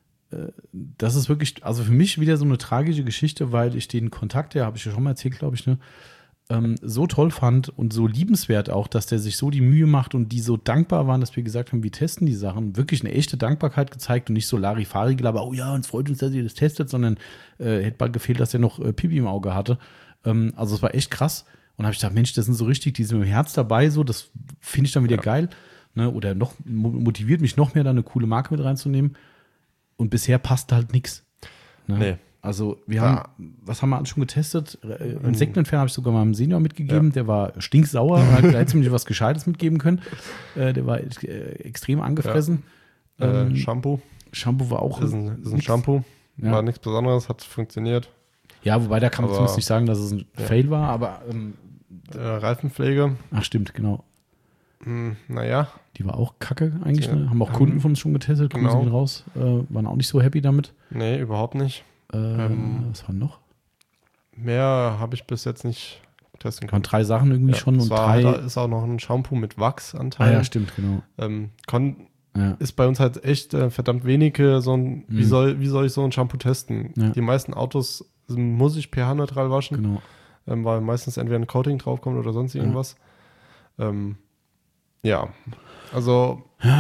Das ist wirklich, also für mich wieder so eine tragische Geschichte, weil ich den Kontakt, der habe ich ja schon mal erzählt, glaube ich, ne, ähm, so toll fand und so liebenswert auch, dass der sich so die Mühe macht und die so dankbar waren, dass wir gesagt haben, wir testen die Sachen. Wirklich eine echte Dankbarkeit gezeigt und nicht so Larifari-Gelaber, oh ja, uns freut uns, dass ihr das testet, sondern äh, hätte bald gefehlt, dass er noch äh, Pipi im Auge hatte. Ähm, also es war echt krass. Und da habe ich gedacht, Mensch, das sind so richtig, die sind mit dem Herz dabei, so, das finde ich dann wieder Ja. geil. Ne? Oder noch mo- motiviert mich noch mehr, da eine coole Marke mit reinzunehmen. Und bisher passt halt nichts. Ne? Nee. Also wir Ja. haben, was haben wir alles schon getestet? Äh, Insektenentferner habe ich sogar meinem Senior mitgegeben. Ja. Der war stinksauer, hat gleich ziemlich was Gescheites mitgeben können. Äh, der war äh, extrem angefressen. Äh, Ähm, Shampoo. Shampoo war auch Ist ein, ist ein nix. Shampoo. Ja. War nichts Besonderes, hat funktioniert. Ja, wobei da kann man Aber- zumindest nicht sagen, dass es ein Ja. Fail war, aber ähm, Äh, Reifenpflege. ach stimmt, genau. Hm, naja. Die war auch kacke eigentlich. Ja. Ne? Haben auch Kunden von uns schon getestet, Grüße Genau. gehen raus. Äh, waren auch nicht so happy damit. Nee, überhaupt nicht. Äh, Ähm, was war noch? Mehr habe ich bis jetzt nicht testen Waren können. drei Sachen irgendwie Ja, schon es und war drei. halt, ist auch noch ein Shampoo mit Ah Wachsanteil. ja, stimmt, genau. ähm, kon, Ja. ist bei uns halt echt äh, verdammt wenige so ein, wie, Mhm. soll, wie soll ich so ein Shampoo testen? Ja. Die meisten Autos muss ich pH-neutral waschen, Genau. ähm, weil meistens entweder ein Coating draufkommt oder sonst irgendwas. Ähm, ja, also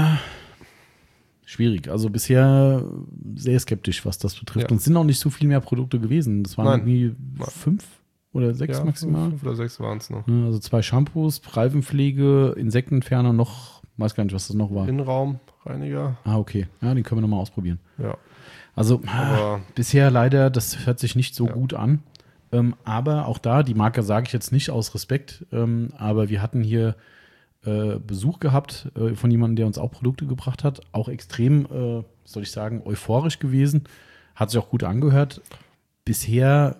Schwierig. Also bisher sehr skeptisch, was das betrifft. Ja. Und es sind auch nicht so viel mehr Produkte gewesen. Das waren Nein. irgendwie Nein. fünf oder sechs ja, maximal. fünf oder sechs waren es noch. Ne, Also zwei Shampoos, Reifenpflege, Insektenentferner, noch, weiß gar nicht, was das noch war. Innenraumreiniger, Ah, okay. Ja, den können wir nochmal ausprobieren. ja. Also Aber bisher leider, das hört sich nicht so Ja. gut an. Ähm, aber auch da, die Marke sage ich jetzt nicht aus Respekt, ähm, aber wir hatten hier äh, Besuch gehabt äh, von jemandem, der uns auch Produkte gebracht hat. Auch extrem, äh, soll ich sagen, euphorisch gewesen. Hat sich auch gut angehört. Bisher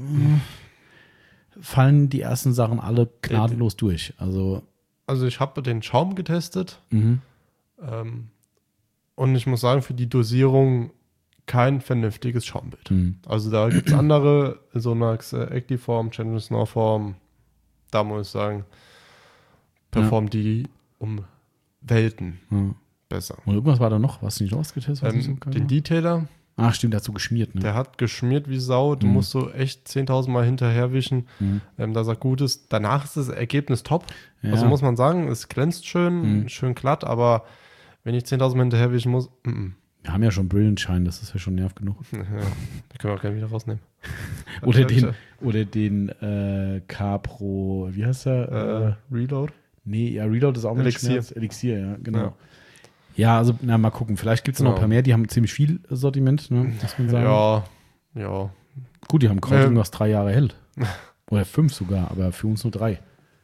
äh, fallen die ersten Sachen alle gnadenlos durch. Also, also ich habe den Schaum getestet mhm. ähm, und ich muss sagen, für die Dosierung kein vernünftiges Schaumbild. Mhm. Also da gibt es andere, Sonax äh, Actiform, Channel Snorform, da muss ich sagen, performen ja. die um Welten ja. besser. Und irgendwas war da noch, was du nicht ausgetestet hast? Ähm, so den Detailer. Ach stimmt, der hat so geschmiert. Ne? Der hat geschmiert wie Sau, du mhm. musst so echt zehntausend Mal hinterherwischen, mhm. ähm, dass er gut ist. Danach ist das Ergebnis top. Ja. Also muss man sagen, es glänzt schön, mhm. schön glatt, aber wenn ich zehntausend Mal hinterherwischen muss, m-m. Wir haben ja schon Brilliant Shine, das ist ja schon nerv genug. Ja, da können wir auch gerne wieder rausnehmen. oder den, oder den äh, K-Pro, wie heißt der? Äh, Reload? Nee, ja, Reload ist auch mit Elixier. Schmerz. Elixier, ja, genau. Ja, ja also, na, mal gucken. Vielleicht gibt es noch genau. ein paar mehr, die haben ziemlich viel Sortiment, ne, muss man sagen. Ja, ja. Gut, die haben Kraut, Ähm. was drei Jahre hält. Oder fünf sogar, aber für uns nur drei.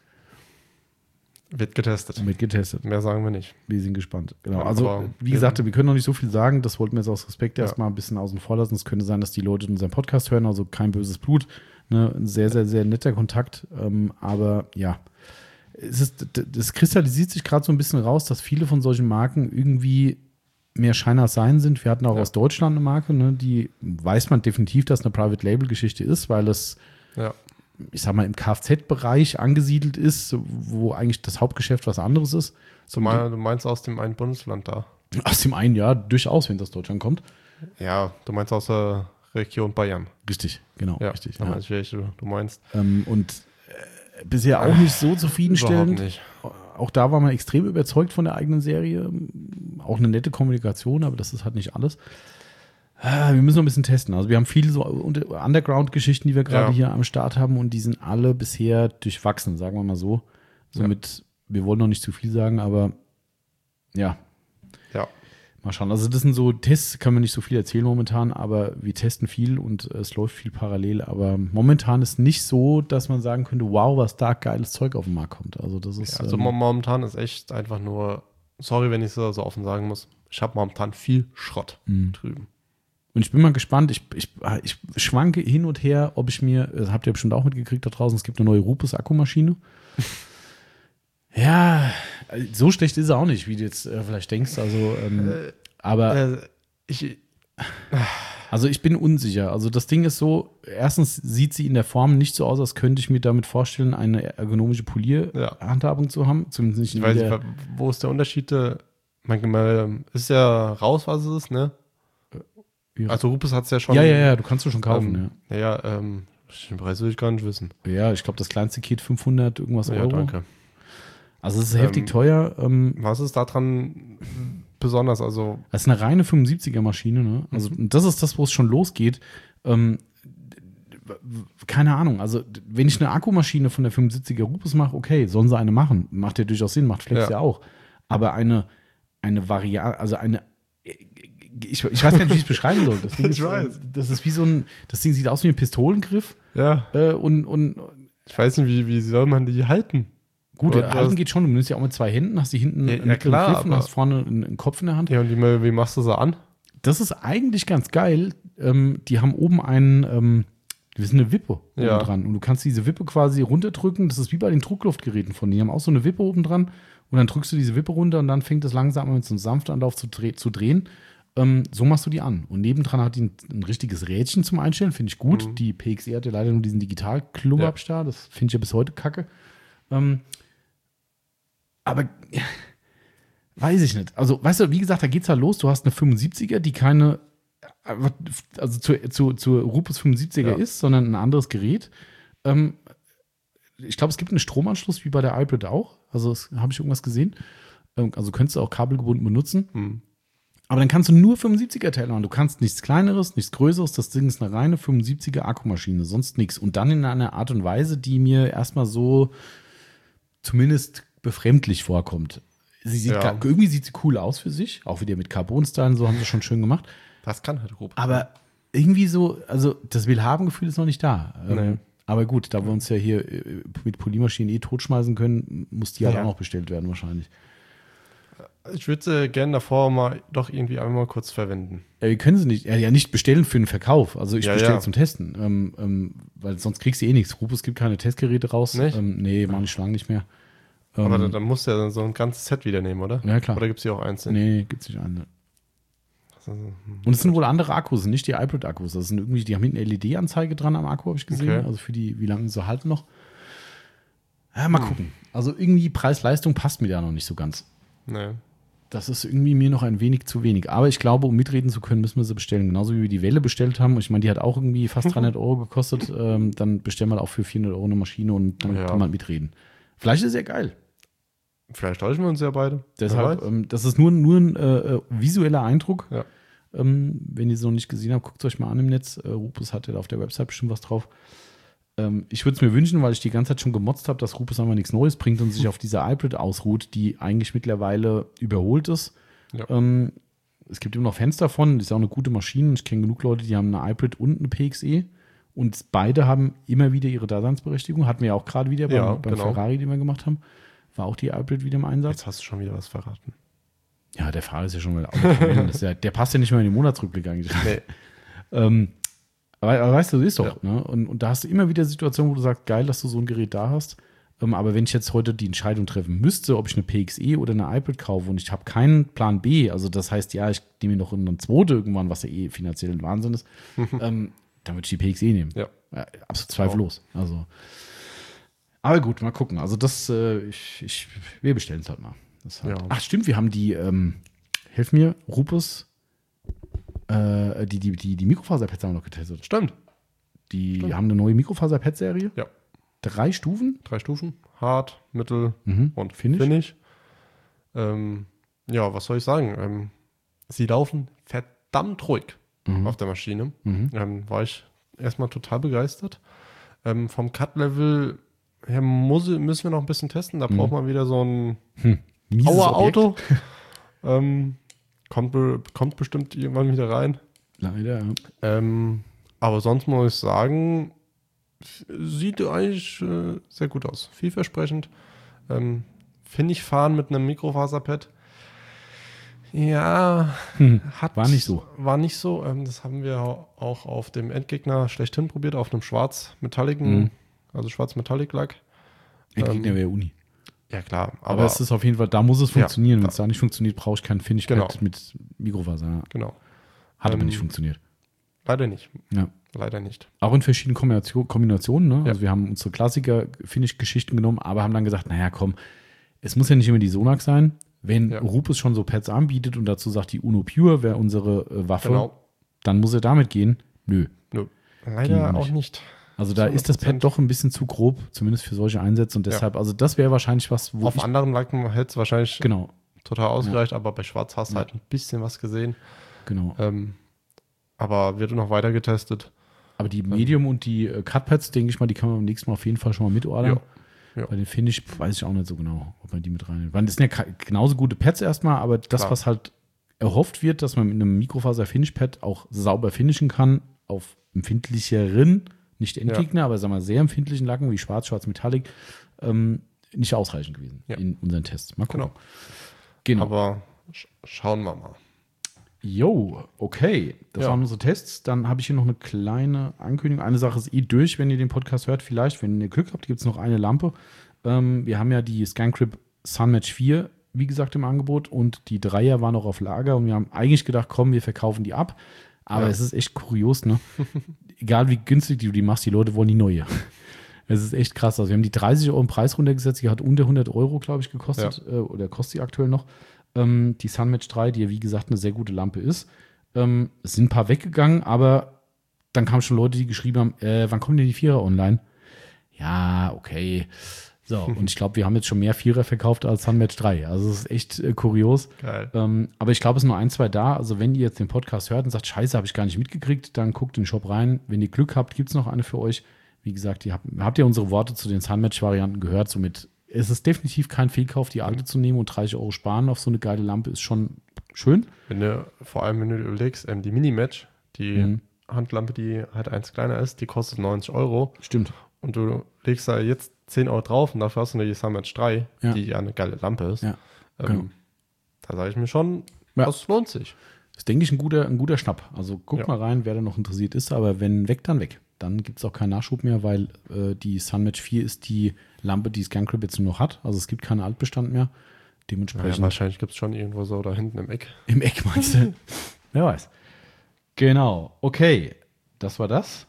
Wird getestet. Wird getestet. Mehr sagen wir nicht. Wir sind gespannt. Genau. Ja, also, wie gesagt, wir können noch nicht so viel sagen. Das wollten wir jetzt aus Respekt ja. erstmal ein bisschen außen vor lassen. Es könnte sein, dass die Leute unseren Podcast hören, also kein böses Blut. Ne? Ein sehr, sehr, sehr netter Kontakt. Ähm, aber ja, es ist, das kristallisiert sich gerade so ein bisschen raus, dass viele von solchen Marken irgendwie mehr Schein als Sein sind. Wir hatten auch ja. aus Deutschland eine Marke, ne? Die weiß man definitiv, dass eine Private-Label-Geschichte ist, weil es ja. ich sag mal, im Kfz-Bereich angesiedelt ist, wo eigentlich das Hauptgeschäft was anderes ist. So du, mein, du meinst aus dem einen Bundesland da? Aus dem einen, ja, durchaus, wenn das aus Deutschland kommt. Ja, du meinst aus der Region Bayern. Richtig, genau, ja, richtig. Ja. Weiß, welche du meinst. Ähm, und äh, bisher auch nicht so zufriedenstellend. Überhaupt nicht. Auch da war man extrem überzeugt von der eigenen Serie. Auch eine nette Kommunikation, aber das ist halt nicht alles. Wir müssen noch ein bisschen testen. Also wir haben viele so Underground-Geschichten, die wir gerade ja. hier am Start haben und die sind alle bisher durchwachsen, sagen wir mal so. Somit, ja. wir wollen noch nicht zu viel sagen, aber ja. Ja. Mal schauen. Also das sind so Tests, kann man nicht so viel erzählen momentan, aber wir testen viel und es läuft viel parallel. Aber momentan ist nicht so, dass man sagen könnte, wow, was da geiles Zeug auf den Markt kommt. Also das ist. Ja, also ähm, momentan ist echt einfach nur, sorry, wenn ich es so offen sagen muss, ich habe momentan viel Schrott mh. drüben. Und ich bin mal gespannt, ich, ich, ich schwanke hin und her, ob ich mir, das habt ihr bestimmt auch mitgekriegt da draußen, es gibt eine neue Rupes-Akkumaschine. Ja, so schlecht ist sie auch nicht, wie du jetzt äh, vielleicht denkst. Also, ähm, äh, aber äh, ich, also ich bin unsicher. Also das Ding ist so, erstens sieht sie in der Form nicht so aus, als könnte ich mir damit vorstellen, eine ergonomische Polierhandhabung ja. zu haben. Zumindest nicht ich in weiß der, nicht, wo ist der Unterschied? Manchmal ist ja raus, was es ist, ne? Also Rupes hat es ja schon. Ja, ja, ja, du kannst du schon kaufen, ähm, ja. Ja, ähm, den Preis will ich gar nicht wissen. Ja, ich glaube, das kleinste Kit fünfhundert irgendwas ja, Euro. Danke. Also es ist heftig ähm, teuer. Ähm, was ist daran besonders? Also das ist eine reine fünfundsiebziger Maschine, ne? Also mhm. das ist das, wo es schon losgeht. Ähm, keine Ahnung, also wenn ich eine Akkumaschine von der fünfundsiebziger Rupes mache, okay, sollen sie eine machen. Macht ja durchaus Sinn, macht Flex ja, ja auch. Aber eine, eine Variante, also eine Ich, ich weiß gar nicht, wie ich es beschreiben soll. Das Ding ist, ich weiß. Das ist wie so ein, das Ding sieht aus wie ein Pistolengriff. Ja. Äh, und, und ich weiß nicht, wie, wie soll man die halten? Gut, ja, halten geht schon. Du nimmst ja auch mit zwei Händen, hast die hinten ja, ja, klar, Griff und hast vorne einen, einen Kopf in der Hand. Ja, und wie, wie machst du sie an? Das ist eigentlich ganz geil. Ähm, die haben oben einen, ähm, das ist eine Wippe ja. oben dran. Und du kannst diese Wippe quasi runterdrücken. Das ist wie bei den Druckluftgeräten von denen. Die haben auch so eine Wippe oben dran. Und dann drückst du diese Wippe runter und dann fängt es langsam an mit so einem Sanftanlauf zu, dreh, zu drehen. Ähm, so machst du die an. Und nebendran hat die ein, ein richtiges Rädchen zum Einstellen, finde ich gut. Mhm. Die P X E hat ja leider nur diesen Digital-Klubabs da. Das finde ich ja bis heute kacke. Ähm, aber ja, weiß ich nicht. Also, weißt du, wie gesagt, da geht's halt los. Du hast eine fünfundsiebziger, die keine, also zu, zu, zu Rupes fünfundsiebziger ja. ist, sondern ein anderes Gerät. Ähm, ich glaube, es gibt einen Stromanschluss wie bei der iPad auch. Also, das habe ich irgendwas gesehen. Ähm, also, könntest du auch kabelgebunden benutzen. Mhm. Aber dann kannst du nur fünfundsiebziger Teile machen. Du kannst nichts Kleineres, nichts Größeres. Das Ding ist eine reine fünfundsiebziger Akkumaschine, sonst nichts. Und dann in einer Art und Weise, die mir erstmal so zumindest befremdlich vorkommt. Sie sieht ja. gar, irgendwie sieht sie cool aus für sich, auch wieder mit Carbon-Stylen, so haben sie schon schön gemacht. Das kann halt grob. Aber irgendwie so, also das Willhaben-Gefühl ist noch nicht da. Nee. Ähm, aber gut, da wir uns ja hier mit Polymaschinen eh totschmeißen können, muss die halt ja. auch noch bestellt werden wahrscheinlich. Ich würde sie gerne davor mal doch irgendwie einmal kurz verwenden. Ja, wir können sie nicht, ja, ja nicht bestellen für den Verkauf. Also ich ja, bestelle ja. zum Testen, ähm, ähm, weil sonst kriegst du eh nichts. Rupes gibt keine Testgeräte raus. Nicht? Ähm, nee, machen die Schlangen nicht mehr. Ähm, Aber dann, dann musst du ja so ein ganzes Set wieder nehmen, oder? Ja, klar. Oder gibt es hier auch einzeln? Nee, gibt es nicht einen. Und es sind wohl andere Akkus, nicht die iPad-Akkus. Das sind irgendwie, die haben hinten eine L E D-Anzeige dran am Akku, habe ich gesehen. Okay. Also für die, wie lange sie halten noch. Ja, mal hm. gucken. Also irgendwie Preis-Leistung passt mir da noch nicht so ganz. Nee. Das ist irgendwie mir noch ein wenig zu wenig. Aber ich glaube, um mitreden zu können, müssen wir sie bestellen. Genauso wie wir die Welle bestellt haben. Ich meine, die hat auch irgendwie fast dreihundert Euro gekostet. Ähm, dann bestellen wir auch für vierhundert Euro eine Maschine und dann ja. kann man mitreden. Vielleicht ist es ja geil. Vielleicht täuschen wir uns ja beide. Deshalb, ähm, das ist nur, nur ein äh, visueller Eindruck. Ja. Ähm, wenn ihr es noch nicht gesehen habt, guckt es euch mal an im Netz. Äh, Rupus hat ja auf der Website bestimmt was drauf. Ähm, ich würde es mir wünschen, weil ich die ganze Zeit schon gemotzt habe, dass Rupus einfach nichts Neues bringt und sich auf dieser iPad ausruht, die eigentlich mittlerweile überholt ist. Ja. Ähm, es gibt immer noch Fans davon. Das ist auch eine gute Maschine. Ich kenne genug Leute, die haben eine iPad und eine P X E. Und beide haben immer wieder ihre Daseinsberechtigung. Hatten wir ja auch gerade wieder beim, ja, beim genau. Ferrari, den wir gemacht haben. War auch die iPad wieder im Einsatz. Jetzt hast du schon wieder was verraten. Ja, der Fahrer ist ja schon mal das ist ja, der passt ja nicht mehr in den Monatsrückblick eigentlich. Nee. ähm, aber, aber weißt du, das ist doch. Ja. Ne? Und, und da hast du immer wieder Situationen, wo du sagst, geil, dass du so ein Gerät da hast. Ähm, aber wenn ich jetzt heute die Entscheidung treffen müsste, ob ich eine P X E oder eine iPad kaufe und ich habe keinen Plan B, also das heißt, ja, ich nehme mir noch einen zweiten irgendwann, was ja eh finanziell ein Wahnsinn ist, ähm, dann würde ich die P X E nehmen. Ja. Ja, absolut zweifellos. Also, aber gut, mal gucken. Also das, äh, ich, ich, wir bestellen es halt mal. Das halt. Ja. Ach stimmt, wir haben die, ähm, helf mir, Rupus, äh, die, die, die, die Mikrofaser-Pads haben wir noch getestet. Stimmt. Die Stimmt. haben eine neue Mikrofaser-Pad-Serie. Ja. Drei Stufen. Drei Stufen. Hart, Mittel Mhm. und Finish. Finish. Ähm, ja, was soll ich sagen? Ähm, sie laufen verdammt ruhig Mhm. auf der Maschine. Mhm. Ähm, war ich erstmal total begeistert. Ähm, vom Cut-Level her muss, müssen wir noch ein bisschen testen. Da Mhm. braucht man wieder so ein Hm. Mieses Auer-Auto. ähm, kommt, be kommt bestimmt irgendwann wieder rein. Leider, ja. Ähm, aber sonst muss ich sagen, sieht eigentlich äh, sehr gut aus. Vielversprechend. Ähm, Finde ich fahren mit einem Mikrofaserpad. Ja, Hm. hat, War nicht so. War nicht so. Ähm, das haben wir auch auf dem Endgegner schlechthin probiert, auf einem schwarz-metalligen, Mhm. also schwarz-metallic-Lack. Endgegner Ähm, wäre Uni. Ja, klar. Aber, Aber, es ist auf jeden Fall, da muss es funktionieren. Ja, Wenn es da nicht funktioniert, brauche ich kein Finish-Pad Genau. mit Mikrofaser. Ja. genau. Hat aber Ähm, nicht funktioniert. Leider nicht. Ja. Leider nicht. Auch in verschiedenen Kombination, Kombinationen. Ne? Ja. Also wir haben unsere Klassiker-Finish-Geschichten genommen, aber haben dann gesagt, naja, komm, es muss ja nicht immer die Sonax sein. Wenn Ja. Rupus schon so Pads anbietet und dazu sagt, die Uno Pure wäre unsere äh, Waffe, Genau. dann muss er damit gehen. Nö. Nö. Ging Leider nicht. auch nicht. Also da ist das Pad doch ein bisschen zu grob, zumindest für solche Einsätze. Und deshalb, also das wäre wahrscheinlich was, wo Auf ich, anderen Lacken hätte es wahrscheinlich genau, total ausgereicht, aber bei Schwarz hast du Ja. halt ein bisschen was gesehen. genau. Ähm, aber wird noch weiter getestet. Aber die Medium und die äh, Cutpads, denke ich mal, die kann man beim nächsten Mal auf jeden Fall schon mal mitordern. Ja, ja. Bei den Finish weiß ich auch nicht so genau, ob man die mit rein. Weil das sind ja ka- genauso gute Pads erstmal, aber das, Klar. was halt erhofft wird, dass man mit einem Mikrofaser-Finish-Pad auch sauber finishen kann, auf empfindlicheren, nicht Endgegner, aber sagen wir sehr empfindlichen Lacken wie Schwarz, Schwarz-Metallic, ähm, nicht ausreichend gewesen Ja. in unseren Tests. Mal gucken. Genau. Genau. Aber sch schauen wir mal. Jo, okay. Das Ja. waren unsere Tests. Dann habe ich hier noch eine kleine Ankündigung. Eine Sache ist eh durch, wenn ihr den Podcast hört. Vielleicht, wenn ihr Glück habt, gibt es noch eine Lampe. Ähm, wir haben ja die ScanCrip Sunmatch vier, wie gesagt, im Angebot. Und die Dreier waren noch auf Lager. Und wir haben eigentlich gedacht, komm, wir verkaufen die ab. Aber Ja. es ist echt kurios, ne? Egal wie günstig du die machst, die Leute wollen die neue. Es ist echt krass. Also wir haben die dreißig Euro im Preis runtergesetzt. Die hat unter hundert Euro, glaube ich, gekostet. Äh, oder kostet die aktuell noch. Ähm, die Sunmatch drei, die ja wie gesagt eine sehr gute Lampe ist. Ähm, es sind ein paar weggegangen, aber dann kamen schon Leute, die geschrieben haben, äh, wann kommen denn die Vierer online? Ja, okay. So, und ich glaube, wir haben jetzt schon mehr Vierer verkauft als Sunmatch drei. Also es ist echt äh, kurios. Geil. Ähm, aber ich glaube, es sind nur ein, zwei da. Also wenn ihr jetzt den Podcast hört und sagt, scheiße, habe ich gar nicht mitgekriegt, dann guckt in den Shop rein. Wenn ihr Glück habt, gibt es noch eine für euch. Wie gesagt, ihr habt, habt ihr unsere Worte zu den Sunmatch-Varianten gehört. Somit es ist definitiv kein Fehlkauf, die alte zu nehmen und dreißig Euro sparen auf so eine geile Lampe ist schon schön. Wenn du, vor allem, wenn du überlegst, ähm, die Minimatch, die Mhm. Handlampe, die halt eins kleiner ist, die kostet neunzig Euro. Stimmt. Und du legst da jetzt zehn Euro drauf und dafür hast du eine Sunmatch drei, Ja. die ja eine geile Lampe ist. Ja, ähm, genau. Da sage ich mir schon, Ja. das lohnt sich. Das ist, denke ich, ein guter, ein guter Schnapp. Also guck Ja. mal rein, wer da noch interessiert ist. Aber wenn weg, dann weg. Dann gibt es auch keinen Nachschub mehr, weil äh, die Sunmatch vier ist die Lampe, die ScanCrip jetzt nur noch hat. Also es gibt keinen Altbestand mehr. Ja, Dementsprechend wahrscheinlich gibt es schon irgendwo so da hinten im Eck. im Eck, meinst du? Wer weiß. Genau, okay. Das war das.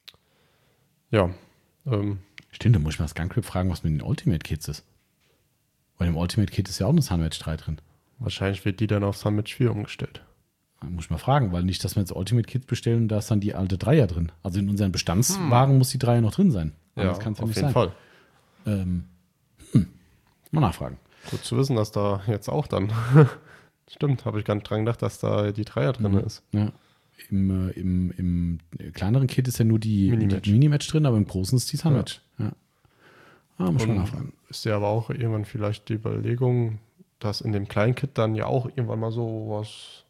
Ja. Ähm, Stimmt, da muss ich mal das Gungrip fragen, was mit den Ultimate Kits ist. Weil im Ultimate Kit ist ja auch eine Sunmatch drei drin. wahrscheinlich wird die dann auf Sunmatch vier umgestellt. Da muss ich mal fragen, weil nicht, dass wir jetzt Ultimate Kits bestellen und da ist dann die alte Dreier drin. Also in unseren Bestandswagen hm. muss die Dreier noch drin sein. Ja, das kann's ja auf nicht jeden sein. Fall. Ähm, hm. Mal nachfragen. Gut zu wissen, dass da jetzt auch dann stimmt, habe ich gar nicht dran gedacht, dass da die Dreier drin mhm. ist. Ja. Im, äh, im, Im kleineren Kit ist ja nur die Minimatch, die Minimatch drin, aber im großen ist die Sunmatch. Ja. Ja. Ah, muss ich mal nachfragen. Ist ja aber auch irgendwann vielleicht die Überlegung, dass in dem kleinen Kit dann ja auch irgendwann mal so was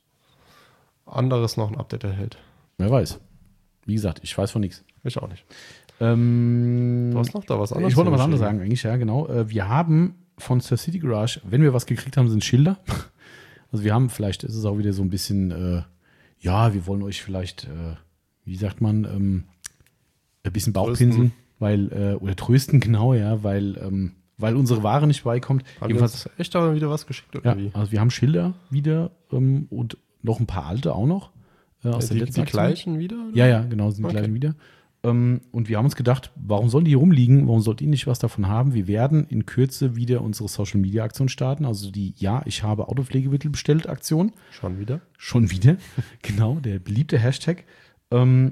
anderes noch ein Update erhält. Wer weiß. Wie gesagt, ich weiß von nichts. Ich auch nicht. Ähm, du hast noch da was anderes. Ich wollte noch was anderes sagen, eigentlich, ja, genau. Wir haben von Surf City Garage, wenn wir was gekriegt haben, sind Schilder. Also wir haben, vielleicht ist es auch wieder so ein bisschen, äh, ja, wir wollen euch vielleicht, äh, wie sagt man, ähm, ein bisschen Bauchpinseln, weil, äh, oder trösten, genau, ja, weil, ähm, weil unsere Ware nicht beikommt. Haben Jedenfalls wir uns echt aber wieder was geschickt, oder ja, wie? Also wir haben Schilder wieder ähm, und noch ein paar alte auch noch. Äh, aus ja, der die, die gleichen wieder? Oder? Ja, ja, genau, sind die okay. gleichen wieder. Ähm, und wir haben uns gedacht, warum sollen die hier rumliegen? Warum sollt ihr nicht was davon haben? Wir werden in Kürze wieder unsere Social-Media-Aktion starten. Also die Ja, ich habe Autopflegemittel bestellt Aktion. Schon wieder? Schon wieder, genau, der beliebte Hashtag. Ähm,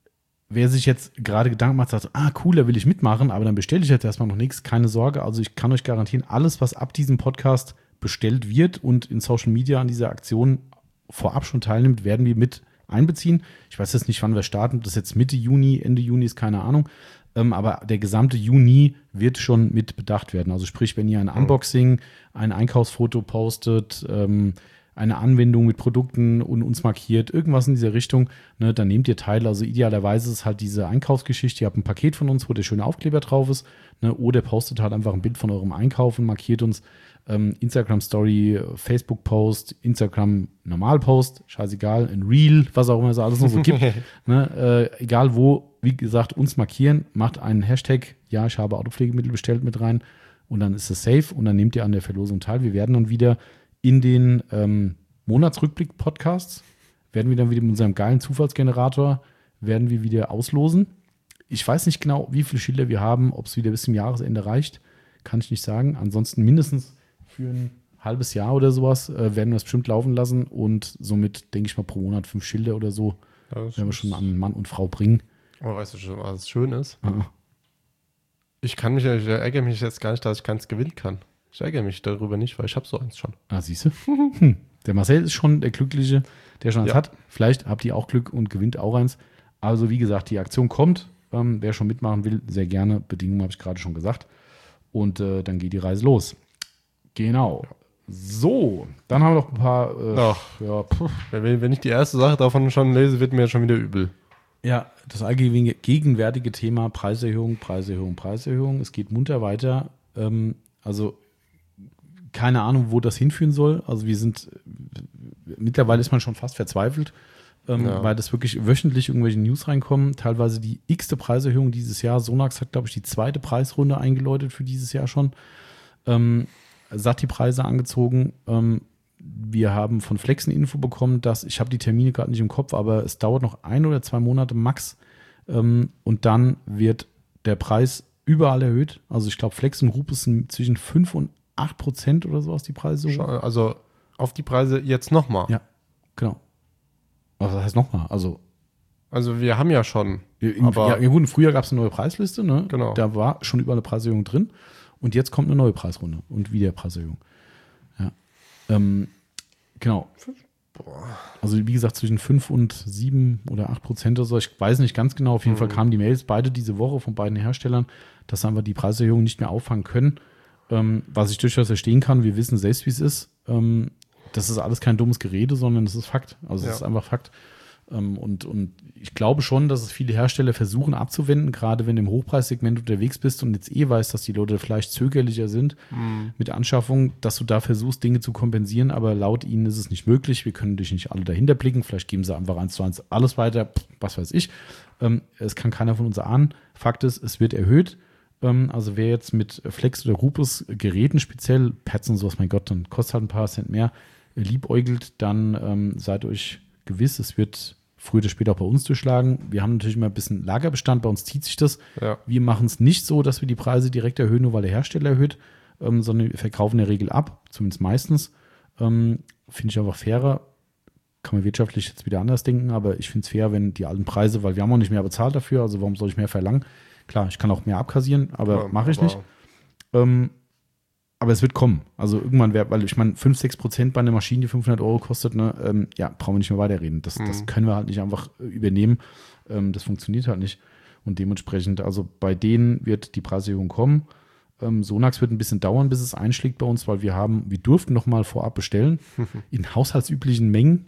wer sich jetzt gerade Gedanken macht, sagt, ah cool, da will ich mitmachen, aber dann bestelle ich jetzt erstmal noch nichts. Keine Sorge, also ich kann euch garantieren, alles, was ab diesem Podcast bestellt wird und in Social Media an dieser Aktion vorab schon teilnimmt, werden wir mit einbeziehen. Ich weiß jetzt nicht, wann wir starten. Das ist jetzt Mitte Juni, Ende Juni ist keine Ahnung. Ähm, aber der gesamte Juni wird schon mit bedacht werden. Also sprich, wenn ihr ein Unboxing, ein Einkaufsfoto postet, ähm, eine Anwendung mit Produkten und uns markiert, irgendwas in dieser Richtung, ne, dann nehmt ihr teil. Also idealerweise ist halt diese Einkaufsgeschichte, ihr habt ein Paket von uns, wo der schöne Aufkleber drauf ist, ne, oder postet halt einfach ein Bild von eurem Einkauf und markiert uns. Ähm, Instagram-Story, Facebook-Post, Instagram-Normal-Post, scheißegal, ein Reel, was auch immer es alles noch so gibt. ne, äh, egal wo, wie gesagt, uns markieren, macht einen Hashtag, ja, ich habe Autopflegemittel bestellt mit rein und dann ist es safe und dann nehmt ihr an der Verlosung teil. Wir werden dann wieder in den ähm, Monatsrückblick-Podcasts, werden wir dann wieder mit unserem geilen Zufallsgenerator, werden wir wieder auslosen. Ich weiß nicht genau, wie viele Schilder wir haben, ob es wieder bis zum Jahresende reicht, kann ich nicht sagen. Ansonsten mindestens für ein halbes Jahr oder sowas äh, werden wir es bestimmt laufen lassen und somit, denke ich mal, pro Monat fünf Schilder oder so ja, werden wir schon an Mann und Frau bringen. Aber weißt du schon, was schön ist? Ah. Ich kann mich, ich ärgere mich jetzt gar nicht, dass ich keins gewinnen kann. Ich ärgere mich darüber nicht, weil ich habe so eins schon. Ah, siehst du? hm. Der Marcel ist schon der Glückliche, der schon eins ja. hat. Vielleicht habt ihr auch Glück und gewinnt auch eins. Also wie gesagt, die Aktion kommt. Ähm, wer schon mitmachen will, sehr gerne. Bedingungen habe ich gerade schon gesagt. Und äh, dann geht die Reise los. Genau. Ja. So, dann haben wir noch ein paar. Äh, Ach, ja, wenn, wenn ich die erste Sache davon schon lese, wird mir schon wieder übel. Ja, das allgegenwärtige Thema Preiserhöhung, Preiserhöhung, Preiserhöhung. Es geht munter weiter. Ähm, also keine Ahnung, wo das hinführen soll. Also wir sind, mittlerweile ist man schon fast verzweifelt, ähm, ja. weil das wirklich wöchentlich irgendwelche News reinkommen. Teilweise die x-te Preiserhöhung dieses Jahr. Sonax hat, glaube ich, die zweite Preisrunde eingeläutet für dieses Jahr schon. Ähm, Sati-Preise angezogen. Ähm, wir haben von Flex eine Info bekommen, dass, ich habe die Termine gerade nicht im Kopf, aber es dauert noch ein oder zwei Monate max. Ähm, und dann wird der Preis überall erhöht. Also ich glaube, Flex und Rupes sind zwischen fünf und acht Prozent oder so aus die Preise. Also auf die Preise jetzt nochmal. Ja, genau. Was heißt nochmal? Also, also wir haben ja schon. Im, aber ja, gut, im Frühjahr gab es eine neue Preisliste. Ne? Genau. Da war schon überall eine Preiserhöhung drin. Und jetzt kommt eine neue Preisrunde und wieder Preiserhöhung. Ja. Ähm, genau. Boah. Also wie gesagt, zwischen fünf und sieben oder acht Prozent oder so. Ich weiß nicht ganz genau. Auf jeden mhm. Fall kamen die Mails beide diese Woche von beiden Herstellern, dass einfach die Preiserhöhung nicht mehr auffangen können. Ähm, was ich durchaus verstehen kann. Wir wissen selbst, wie es ist. Ähm, das ist alles kein dummes Gerede, sondern das ist Fakt. Also es ja. ist einfach Fakt. Ähm, und, und ich glaube schon, dass es viele Hersteller versuchen abzuwenden, gerade wenn du im Hochpreissegment unterwegs bist und jetzt eh weißt, dass die Leute vielleicht zögerlicher sind mhm. mit Anschaffung, dass du da versuchst, Dinge zu kompensieren, aber laut ihnen ist es nicht möglich. Wir können dich nicht alle dahinter blicken. Vielleicht geben sie einfach eins zu eins alles weiter, was weiß ich. Ähm, es kann keiner von uns ahnen. Fakt ist, es wird erhöht. Ähm, also wer jetzt mit Flex oder Rupes Geräten speziell, Pads und sowas, mein Gott, dann kostet halt ein paar Cent mehr, liebäugelt, dann ähm, seid euch gewiss, es wird früher oder später auch bei uns durchschlagen. Wir haben natürlich immer ein bisschen Lagerbestand, bei uns zieht sich das. Ja. Wir machen es nicht so, dass wir die Preise direkt erhöhen, nur weil der Hersteller erhöht, ähm, sondern wir verkaufen in der Regel ab, zumindest meistens. Ähm, finde ich einfach fairer. Kann man wirtschaftlich jetzt wieder anders denken, aber ich finde es fair, wenn die alten Preise, weil wir haben auch nicht mehr bezahlt dafür, also warum soll ich mehr verlangen? Klar, ich kann auch mehr abkassieren, aber Ja, mache ich aber- nicht. Ähm, aber es wird kommen. Also irgendwann wäre, weil ich meine, fünf, sechs Prozent bei einer Maschine, die fünfhundert Euro kostet, ne, ähm, ja, brauchen wir nicht mehr weiterreden. Das, das Mhm. können wir halt nicht einfach äh, übernehmen. Ähm, das funktioniert halt nicht. Und dementsprechend, also bei denen wird die Preiserhöhung kommen. Ähm, Sonax wird ein bisschen dauern, bis es einschlägt bei uns, weil wir haben, wir durften noch mal vorab bestellen in haushaltsüblichen Mengen.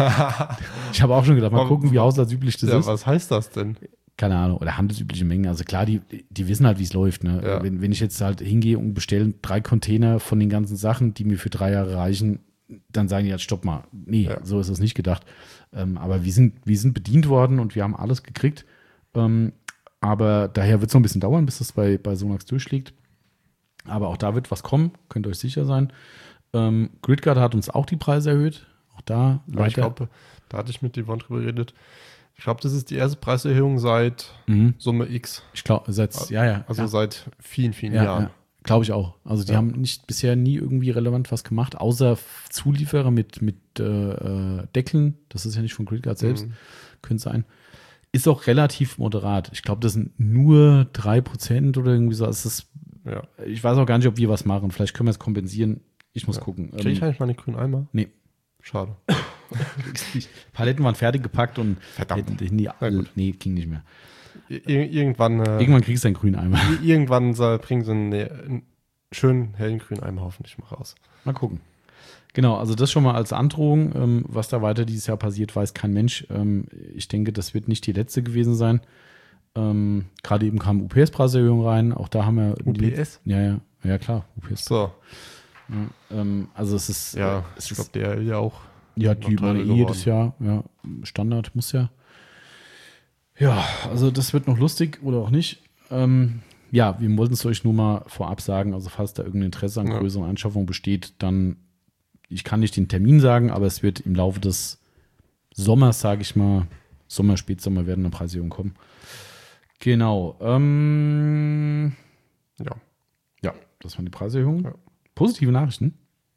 Ich habe auch schon gedacht, mal Aber- gucken, wie haushaltsüblich das ja, ist. was heißt das denn? Keine Ahnung, oder handelsübliche Mengen. Also klar, die, die wissen halt, wie es läuft. Ne? Ja. Wenn, wenn ich jetzt halt hingehe und bestelle drei Container von den ganzen Sachen, die mir für drei Jahre reichen, dann sagen die halt, stopp mal. Nee, Ja. so ist es nicht gedacht. Ähm, aber wir sind, wir sind bedient worden und wir haben alles gekriegt. Ähm, aber daher wird es noch ein bisschen dauern, bis das bei, bei Sonax durchschlägt. Aber auch da wird was kommen, könnt ihr euch sicher sein. Ähm, Gridguard hat uns auch die Preise erhöht. Auch da Ja, ich leider. glaube, da hatte ich mit Yvonne drüber geredet. Ich glaube, das ist die erste Preiserhöhung seit Mhm. Summe X. Ich glaube, seit, ja, ja. Also ja. seit vielen, vielen Ja, Jahren. ja. Glaube ich auch. Also die Ja. haben nicht bisher nie irgendwie relevant was gemacht, außer Zulieferer mit, mit äh, äh, Deckeln. Das ist ja nicht von Gridguard selbst. Mhm. Könnte sein. Ist auch relativ moderat. Ich glaube, das sind nur drei Prozent oder irgendwie so. Es ist, Ja. ich weiß auch gar nicht, ob wir was machen. Vielleicht können wir es kompensieren. Ich muss Ja. gucken. Kriege ich Ähm, eigentlich mal einen grünen Eimer? nee. Schade. Die Paletten waren fertig gepackt und Verdammt. hätten nie, Na gut. nee, ging nicht mehr. Ir irgendwann, äh, Irgendwann kriegst du einen grünen Eimer. ir- irgendwann soll- bringen sie einen, einen schönen hellen grünen Eimer hoffentlich mal raus. Mal gucken. Genau, also das schon mal als Androhung. Ähm, was da weiter dieses Jahr passiert, weiß kein Mensch. Ähm, ich denke, das wird nicht die letzte gewesen sein. Ähm, Gerade eben kam U P S-Preiserhöhung rein. Auch da haben wir. U P S? Ja, ja, ja, klar, U P S. So, Ja, ähm, also es ist. ja, äh, es ich ist glaube, der ja auch. ja, noch die teurer meine eh jedes geworden. Jahr. Ja, Standard muss ja. Ja, also das wird noch lustig oder auch nicht. Ähm, ja, wir wollten es euch nur mal vorab sagen. Also falls da irgendein Interesse an Ja. größeren Anschaffungen besteht, dann, ich kann nicht den Termin sagen, aber es wird im Laufe des Sommers, sage ich mal, Sommer, Spätsommer werden eine Preiserhöhung kommen. Genau. Ähm, Ja. ja, das waren die Preiserhöhungen. Ja. Positive Nachrichten.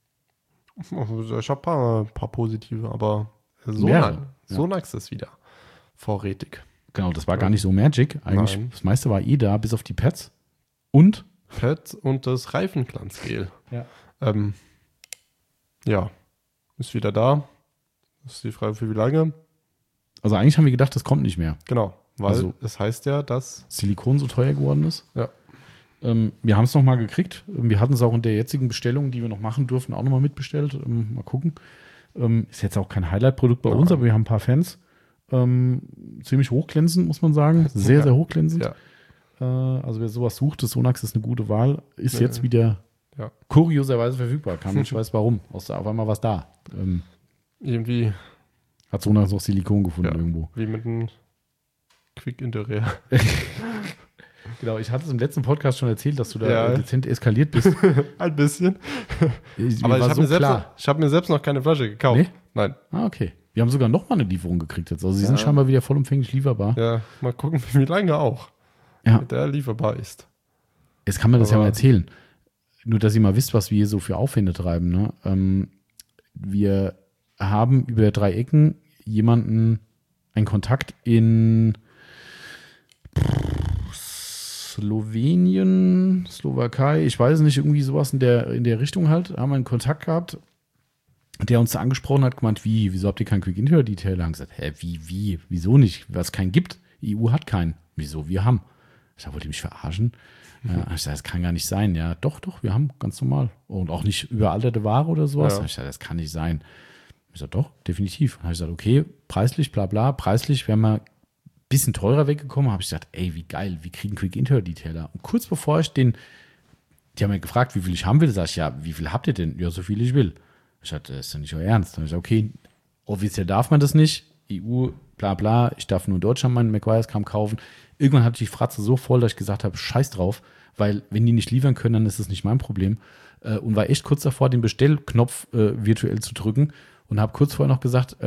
Also ich habe ein paar, paar positive, aber Mehrere, Sonax, ja. Sonax ist wieder vorrätig. Genau, das war gar nicht so Magic. Eigentlich, Nein. das meiste war eh da, bis auf die Pads. Und? Pet und das Reifenglanzgel. Ja. Ähm, ja, ist wieder da. Ist die Frage, für wie lange? Also eigentlich haben wir gedacht, das kommt nicht mehr. Genau, weil Also- es heißt ja, dass. Silikon so teuer geworden ist. Ja. Ähm, wir haben es nochmal gekriegt. Wir hatten es auch in der jetzigen Bestellung, die wir noch machen durften, auch nochmal mitbestellt. Ähm, mal gucken. Ähm, ist jetzt auch kein Highlight-Produkt bei Ja. uns, aber wir haben ein paar Fans. Ähm, ziemlich hochglänzend, muss man sagen. Sehr, Ja. sehr hochglänzend. Ja, Äh, also wer sowas sucht, das Sonax ist eine gute Wahl. Ist Ja. jetzt wieder Ja. kurioserweise verfügbar. Kein Mensch weiß warum. Aus der, auf einmal war es da. Ähm, irgendwie hat Sonax noch Silikon gefunden Ja. irgendwo. wie mit einem Quick Interieur. Genau, ich hatte es im letzten Podcast schon erzählt, dass du da Ja. äh, dezent eskaliert bist. Ein bisschen. Ich, Aber mir ich war habe mir, selbst klar. noch- ich hab mir selbst noch keine Flasche gekauft. Nee? Nein. Ah, okay. Wir haben sogar noch mal eine Lieferung gekriegt jetzt. Also sie Ja. sind scheinbar wieder vollumfänglich lieferbar. Ja, mal gucken, wie lange auch. Ja. Mit der lieferbar ist. Jetzt kann man das ja Aber- mal erzählen. Nur, dass ihr mal wisst, was wir hier so für Aufwände treiben. Ne? Ähm, wir haben über drei Ecken jemanden, einen Kontakt in Slowenien, Slowakei, ich weiß nicht, irgendwie sowas in der, in der Richtung halt, haben wir einen Kontakt gehabt, der uns da angesprochen hat, gemeint, wie, wieso habt ihr keinen Quick Interior Detailer? Haben gesagt, hä, wie, wie, wieso nicht? Was es keinen gibt? E U hat keinen. Wieso? Wir haben. Ich sag, wollt ihr mich verarschen? Ja, ich sag, das kann gar nicht sein. Ja, doch, doch, wir haben, ganz normal. Und auch nicht überalterte Ware oder sowas. Ja. Ich sag, das kann nicht sein. Ich sag, doch, definitiv. Dann habe ich gesagt, okay, preislich, bla bla, preislich wären wir ein bisschen teurer weggekommen. Habe ich gesagt, ey, wie geil, wir kriegen Quick Interior Detailer. Und kurz bevor ich den, die haben mir gefragt, wie viel ich haben will, sag ich, ja, wie viel habt ihr denn? Ja, so viel ich will. Ich sagte, das ist ja nicht euer Ernst. Dann habe ich gesagt, okay, offiziell darf man das nicht. E U, bla bla, ich darf nur in Deutschland meinen McGuire's-Kram kaufen. Irgendwann hatte ich die Fratze so voll, dass ich gesagt habe, scheiß drauf, weil wenn die nicht liefern können, dann ist das nicht mein Problem. Und war echt kurz davor, den Bestellknopf äh, virtuell zu drücken und habe kurz vorher noch gesagt, ähm,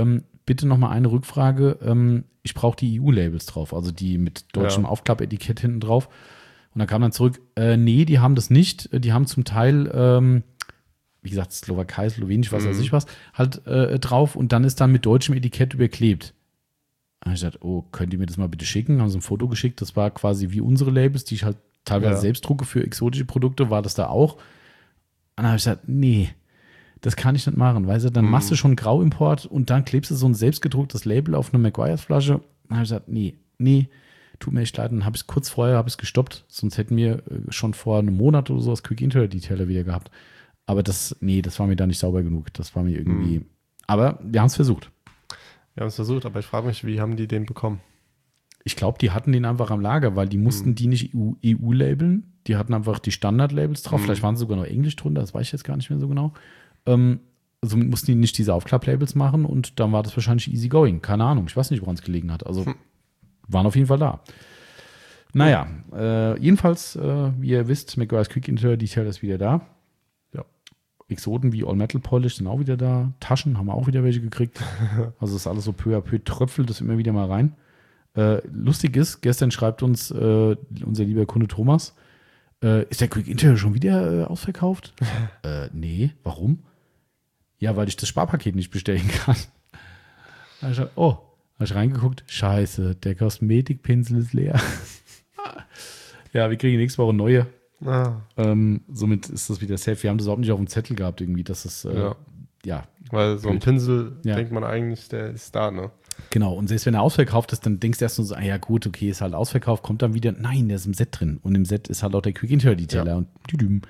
bitte nochmal eine Rückfrage. Ähm, ich brauche die E U-Labels drauf, also die mit deutschem Ja. Aufklappetikett hinten drauf. Und dann kam dann zurück, äh, nee, die haben das nicht. Die haben zum Teil, ähm, wie gesagt, Slowakei, Slowenisch, was Mhm. weiß ich was, halt äh, drauf. Und dann ist dann mit deutschem Etikett überklebt. Da habe ich gesagt, oh, könnt ihr mir das mal bitte schicken? Haben sie ein Foto geschickt. Das war quasi wie unsere Labels, die ich halt teilweise Ja. selbst drucke für exotische Produkte, war das da auch. Und dann habe ich gesagt, nee, das kann ich nicht machen. Weißt du, dann Mhm. machst du schon Grauimport und dann klebst du so ein selbstgedrucktes Label auf eine Maguires-Flasche. Dann habe ich gesagt, nee, nee, tut mir echt leid. Dann habe ich es kurz vorher habe ich es gestoppt. Sonst hätten wir äh, schon vor einem Monat oder so das Quick Interior Detailer wieder gehabt. Aber das, nee, das war mir da nicht sauber genug. Das war mir irgendwie. Mhm. Aber wir haben es versucht. Wir haben es versucht, aber ich frage mich, wie haben die den bekommen? Ich glaube, die hatten den einfach am Lager, weil die mussten Mhm. die nicht E U labeln. Die hatten einfach die Standard-Labels drauf. Mhm. Vielleicht waren sie sogar noch Englisch drunter, das weiß ich jetzt gar nicht mehr so genau. Ähm, also mussten die nicht diese Aufklapp-Labels machen und dann war das wahrscheinlich easy going. Keine Ahnung, ich weiß nicht, woran es gelegen hat. Also Hm. waren auf jeden Fall da. Naja, äh, jedenfalls, äh, wie ihr wisst, Maguires Quick Interior Detail ist wieder da. Ja. Exoten wie All Metal Polish sind auch wieder da. Taschen haben wir auch wieder welche gekriegt. Also ist alles so peu à peu, tröpfelt das immer wieder mal rein. Äh, lustig ist, gestern schreibt uns äh, unser lieber Kunde Thomas, äh, ist der Quick Interior schon wieder äh, ausverkauft? äh, nee, warum? Ja, weil ich das Sparpaket nicht bestellen kann. Da hab ich gesagt, oh, habe ich reingeguckt, scheiße, der Kosmetikpinsel ist leer. Ja, wir kriegen nächste Woche neue. Ah, Ähm, somit ist das wieder safe. Wir haben das überhaupt nicht auf dem Zettel gehabt, irgendwie, dass es, äh, ja. ja. Weil so ein Blöd. Pinsel, Ja. denkt man eigentlich, der ist da, ne? Genau. Und selbst wenn er ausverkauft ist, dann denkst du erst nur so, ah ja, gut, okay, ist halt ausverkauft, kommt dann wieder, nein, der ist im Set drin. Und im Set ist halt auch der Quick Interior Detailer Ja. und düdüm.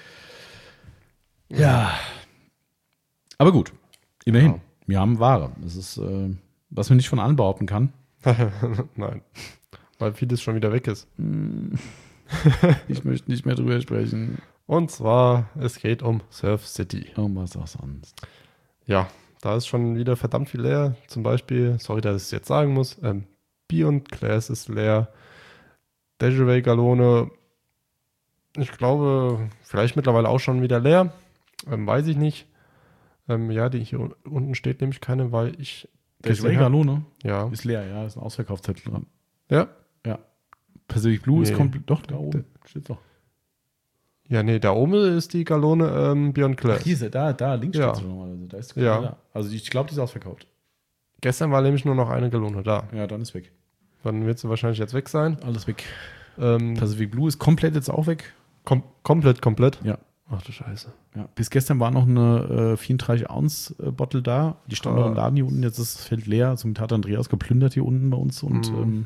Ja. Aber gut, immerhin, Ja. wir haben Ware. Das ist, äh, was man nicht von allen behaupten kann. Nein. Weil vieles schon wieder weg ist. Ich möchte nicht mehr drüber sprechen. Und zwar, es geht um Surf City. Oh, was auch sonst. Ja, da ist schon wieder verdammt viel leer. Zum Beispiel, sorry, dass ich es jetzt sagen muss, ähm, Beyond Glass ist leer. Desiree Galone, ich glaube, vielleicht mittlerweile auch schon wieder leer. Ähm, weiß ich nicht. Ähm, ja, die hier un- unten steht nämlich keine, weil ich. Der gesehen hab- Galone Ja. ist leer, ja, ist ein Ausverkaufszettel dran. Ja. Ja. Pacific Blue ist Nee. komplett, doch, da oben steht doch. Ja, nee, da oben ist die Galone ähm, Beyond Glass. Hier ist er, da, da, links Ja. steht schon normalerweise. Da ist Ja. da. Also ich glaube, die ist ausverkauft. Gestern war nämlich nur noch eine Galone da. Ja, dann ist weg. Dann wird sie wahrscheinlich jetzt weg sein. Alles weg. Ähm, Pacific Blue ist komplett jetzt auch weg. kom komplett, komplett. Ja. Ach du Scheiße. Ja. Bis gestern war noch eine äh, vierunddreißig Ounce äh, Bottle da. Die stand noch im Krass. Laden hier unten. Jetzt ist das Feld leer. Somit hat Andreas geplündert hier unten bei uns. Und Mhm. ähm,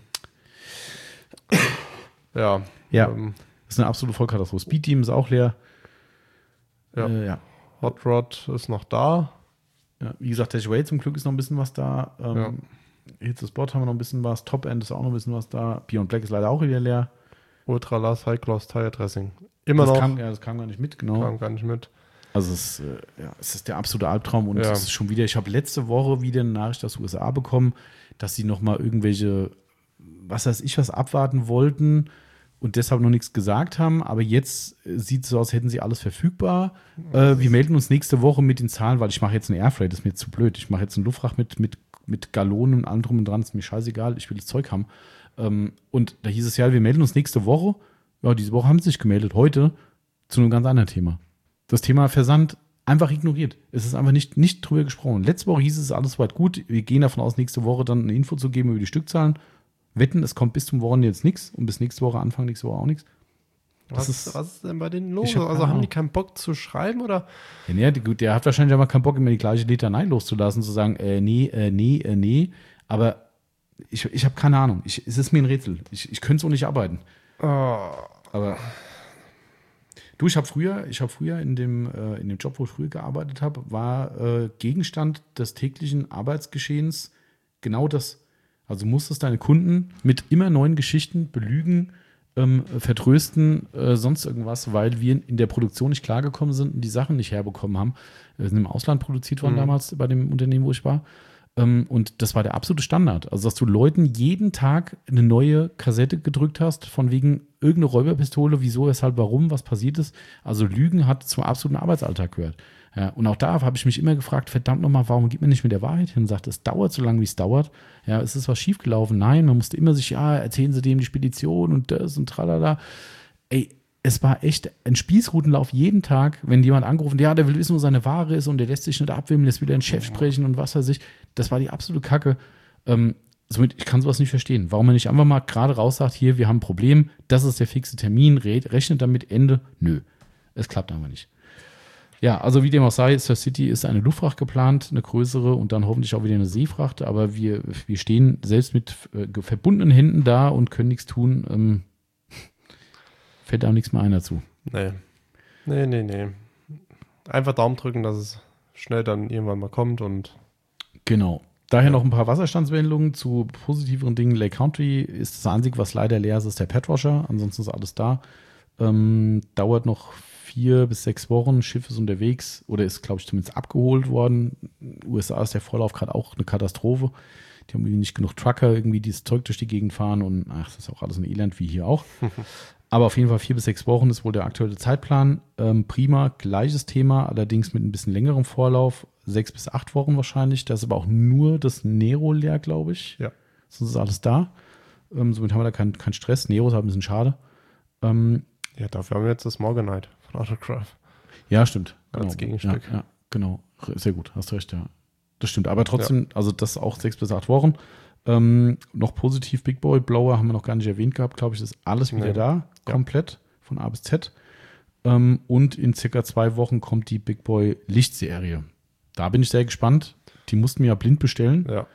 Ja. ja, Ähm, ist eine absolute Vollkatastrophe. Speed Team ist auch leer. Ja. Äh, ja. Hot Rod ist noch da. Ja, wie gesagt, der Way zum Glück ist noch ein bisschen was da. Ähm, Ja. Hits the Spot haben wir noch ein bisschen was. Top End ist auch noch ein bisschen was da. Beyond Black ist leider auch wieder leer. Ultra Last High Gloss Tire Dressing. Immer das noch. Kam, ja, das kam gar nicht mit, genau. Kam gar nicht mit. Also es, äh, ja, es ist der absolute Albtraum und Ja. es ist schon wieder, ich habe letzte Woche wieder eine Nachricht aus den U S A bekommen, dass sie nochmal irgendwelche, was weiß ich, was abwarten wollten und deshalb noch nichts gesagt haben, aber jetzt äh, sieht es so aus, hätten sie alles verfügbar. Äh, wir melden uns nächste Woche mit den Zahlen, weil ich mache jetzt einen Airfreight, das ist mir zu blöd. Ich mache jetzt einen Luftfracht mit, mit, mit Gallonen und allem drum und dran, ist mir scheißegal, ich will das Zeug haben. Ähm, und da hieß es ja, wir melden uns nächste Woche. Ja, diese Woche haben sie sich gemeldet, heute zu einem ganz anderen Thema. Das Thema Versand einfach ignoriert. Es ist einfach nicht, nicht drüber gesprochen. Letzte Woche hieß es, alles soweit gut. Wir gehen davon aus, nächste Woche dann eine Info zu geben über die Stückzahlen. Wetten, es kommt bis zum Wochenende jetzt nichts und bis nächste Woche, Anfang nächste Woche auch nichts. Das Was ist- ist, was ist denn bei denen los? Ich hab Also keine haben die Ahnung. keinen Bock zu schreiben oder? Ja, nee, der, der hat wahrscheinlich aber keinen Bock, immer die gleiche Litanei loszulassen, zu sagen, äh, nee, äh, nee, äh, nee. Aber ich, ich habe keine Ahnung. Ich, es ist mir ein Rätsel. Ich, ich könnte so nicht arbeiten. Oh, Aber du, ich habe früher, ich habe früher in dem, äh, in dem Job, wo ich früher gearbeitet habe, war äh, Gegenstand des täglichen Arbeitsgeschehens genau das. Also du musstest deine Kunden mit immer neuen Geschichten belügen, ähm, vertrösten, äh, sonst irgendwas, weil wir in der Produktion nicht klargekommen sind und die Sachen nicht herbekommen haben. Wir sind im Ausland produziert worden Mhm. damals bei dem Unternehmen, wo ich war. Ähm, und das war der absolute Standard. Also, dass du Leuten jeden Tag eine neue Kassette gedrückt hast, von wegen irgendeine Räuberpistole, wieso, weshalb, warum, was passiert ist. Also, Lügen hat zum absoluten Arbeitsalltag gehört. Ja, und auch da habe ich mich immer gefragt, verdammt nochmal, warum geht man nicht mit der Wahrheit hin und sagt, es dauert so lange, wie es dauert. Ja, ist es was schiefgelaufen? Nein, man musste immer sich, ja, erzählen Sie dem die Spedition und das und tralala. Ey, es war echt ein Spießrutenlauf jeden Tag, wenn jemand angerufen, ja, der will wissen, wo seine Ware ist und der lässt sich nicht abwimmeln, lässt wieder einen Chef sprechen und was weiß ich. Das war die absolute Kacke. Ähm, somit, ich kann sowas nicht verstehen. Warum man nicht einfach mal gerade raus sagt, hier, wir haben ein Problem, das ist der fixe Termin, red, rechnet damit, Ende. Nö, es klappt einfach nicht. Ja, also wie dem auch sei, Surf City ist eine Luftfracht geplant, eine größere und dann hoffentlich auch wieder eine Seefracht, aber wir, wir stehen selbst mit äh, verbundenen Händen da und können nichts tun. Ähm, fällt auch nichts mehr ein dazu. Nee. Nee, nee, nee. Einfach Daumen drücken, dass es schnell dann irgendwann mal kommt und. Genau. Daher noch ein paar Wasserstandsmeldungen zu positiveren Dingen. Lake Country ist das Einzige, was leider leer ist, ist der Petwasher. Ansonsten ist alles da. Ähm, dauert noch vier bis sechs Wochen. Schiff ist unterwegs oder ist, glaube ich, zumindest abgeholt worden. In den U S A ist der Vorlauf gerade auch eine Katastrophe. Die haben irgendwie nicht genug Trucker, irgendwie dieses Zeug durch die Gegend fahren und ach, das ist auch alles ein Elend wie hier auch. Aber auf jeden Fall vier bis sechs Wochen ist wohl der aktuelle Zeitplan. Ähm, prima, gleiches Thema, allerdings mit ein bisschen längerem Vorlauf. Sechs bis acht Wochen wahrscheinlich. Da ist aber auch nur das Nero leer, glaube ich. Ja. Sonst ist alles da. Ähm, somit haben wir da keinen kein Stress. Nero ist halt ein bisschen schade. Ähm, Ja, dafür haben wir jetzt das Morganite von Autograph. ja, stimmt. Als Gegenstück. Ja, ja, genau. Sehr gut, hast recht, ja. Das stimmt. Aber trotzdem, ja. Also das auch sechs bis acht Wochen. Ähm, noch positiv, Big Boy Blower haben wir noch gar nicht erwähnt gehabt, glaube ich, ist alles wieder nee. da, komplett, ja. Von A bis Z. Ähm, und in circa zwei Wochen kommt die Big Boy Lichtserie. Da bin ich sehr gespannt. Die mussten wir ja blind bestellen. Ja.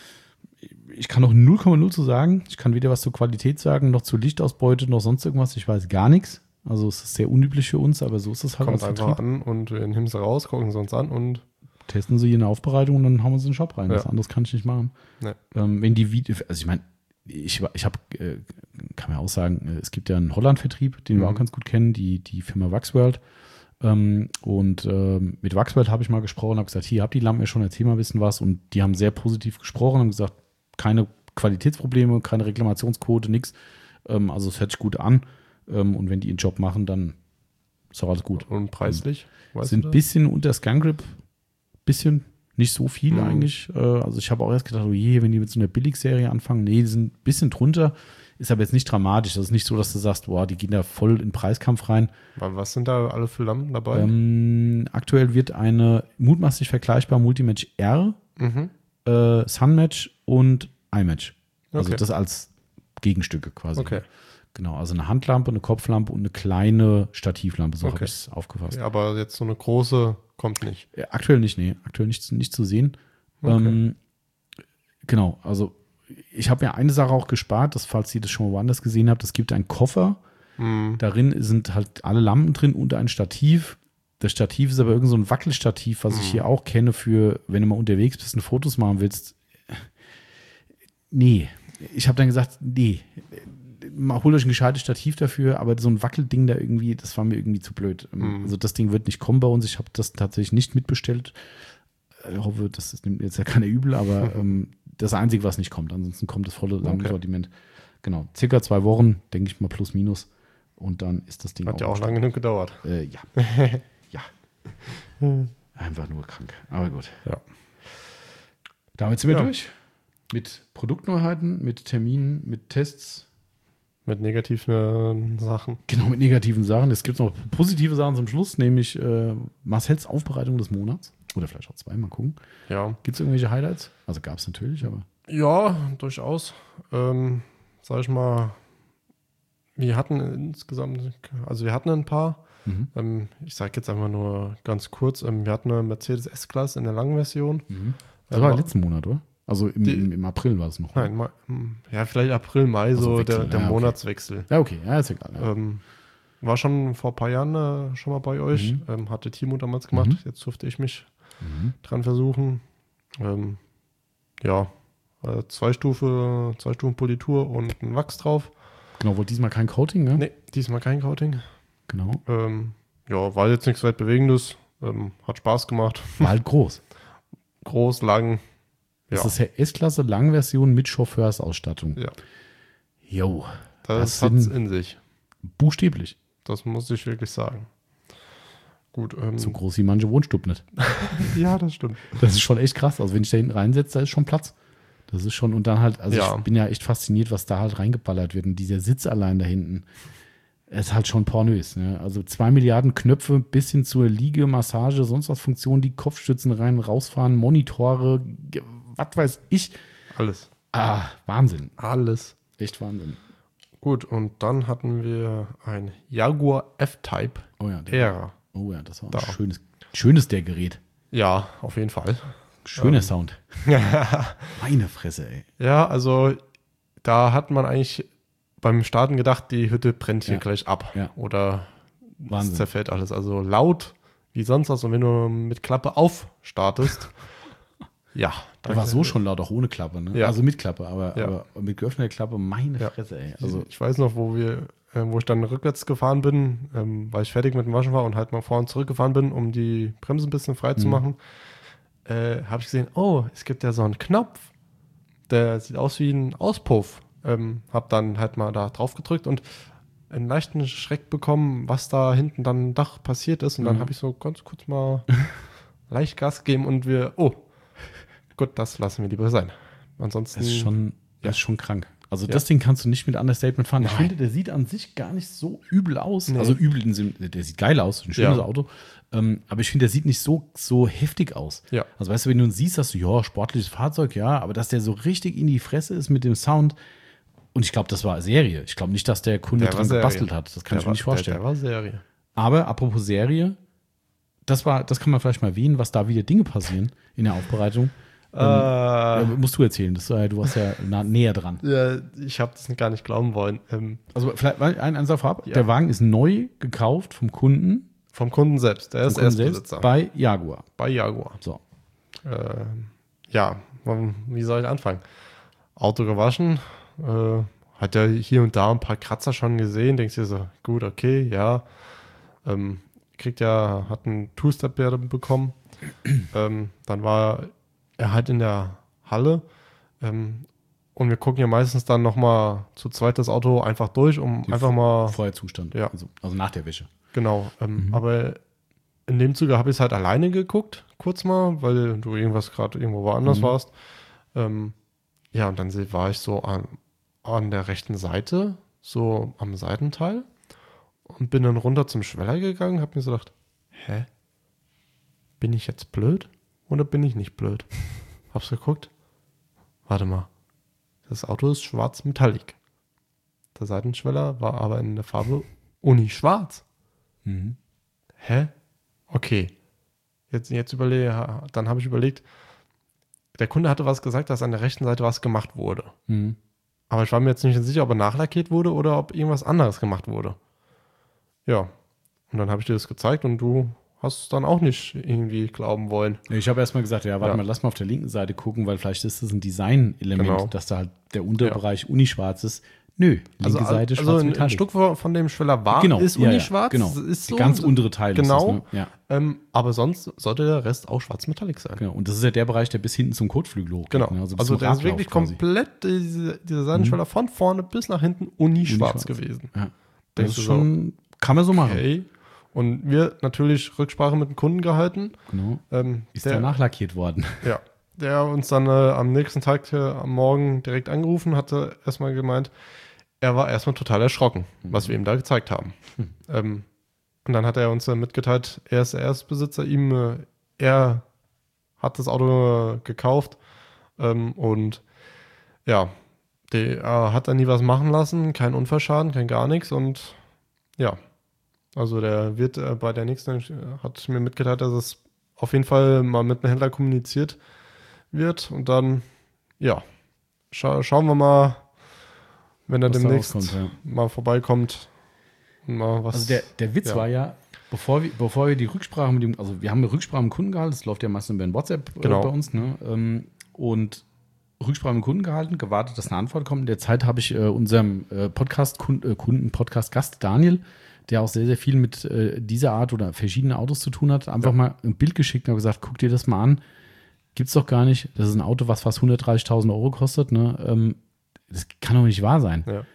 Ich kann noch null Komma null zu sagen. Ich kann weder was zur Qualität sagen, noch zur Lichtausbeute, noch sonst irgendwas. Ich weiß gar nichts. Also es ist sehr unüblich für uns, aber so ist es halt. Kommt einfach an und wir nehmen sie raus, gucken sie uns an und testen sie hier eine Aufbereitung und dann hauen wir sie in den Shop rein. Ja. Das anderes kann ich nicht machen. Nee. Ähm, wenn die Video, also ich meine, ich, ich habe, äh, kann man auch sagen, es gibt ja einen Holland-Vertrieb, den mhm. wir auch ganz gut kennen, die, die Firma Waxworld. Ähm, und ähm, mit Waxworld habe ich mal gesprochen, habe gesagt, hier habt die Lampen ja schon, erzähl mal ein bisschen was. Und die haben sehr positiv gesprochen, haben gesagt, keine Qualitätsprobleme, keine Reklamationsquote, nichts. Ähm, also es hört sich gut an. Ähm, und wenn die ihren Job machen, dann ist auch alles gut. Und preislich? Weißt sind ein bisschen unter Scangrip, bisschen, nicht so viel mhm. eigentlich. Äh, also ich habe auch erst gedacht, oh je, wenn die mit so einer Billigserie anfangen, nee, die sind ein bisschen drunter. Ist aber jetzt nicht dramatisch. Das ist nicht so, dass du sagst, boah, die gehen da voll in den Preiskampf rein. Was sind da alle für Lampen dabei? Ähm, aktuell wird eine mutmaßlich vergleichbar Multimatch R, mhm. äh, Sunmatch und iMatch. Also okay. Das als Gegenstücke quasi. Okay. Genau, also eine Handlampe, eine Kopflampe und eine kleine Stativlampe, so okay. habe ich es aufgefasst. Ja, aber jetzt so eine große kommt nicht. Ja, aktuell nicht, nee. Aktuell nicht, nicht zu sehen. Okay. Ähm, genau, also ich habe mir eine Sache auch gespart, dass, falls ihr das schon mal woanders gesehen habt, es gibt einen Koffer. Mhm. Darin sind halt alle Lampen drin und ein Stativ. Das Stativ ist aber irgend so ein Wackelstativ, was mhm. ich hier auch kenne für, wenn du mal unterwegs bist und Fotos machen willst. Nee. Ich habe dann gesagt, nee. Holt euch ein gescheites Stativ dafür, aber so ein Wackelding da irgendwie, das war mir irgendwie zu blöd. Mhm. Also das Ding wird nicht kommen bei uns. Ich habe das tatsächlich nicht mitbestellt. Ich hoffe, das nimmt jetzt ja keiner übel, aber ähm, das Einzige, was nicht kommt. Ansonsten kommt das volle Lampensortiment. Okay. Genau, circa zwei Wochen, denke ich mal, plus minus. Und dann ist das Ding Hat auch ja auch lange genug gedauert. Äh, ja. ja. Einfach nur krank. Aber gut. Ja. Damit sind wir ja. durch. Mit Produktneuheiten, mit Terminen, mit Tests. Mit negativen Sachen. Genau, mit negativen Sachen. Es gibt noch positive Sachen zum Schluss, nämlich äh, Marcells Aufbereitung des Monats. Oder vielleicht auch zwei, mal gucken. Ja. Gibt es irgendwelche Highlights? Also gab es natürlich, aber. Ja, durchaus. Ähm, sag ich mal, wir hatten insgesamt, also wir hatten ein paar. Mhm. Ähm, ich sage jetzt einfach nur ganz kurz, ähm, wir hatten eine Mercedes S-Klasse in der langen Version. Mhm. Das ähm, war letzten Monat, oder? Also im, die, im, im April war es noch. Nein, Mai, ja, vielleicht April, Mai, also so Wechsel, der, der ja, Monatswechsel. Okay. Ja, okay, ja, ist egal. Ja. Ähm, war schon vor ein paar Jahren äh, schon mal bei euch. Mhm. Ähm, hatte Timo damals gemacht. Mhm. Jetzt durfte ich mich mhm. dran versuchen. Ähm, ja, äh, zwei Stufe, zwei Stufen Politur und ein Wachs drauf. Genau, wohl diesmal kein Coating, ne? Nee, diesmal kein Coating. Genau. Ähm, ja, war jetzt nichts weit Bewegendes. Ähm, hat Spaß gemacht. War halt groß. Groß, lang. Das ja. ist ja S-Klasse Langversion mit Chauffeursausstattung. Ja. Jo. Das, das hat es in sich. Buchstäblich. Das muss ich wirklich sagen. Gut. Ähm, So groß wie manche Wohnstube nicht. ja, das stimmt. Das ist schon echt krass. Also wenn ich da hinten reinsetze, da ist schon Platz. Das ist schon, und dann halt, also Ja. ich bin ja echt fasziniert, was da halt reingeballert wird. Und dieser Sitz allein da hinten ist halt schon pornös. Ne? Also zwei Milliarden Knöpfe bis hin zur Liege, Massage, sonst was Funktionen, die Kopfstützen rein, rausfahren, Monitore, ge- was weiß ich. Alles. Ah, Wahnsinn. Alles. Echt Wahnsinn. Gut, und dann hatten wir ein Jaguar F-Type Oh ja, der, Air. oh ja, das war Da. ein schönes, schönes der Gerät. Ja, auf jeden Fall. Schöner Ähm. Sound. Meine Fresse, ey. Ja, also da hat man eigentlich beim Starten gedacht, die Hütte brennt hier Ja. gleich ab. Ja. Oder es Wahnsinn. zerfällt alles. Also laut wie sonst was. Und wenn du mit Klappe auf startest, ja. Der war so schon laut, auch ohne Klappe, ne? Ja. Also mit Klappe, aber, Ja. aber mit geöffneter Klappe, meine Ja. Fresse, ey. Also Also, ich weiß noch, wo wir, äh, wo ich dann rückwärts gefahren bin, ähm, weil ich fertig mit dem Waschen war und halt mal vor und zurück gefahren bin, um die Bremse ein bisschen frei zu Mhm. machen, äh, habe ich gesehen, oh, es gibt ja so einen Knopf, der sieht aus wie ein Auspuff. Ähm, habe dann halt mal da drauf gedrückt und einen leichten Schreck bekommen, was da hinten dann im Dach passiert ist. Und dann Mhm. habe ich so ganz kurz mal leicht Gas gegeben und wir, oh, gut, das lassen wir lieber sein. Ansonsten, das ist schon, das ja. ist schon krank. Also Ja. das Ding kannst du nicht mit Understatement fahren. Ich Nein. finde, der sieht an sich gar nicht so übel aus. Nee. Also übel, im Sinn- der sieht geil aus, ein schönes Ja. Auto. Ähm, aber ich finde, der sieht nicht so, so heftig aus. Ja. Also weißt du, wenn du ihn siehst, sagst du, ja, sportliches Fahrzeug, ja, aber dass der so richtig in die Fresse ist mit dem Sound. Und ich glaube, das war Serie. Ich glaube nicht, dass der Kunde Der war dran Serie. gebastelt hat. Das kann der ich mir war, nicht vorstellen. Der, der war Serie. Aber apropos Serie, das war, das kann man vielleicht mal erwähnen, was da wieder Dinge passieren in der Aufbereitung. Äh, Ja, musst du erzählen, das, äh, du warst ja nah, näher dran. ja, ich habe das gar nicht glauben wollen. Ähm, Also vielleicht weil ein Ansatz vorab, Ja. der Wagen ist neu gekauft vom Kunden, vom Kunden selbst. Der vom ist Kunden Erstbesitzer. bei Jaguar. bei Jaguar. So. Ähm, ja, wann- wie soll ich anfangen? Auto gewaschen. Äh, hat ja hier und da ein paar Kratzer schon gesehen. Denkst dir so, gut, okay, ja. Ähm, kriegt ja, hat einen Two-Step bekommen. ähm, dann war er halt in der Halle. Ähm, und wir gucken ja meistens dann nochmal zu zweit das Auto einfach durch, um Die einfach mal. Vorher Zustand, Ja. also, also nach der Wäsche. Genau, ähm, Mhm. aber in dem Zuge habe ich es halt alleine geguckt, kurz mal, weil du irgendwas gerade irgendwo woanders Mhm. warst. Ähm, ja, und dann se- war ich so an, an der rechten Seite, so am Seitenteil und bin dann runter zum Schweller gegangen, habe mir so gedacht, hä, bin ich jetzt blöd oder bin ich nicht blöd? Hab's geguckt, warte mal, das Auto ist schwarz metallic. Der Seitenschweller war aber in der Farbe Uni schwarz. Mhm. Hä? Okay. Jetzt, jetzt überlege, dann habe ich überlegt, der Kunde hatte was gesagt, dass an der rechten Seite was gemacht wurde. Mhm. Aber ich war mir jetzt nicht sicher, ob er nachlackiert wurde oder ob irgendwas anderes gemacht wurde. Ja. Und dann habe ich dir das gezeigt und du hast es dann auch nicht irgendwie glauben wollen. Ich habe erstmal gesagt, ja, warte Ja. mal, lass mal auf der linken Seite gucken, weil vielleicht ist das ein Design-Element, Genau. dass da halt der Unterbereich unischwarz ist. Nö, linke Also, Seite also schwarz ein, ein metallic. Stück von von dem Schweller war, Genau, ist ja, ja, unischwarz. genau. Ist so, Der ganz untere Teil genau. ist das, ne? Ja. ähm, aber sonst sollte der Rest auch schwarz metallic sein. Genau. Und das ist ja der Bereich, der bis hinten zum Kotflügel hochgeht. Genau. Ne? bis Also zum der ist Radlauf wirklich quasi. komplett, diese, dieser Seitenschweller von vorne bis nach hinten uni-schwarz Unischwarz. gewesen. Ja. Das Denkst ist du schon, kann man so machen. Okay. Und wir natürlich Rücksprache mit dem Kunden gehalten. Genau. Ähm, Ist der, nachlackiert worden. Ja, der uns dann äh, am nächsten Tag äh, am Morgen direkt angerufen, hatte erstmal gemeint, er war erstmal total erschrocken, was wir ihm da gezeigt haben. Hm. Ähm, und dann hat er uns äh, mitgeteilt, er ist der Erstbesitzer, ihm, äh, er hat das Auto äh, gekauft ähm, und ja, der äh, hat dann nie was machen lassen, kein Unfallschaden, kein gar nichts und ja, also der wird äh, bei der nächsten, äh, hat mir mitgeteilt, dass es auf jeden Fall mal mit einem Händler kommuniziert wird und dann, ja, scha schauen wir mal, wenn er Was da demnächst rauskommt, ja. mal vorbeikommt und mal was. Also der, der Witz ja. war ja, bevor wir, bevor wir die Rücksprache mit dem, also wir haben eine Rücksprache mit dem Kunden gehalten, das läuft ja meistens über ein WhatsApp äh, Genau. bei uns, ne? Ähm, und Rücksprache mit dem Kunden gehalten, gewartet, dass eine Antwort kommt. In der Zeit habe ich äh, unserem äh, Podcast-Kunden, äh, Kunden, Podcast-Gast Daniel, der auch sehr, sehr viel mit äh, dieser Art oder verschiedenen Autos zu tun hat, einfach Ja. mal ein Bild geschickt und habe gesagt, guck dir das mal an. Gibt's doch gar nicht. Das ist ein Auto, was fast hundertdreißigtausend Euro kostet. Ne? Ähm, das kann doch nicht wahr sein. Ja.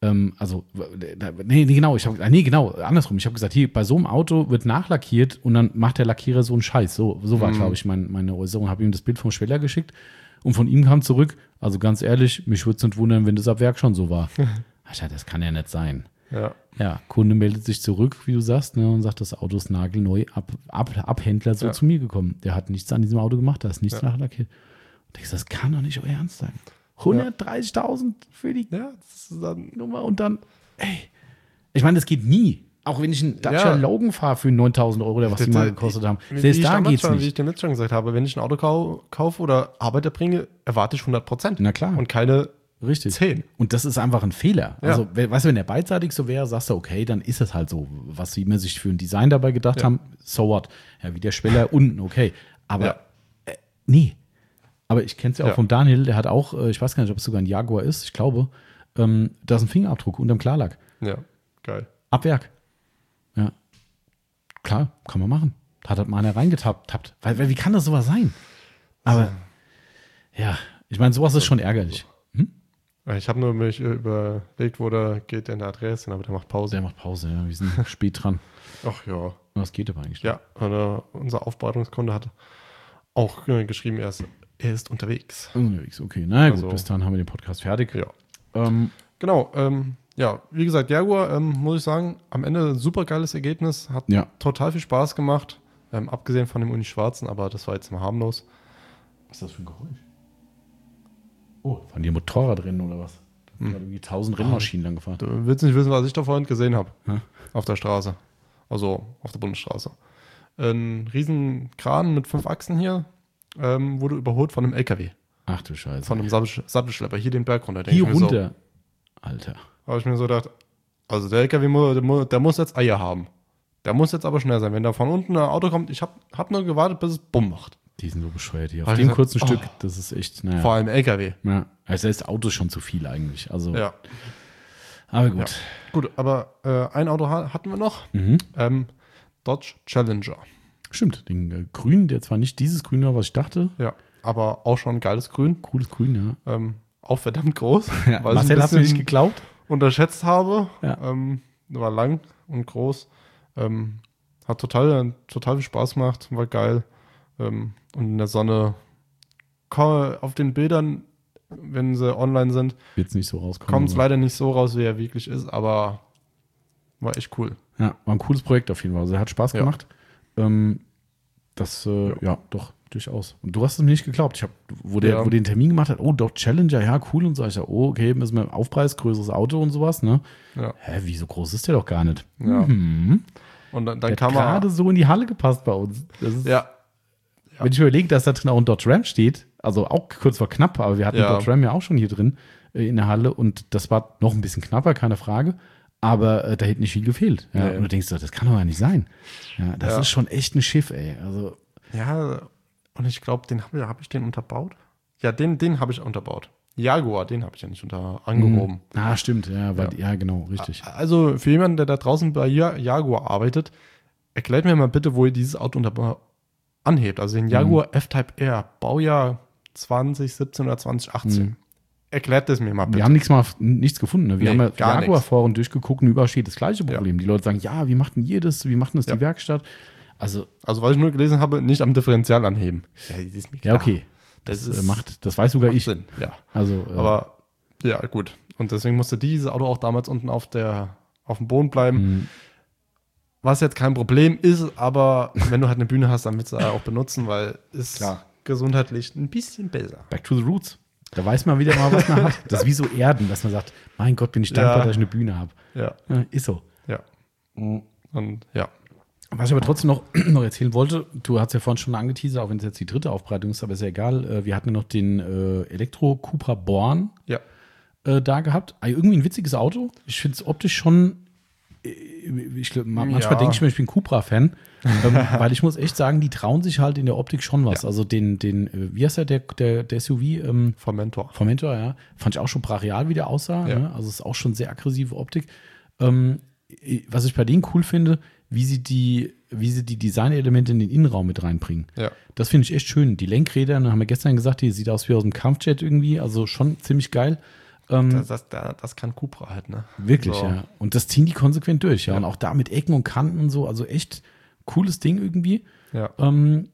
Ähm, also, da, nee, nee, genau, ich habe, nee, genau, andersrum. Ich habe gesagt, hier, bei so einem Auto wird nachlackiert und dann macht der Lackierer so einen Scheiß. So, so war, Mhm. glaube ich, mein, meine Äußerung. Habe ihm das Bild vom Schweller geschickt und von ihm kam zurück, also ganz ehrlich, mich würde es nicht wundern, wenn das ab Werk schon so war. Alter, das kann ja nicht sein. Ja. Ja, Kunde meldet sich zurück, wie du sagst, ne, und sagt, das Auto ist nagelneu, ab, ab, Abhändler so Ja. zu mir gekommen. Der hat nichts an diesem Auto gemacht, da ist nichts Ja. nachlackiert. Und ich sag, das kann doch nicht euer Ernst sein. hundertdreißigtausend für die Ja, das ist dann. Nummer und dann, ey. Ich meine, das geht nie. Auch wenn ich einen Dacia Ja. Logan fahre für neuntausend Euro oder was die mal gekostet haben. Wie Selbst ich da damals geht's schon, Wie ich nicht. dir letztes schon gesagt habe, wenn ich ein Auto kau kaufe oder Arbeiter bringe, erwarte ich hundert Prozent. Na klar. Und keine Richtig. zehn. Und das ist einfach ein Fehler. Ja. Also, we- weißt du, wenn der beidseitig so wäre, sagst du, okay, dann ist es halt so. Was sie mir sich für ein Design dabei gedacht Ja. haben, so what? Ja, wie der Schweller unten, okay. Aber Ja. äh, nee. Aber ich kenne es ja auch Ja. vom Daniel, der hat auch, äh, ich weiß gar nicht, ob es sogar ein Jaguar ist, ich glaube, ähm, da ist ein Fingerabdruck unterm Klarlack. Ja, geil. Ab Werk. Ja. Klar, kann man machen. Hat halt mal einer reingetappt. Tappt. Weil, weil, wie kann das sowas sein? Aber, ja, ich meine, sowas ist schon ärgerlich. Ich habe nur mich überlegt, wo der geht in der Adresse, aber der macht Pause. Der macht Pause, ja, wir sind spät dran. Ach ja. Was geht aber eigentlich? Ja, und, äh, unser Aufbereitungskunde hat auch äh, geschrieben, er ist, er ist unterwegs. Unterwegs, okay. Na ja, gut, Also- bis dann haben wir den Podcast fertig. Ja. Ähm, Genau, ähm, ja, wie gesagt, Jaguar, ähm, muss ich sagen, am Ende ein super geiles Ergebnis, hat ja. total viel Spaß gemacht, ähm, abgesehen von dem Uni Schwarzen, aber das war jetzt mal harmlos. Was ist das für ein Geräusch? Oh, waren die Motorrad drin oder was? Da hm. irgendwie tausend Rennmaschinen lang gefahren. Du willst nicht wissen, was ich da vorhin gesehen habe, Ja. auf der Straße, also auf der Bundesstraße. Ein riesen Kran mit fünf Achsen hier, ähm, wurde überholt von einem L K W, Ach du Scheiße. von einem Sattel- Sattelschlepper, hier den Berg runter. Denk Hier ich mir so, runter. Alter. habe ich mir so gedacht, also der L K W, mu- der, mu- der muss jetzt Eier haben. Der muss jetzt aber schnell sein. Wenn da von unten ein Auto kommt, ich habe hab nur gewartet, bis es bumm macht. Die sind so bescheuert hier. Auf Weil dem ich kurzen sag, Stück, oh. das ist echt, naja. Vor allem L K W. Ja. Also das Auto ist schon zu viel eigentlich. Also, Ja, aber ja. gut. Gut, aber äh, ein Auto ha- hatten wir noch. Mhm. Ähm, Dodge Challenger. Stimmt, den äh, Grün, der zwar nicht dieses Grün war, was ich dachte. Ja, aber auch schon ein geiles Grün. Cooles Grün, ja. Ähm, auch verdammt groß. ja weil ich Marcel ein hat mir nicht bisschen geglaubt. unterschätzt habe. Ja. Ähm, war lang und groß. Ähm, hat total, total viel Spaß gemacht. War geil. Ähm, und in der Sonne ko- auf den Bildern, wenn sie online sind, Wird es nicht so rauskommen. kommt es aber- leider nicht so raus, wie er wirklich ist, aber war echt cool. Ja, war ein cooles Projekt auf jeden Fall. Also, er hat Spaß Ja. gemacht. Ähm, das, äh, ja. Ja. doch, durchaus. Und du hast es mir nicht geglaubt. Ich hab, wo der, Ja. wo den Termin gemacht hat, oh, doch, Challenger, ja, cool. Und so, ich sag, oh, okay, müssen wir Aufpreis, größeres Auto und sowas, ne? Ja. Hä, wie so groß ist der doch gar nicht? Ja. Mhm. Und dann, Der dann hat kam er. gerade so in die Halle gepasst bei uns. Das ist, Ja, Wenn ich überlege, dass da drin auch ein Dodge Ram steht, also auch kurz vor knapp, aber wir hatten Ja. den Dodge Ram ja auch schon hier drin äh, in der Halle und das war noch ein bisschen knapper, keine Frage. Aber äh, da hätte nicht viel gefehlt. Ja, Nee. Und du denkst, so, das kann doch gar nicht sein. Ja, das Ja. ist schon echt ein Schiff, ey. Also, ja, und ich glaube, den habe hab ich den unterbaut. Ja, den, den habe ich unterbaut. Jaguar, den habe ich ja nicht unter angehoben. ah, stimmt, ja, weil, ja. genau, richtig. Also für jemanden, der da draußen bei Ja- Jaguar arbeitet, erklärt mir mal bitte, wo ihr dieses Auto unter anhebt. Also den Jaguar F-Type R, Baujahr zwanzig siebzehn oder zwanzig achtzehn. Mhm. Erklärt das mir mal bitte. Wir haben nichts, mal, nichts gefunden. Ne? Wir Nee, haben ja gar Jaguar-Foren durchgeguckt und überall steht das gleiche Ja. Problem. Die Leute sagen, ja, wie macht denn ihr das? Wie macht denn das Ja. die Werkstatt? Also, Also was ich nur gelesen habe, nicht am Differential anheben. Ja, das ist mir ja, okay. Das, Das, ist, äh, macht, das weiß sogar macht ich. Sinn, ja. Also, äh, Aber ja, gut. Und deswegen musste dieses Auto auch damals unten auf, der, auf dem Boden bleiben. mh, Was jetzt kein Problem ist, aber wenn du halt eine Bühne hast, dann willst du auch benutzen, weil es Klar. gesundheitlich ein bisschen besser. back to the roots. Da weiß man wieder mal, was man hat. Das ist wie so Erden, dass man sagt, mein Gott, bin ich dankbar, Ja. dass ich eine Bühne habe. Ja, Ja, ist so. ja. Und ja. Was ich aber trotzdem noch, noch erzählen wollte, du hast ja vorhin schon angeteasert, auch wenn es jetzt die dritte Aufbereitung ist, aber ist ja egal. Äh, Wir hatten ja noch den äh, Elektro Cupra Born Ja. äh, da gehabt. Ah, irgendwie ein witziges Auto. Ich finde es optisch schon, äh, ich, glaub, ma- manchmal Ja. denke ich mir, ich bin Cupra-Fan, ähm, weil ich muss echt sagen, die trauen sich halt in der Optik schon was. Ja. Also den, den, äh, wie heißt der, der, der, der S U V? Ähm, Formentor. Formentor, ja. Fand ich auch schon brachial, wie der aussah. Ja. Ne? Also ist auch schon sehr aggressive Optik. Ähm, was ich bei denen cool finde, wie sie die, wie sie die Designelemente in den Innenraum mit reinbringen. Ja. Das finde ich echt schön. Die Lenkräder, da haben wir gestern gesagt, die sieht aus wie aus dem Kampfjet irgendwie, also schon ziemlich geil. Ähm, Das, das, das, das kann Cupra halt, ne? wirklich, So. ja. Und das ziehen die konsequent durch, ja. Ja. Und auch da mit Ecken und Kanten und so, also echt cooles Ding irgendwie. Ja. Ähm,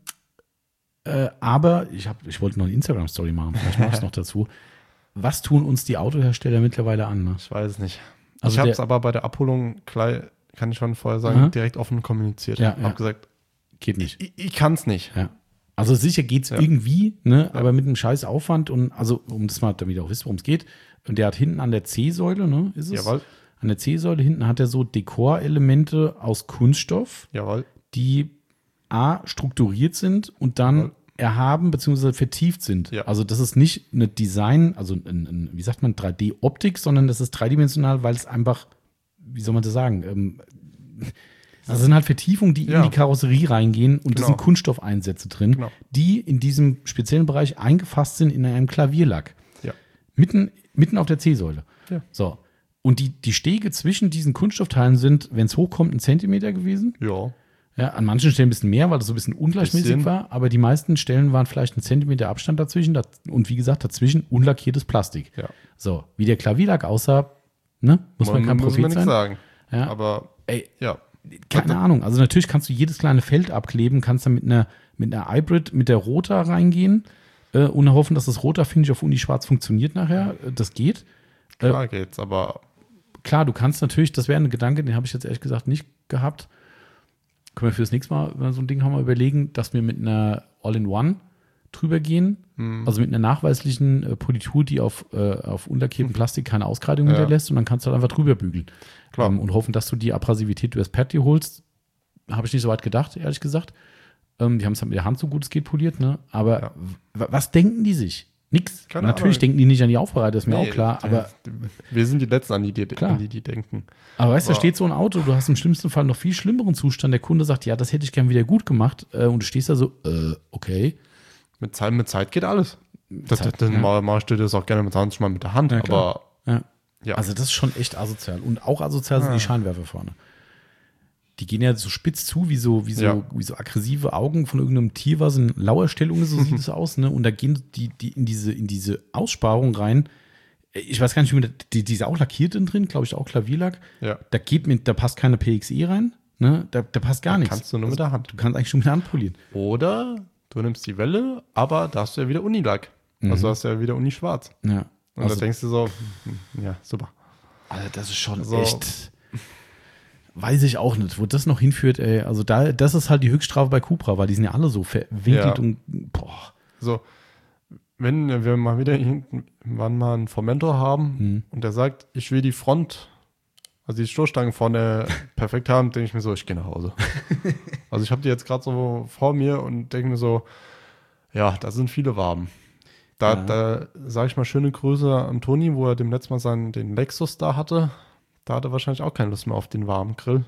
äh, aber ich, hab, ich wollte noch eine Instagram-Story machen, vielleicht mache ich es noch dazu. Was tun uns die Autohersteller mittlerweile an? Ne? Ich weiß es nicht. Also ich habe es der- aber bei der Abholung, klar, kann ich schon vorher sagen, Aha. direkt offen kommuniziert. Ja, Ich ja. habe gesagt, Geht nicht. ich, ich kann es nicht. Ja. Also sicher geht's Ja. irgendwie, ne? Ja. Aber mit einem scheiß Aufwand und also, um das mal, damit ihr auch wisst, worum es geht. Und der hat hinten an der C-Säule, ne, ist es? Jawohl, An der C-Säule hinten hat er so Dekorelemente aus Kunststoff, jawohl. die A, strukturiert sind und dann Jawohl. erhaben bzw. vertieft sind. Ja. Also das ist nicht eine Design, also ein, ein, wie sagt man, drei D-Optik, sondern das ist dreidimensional, weil es einfach, wie soll man das sagen, ähm, also sind halt Vertiefungen, die Ja. in die Karosserie reingehen und da Genau. sind Kunststoffeinsätze drin, Genau. die in diesem speziellen Bereich eingefasst sind in einem Klavierlack. Ja. Mitten, mitten auf der C-Säule. Ja. So. Und die, die Stege zwischen diesen Kunststoffteilen sind, wenn es hochkommt, ein Zentimeter gewesen. Ja. Ja, an manchen Stellen ein bisschen mehr, weil das so ein bisschen ungleichmäßig Bisschen. war, aber die meisten Stellen waren vielleicht ein Zentimeter Abstand dazwischen das, und wie gesagt, dazwischen unlackiertes Plastik. Ja. So, wie der Klavierlack aussah, ne, muss man kein muss Prophet man nichts sein. sagen. Ja. Aber, Ey, ja. keine Ahnung, also natürlich kannst du jedes kleine Feld abkleben, kannst dann mit einer, mit einer Hybrid, mit der Rota reingehen äh, und hoffen, dass das Rota-Finish auf Uni schwarz funktioniert nachher. Äh, Das geht. Klar geht's, aber Klar, du kannst natürlich, das wäre ein Gedanke, den habe ich jetzt ehrlich gesagt nicht gehabt. Können wir für das nächste Mal, wenn wir so ein Ding haben, mal überlegen, dass wir mit einer All-in-One drüber gehen. hm, Also mit einer nachweislichen äh, Politur, die auf, äh, auf unlackiertem Plastik keine Auskreidung Ja. hinterlässt und dann kannst du halt einfach drüber bügeln. Klar. Ähm, und hoffen, dass du die Abrasivität übers Pad dir holst. Habe ich nicht so weit gedacht, ehrlich gesagt. Ähm, die haben es halt mit der Hand so gut es geht poliert, ne? Aber Ja. w- was denken die sich? Nix. Keine Natürlich Ahnung. denken die nicht an die Aufbereitung, ist mir nee, auch klar. der- Aber, wir sind die Letzten, an die, die, Klar. an die, die denken. aber weißt du, da Aber- steht so ein Auto, du hast im schlimmsten Fall noch viel schlimmeren Zustand. Der Kunde sagt, ja, das hätte ich gern wieder gut gemacht. Äh, und du stehst da so, äh, okay. Mit Zeit, mit Zeit geht alles. Das, Zeit, dann ja. mal, mal steht das auch gerne mit zwanzig Mal mit der Hand, Ja, klar. aber Ja. ja. Also das ist schon echt asozial. Und auch asozial sind Ah. die Scheinwerfer vorne. Die gehen ja so spitz zu, wie so, wie so, Ja. wie so aggressive Augen von irgendeinem Tier, was in Lauerstellung ist, so sieht es aus, ne? Und da gehen die, die in diese, in diese Aussparung rein. Ich weiß gar nicht, wie man, die, die ist auch lackiert innen drin, glaube ich, auch Klavierlack. ja. Da geht mit, da passt keine P X E rein, ne? Da, da passt gar nichts. Kannst du nur mit der Hand. Du kannst eigentlich schon mit der Hand polieren. Oder du nimmst die Welle, aber da hast du ja wieder Unilack. Also hast du ja wieder Uni schwarz. Ja. Und Also, da denkst du so, hm, ja, super. also das ist schon So. echt. Weiß ich auch nicht, wo das noch hinführt, ey. Also da, das ist halt die Höchststrafe bei Cupra, weil die sind ja alle so verwinkelt Ja. und boah. So, wenn wir mal wieder irgendwann mal einen Formentor haben Hm. und der sagt, ich will die Front, also die Stoßstangen vorne perfekt haben, denke ich mir so, ich gehe nach Hause. Also ich habe die jetzt gerade so vor mir und denke mir so, ja, da sind viele Waben. Da, Ja. da sage ich mal schöne Grüße an Toni, wo er dem letzten Mal seinen, den Lexus da hatte. Da hat er wahrscheinlich auch keine Lust mehr auf den warmen Grill.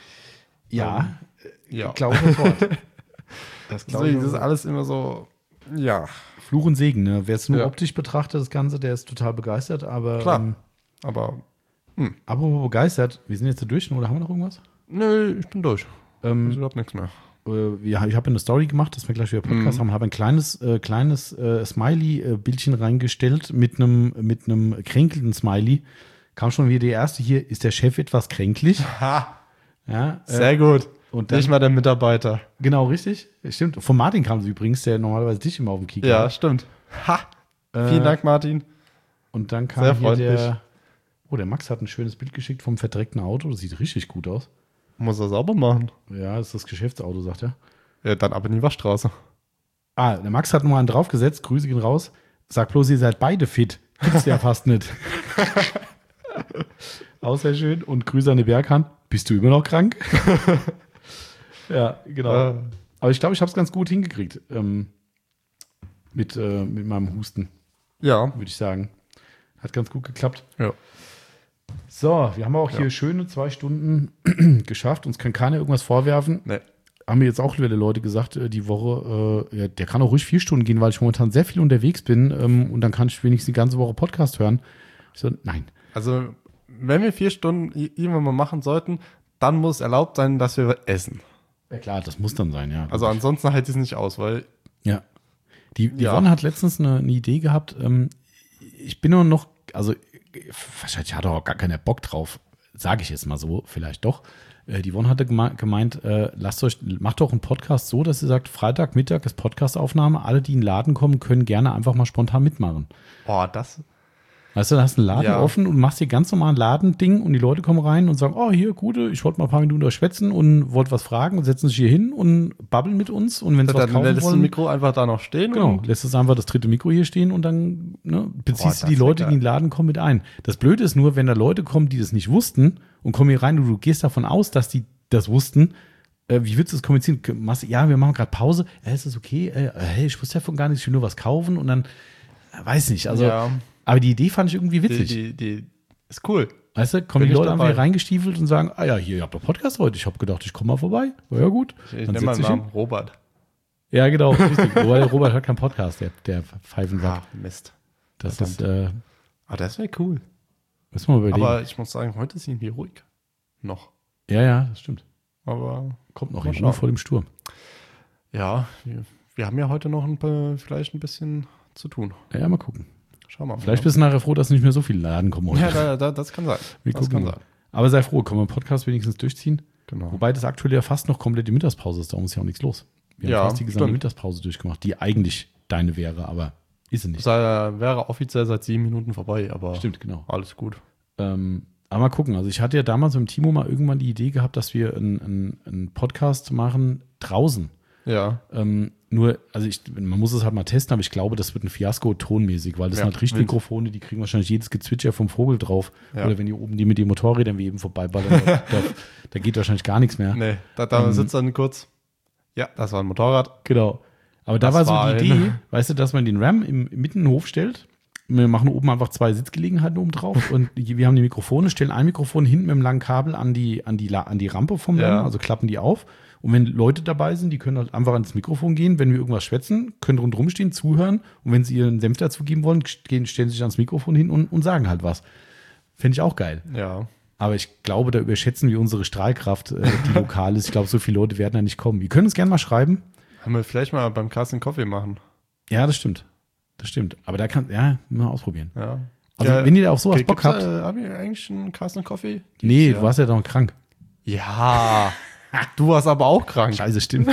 Ja, Ja. glaube sofort. Das Deswegen ist alles immer so, ja, Fluch und Segen, ne? Wer es nur Ja. optisch betrachtet, das Ganze, der ist total begeistert, aber Klar. Ähm, aber apropos begeistert, wir sind jetzt da durch, oder haben wir noch irgendwas? nö, ich bin durch. Ähm, Ich überhaupt nichts mehr. äh, wir, ich habe eine Story gemacht, dass wir gleich wieder Podcast Mhm. haben, habe ein kleines, äh, kleines äh, Smiley-Bildchen reingestellt mit einem mit einem kränkelnden Smiley. Kam schon wieder die erste hier, ist der Chef etwas kränklich? Ha, Ja, äh, sehr gut. und dann, Nicht mal der Mitarbeiter. genau, richtig. Stimmt. Von Martin kam sie übrigens, der normalerweise dich immer auf dem Kick Ja, hat. stimmt. Ha, Äh, vielen Dank, Martin. Und dann kam Sehr hier freundlich. der. Oh, der Max hat ein schönes Bild geschickt vom verdreckten Auto. Das sieht richtig gut aus. Muss er sauber machen. Ja, das ist das Geschäftsauto, sagt er. Ja, dann aber in die Waschstraße. Ah, der Max hat nochmal einen draufgesetzt. Grüße gehen raus. Sag bloß, ihr seid beide fit. Gibt's ja fast nicht. Auch sehr schön. Und Grüße an die Berghand. Bist du immer noch krank? Ja, genau. Äh, Aber ich glaube, ich habe es ganz gut hingekriegt. Ähm, mit, äh, mit meinem Husten, ja. würde ich sagen. Hat ganz gut geklappt. Ja. So, wir haben auch Ja. hier schöne zwei Stunden geschafft. Uns kann keiner irgendwas vorwerfen. Nee. Haben mir jetzt auch wieder Leute gesagt, äh, die Woche, äh, ja, der kann auch ruhig vier Stunden gehen, weil ich momentan sehr viel unterwegs bin. Ähm, und dann kann ich wenigstens die ganze Woche Podcast hören. Ich so, nein. Also, wenn wir vier Stunden i- irgendwann mal machen sollten, dann muss erlaubt sein, dass wir essen. Ja klar, das muss dann sein, ja. Also ansonsten halte ich es nicht aus, weil ja. Die, die Ja. Yvonne hat letztens eine, eine Idee gehabt. Ähm, ich bin nur noch, also wahrscheinlich hat er auch gar keiner Bock drauf, sage ich jetzt mal so, vielleicht doch. Äh, die Yvonne hatte geme- gemeint, äh, lasst euch, macht doch einen Podcast so, dass ihr sagt, Freitagmittag ist Podcastaufnahme, alle, die in den Laden kommen, können gerne einfach mal spontan mitmachen. Boah, das... Weißt du, da hast du einen Laden Ja. offen und machst hier ganz normal ein Ladending und die Leute kommen rein und sagen, oh, hier, Gute, ich wollte mal ein paar Minuten schwätzen und wollte was fragen und setzen sich hier hin und babbeln mit uns und wenn sie was Dann kaufen lässt du wollen, das Mikro einfach da noch stehen. genau, Und lässt es einfach das dritte Mikro hier stehen und dann ne, beziehst Boah, du die das wär Leute, die geil. in den Laden kommen, mit ein. Das Blöde ist nur, wenn da Leute kommen, die das nicht wussten und kommen hier rein und du gehst davon aus, dass die das wussten, äh, wie willst du das kommunizieren? Machst du, ja, wir machen gerade Pause, äh, ist das okay? Äh, hey, ich wusste davon gar nicht, ich will nur was kaufen und dann, äh, weiß nicht, also, Ja. aber die Idee fand ich irgendwie die, witzig. die, die ist cool. Weißt du, kommen Bin die ich Leute einfach dabei. hier reingestiefelt und sagen, ah ja, hier, ihr habt doch Podcast heute. Ich habe gedacht, ich komme mal vorbei. Ja, ja gut. Ich, ich Dann nenne mal setz den dich Namen Robert. hin. Ja, genau, richtig. Robert, Robert hat keinen Podcast, der, der Pfeifensack. Ah, Mist. Das verdammt. ist, äh, Ah, das wäre cool. müssen wir überlegen. Aber ich muss sagen, heute ist irgendwie ruhig. Noch. ja, ja, das stimmt. Aber Kommt noch Mal in Ruhe schauen. vor dem Sturm. ja, wir, wir haben ja heute noch ein paar, vielleicht ein bisschen zu tun. Ja, ja, mal gucken. Schauen wir mal. Vielleicht bist du nachher froh, dass nicht mehr so viele Laden kommen heute. Ja, da, da, das kann sein. Wir das gucken kann mal. sein. Aber sei froh, können wir den Podcast wenigstens durchziehen. Genau. Wobei das aktuell ja fast noch komplett die Mittagspause ist, da ist ja auch nichts los. Wir Ja, haben fast die gesamte stimmt. Mittagspause durchgemacht, die eigentlich deine wäre, aber ist sie nicht. Das äh, wäre offiziell seit sieben Minuten vorbei, aber Stimmt, genau. alles gut. Ähm, aber mal gucken. Also ich hatte ja damals mit dem Timo mal irgendwann die Idee gehabt, dass wir einen, einen, einen Podcast machen draußen. Ja. Ähm, nur, also ich, man muss es halt mal testen, aber ich glaube, das wird ein Fiasko tonmäßig, weil das Ja, sind halt Richtmikrofone, die kriegen wahrscheinlich jedes Gezwitscher vom Vogel drauf. Ja. Oder wenn die oben die mit den Motorrädern wie eben vorbeiballern, da, da, da geht wahrscheinlich gar nichts mehr. Nee, da, da Ähm. sitzt dann kurz. Ja, das war ein Motorrad. Genau. Aber da Das war so war die ein- Idee, weißt du, dass man den Ram im, mitten in den Hof stellt. Wir machen oben einfach zwei Sitzgelegenheiten oben drauf und die- wir haben die Mikrofone, stellen ein Mikrofon hinten mit einem langen Kabel an die, an die, La- an die Rampe vom Ja. Ram, also klappen die auf. Und wenn Leute dabei sind, die können halt einfach ans Mikrofon gehen, wenn wir irgendwas schwätzen, können rundherum stehen, zuhören und wenn sie ihren Senf dazugeben wollen, gehen, stellen sie sich ans Mikrofon hin und, und sagen halt was. Fände ich auch geil. Ja. Aber ich glaube, da überschätzen wir unsere Strahlkraft, äh, die lokal ist. Ich glaube, so viele Leute werden da nicht kommen. Wir können uns gerne mal schreiben. Haben wir vielleicht mal beim Carsten Coffee machen. Ja, das stimmt. Das stimmt. Aber da kann, ja, mal ausprobieren. Ja. Also, ja, wenn ihr da auf sowas okay, Bock gibt's, habt. Äh, haben wir eigentlich einen Carsten Coffee? Nee, ja. du warst ja doch krank. Ja. Du warst aber auch krank. Scheiße, stimmt.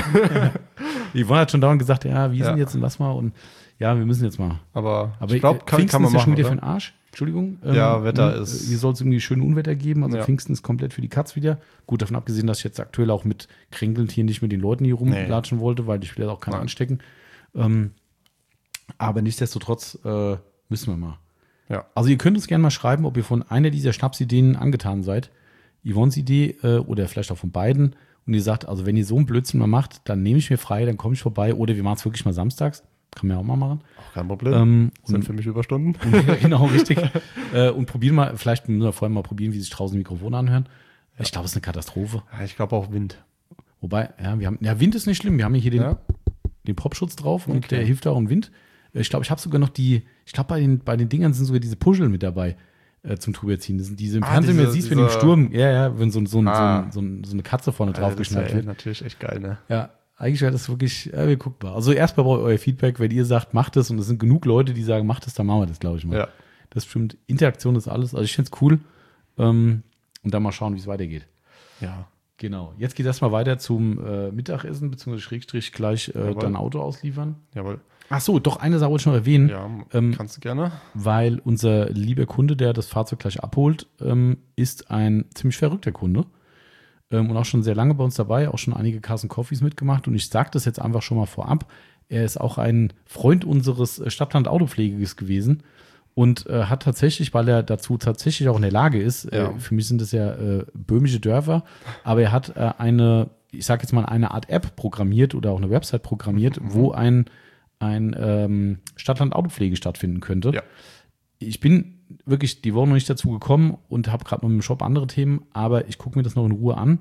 Die Yvonne hat schon dauernd gesagt, ja, wir Ja. sind jetzt und lass mal und ja, wir müssen jetzt mal. Aber, Aber ich glaube, kann, Pfingsten kann man ist ja schon machen. wieder Oder? für den Arsch. Entschuldigung. Ja, Wetter ne, ist- Hier soll es irgendwie schön Unwetter geben. Also Ja. Pfingsten ist komplett für die Katz wieder. Gut, davon abgesehen, dass ich jetzt aktuell auch mit kränkelnd hier nicht mit den Leuten hier rumlatschen wollte, weil ich will ja auch keinen Nein. anstecken. Ähm, aber nichtsdestotrotz äh, müssen wir mal. Ja. Also ihr könnt uns gerne mal schreiben, ob ihr von einer dieser Schnapsideen angetan seid. Yvonnes Idee äh, oder vielleicht auch von beiden. Und ihr sagt, also wenn ihr so einen Blödsinn mal macht, dann nehme ich mir frei, dann komme ich vorbei. Oder wir machen es wirklich mal samstags. Kann man ja auch mal machen. Auch kein Problem. Ähm, Sind und, für mich Überstunden. ja, genau, richtig. äh, und probieren mal, vielleicht müssen wir vorher mal probieren, wie sich draußen Mikrofone anhören. Ich glaube, es ist eine Katastrophe. Ja, ich glaube auch Wind. Wobei, ja, wir haben, ja, Wind ist nicht schlimm. Wir haben hier den, Ja. den Popschutz drauf und Okay. der hilft auch im Wind. Äh, Ich glaube, ich habe sogar noch die, ich glaube, bei den, bei den Dingern sind sogar diese Puschel mit dabei äh, zum Drüberziehen. Das sind diese im Ah, Fernsehen, diese- wenn du siehst, wenn im diese- Sturm, ja, ja, wenn so, so, ein- Ah. so, ein- so, ein- so eine Katze vorne Ja, drauf das ist geschnallt ja wird. natürlich echt geil, ne? Ja, eigentlich wäre das wirklich, ja, wir gucken mal. Also erstmal brauche ich euer Feedback, wenn ihr sagt, macht es und es sind genug Leute, die sagen, macht es, dann machen wir das, glaube ich mal. Ja. Das stimmt. Interaktion ist alles. Also ich finde es cool. Ähm, und dann mal schauen, wie es weitergeht. Ja. Genau. Jetzt geht das mal weiter zum äh, Mittagessen, beziehungsweise Schrägstrich gleich äh, Jawohl. dein Auto ausliefern. Jawohl. Ach so, doch eine Sache wollte ich noch erwähnen, Ja, Ähm, kannst du gerne. weil unser lieber Kunde, der das Fahrzeug gleich abholt, ähm, ist ein ziemlich verrückter Kunde. Ähm, und auch schon sehr lange bei uns dabei, auch schon einige Carsten Coffees mitgemacht. Und ich sage das jetzt einfach schon mal vorab. Er ist auch ein Freund unseres äh, Stadtland-Autopfleges gewesen und äh, hat tatsächlich, weil er dazu tatsächlich auch in der Lage ist, Ja. äh, für mich sind das ja äh, böhmische Dörfer, aber er hat äh, eine, ich sage jetzt mal, eine Art App programmiert oder auch eine Website programmiert, Mhm. wo ein, ein ähm, Stadtland-Autopflege stattfinden könnte. Ja. Ich bin wirklich die Woche noch nicht dazu gekommen und habe gerade noch im Shop andere Themen, aber ich gucke mir das noch in Ruhe an.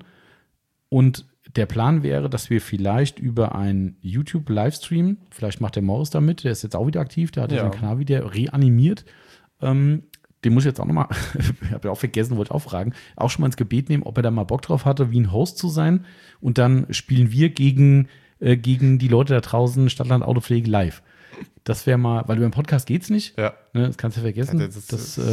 Und der Plan wäre, dass wir vielleicht über einen YouTube-Livestream, vielleicht macht der Morris da mit, der ist jetzt auch wieder aktiv, der hat ja Ja. seinen Kanal wieder reanimiert. Ähm, den muss ich jetzt auch nochmal, ich habe ja auch vergessen, wollte auch fragen, auch schon mal ins Gebet nehmen, ob er da mal Bock drauf hatte, wie ein Host zu sein. Und dann spielen wir gegen, äh, gegen die Leute da draußen Stadtland Autopflege live. Das wäre mal, weil über den Podcast geht's nicht. Ja. Ne, das kannst du ja vergessen. Ja, das das ist- äh,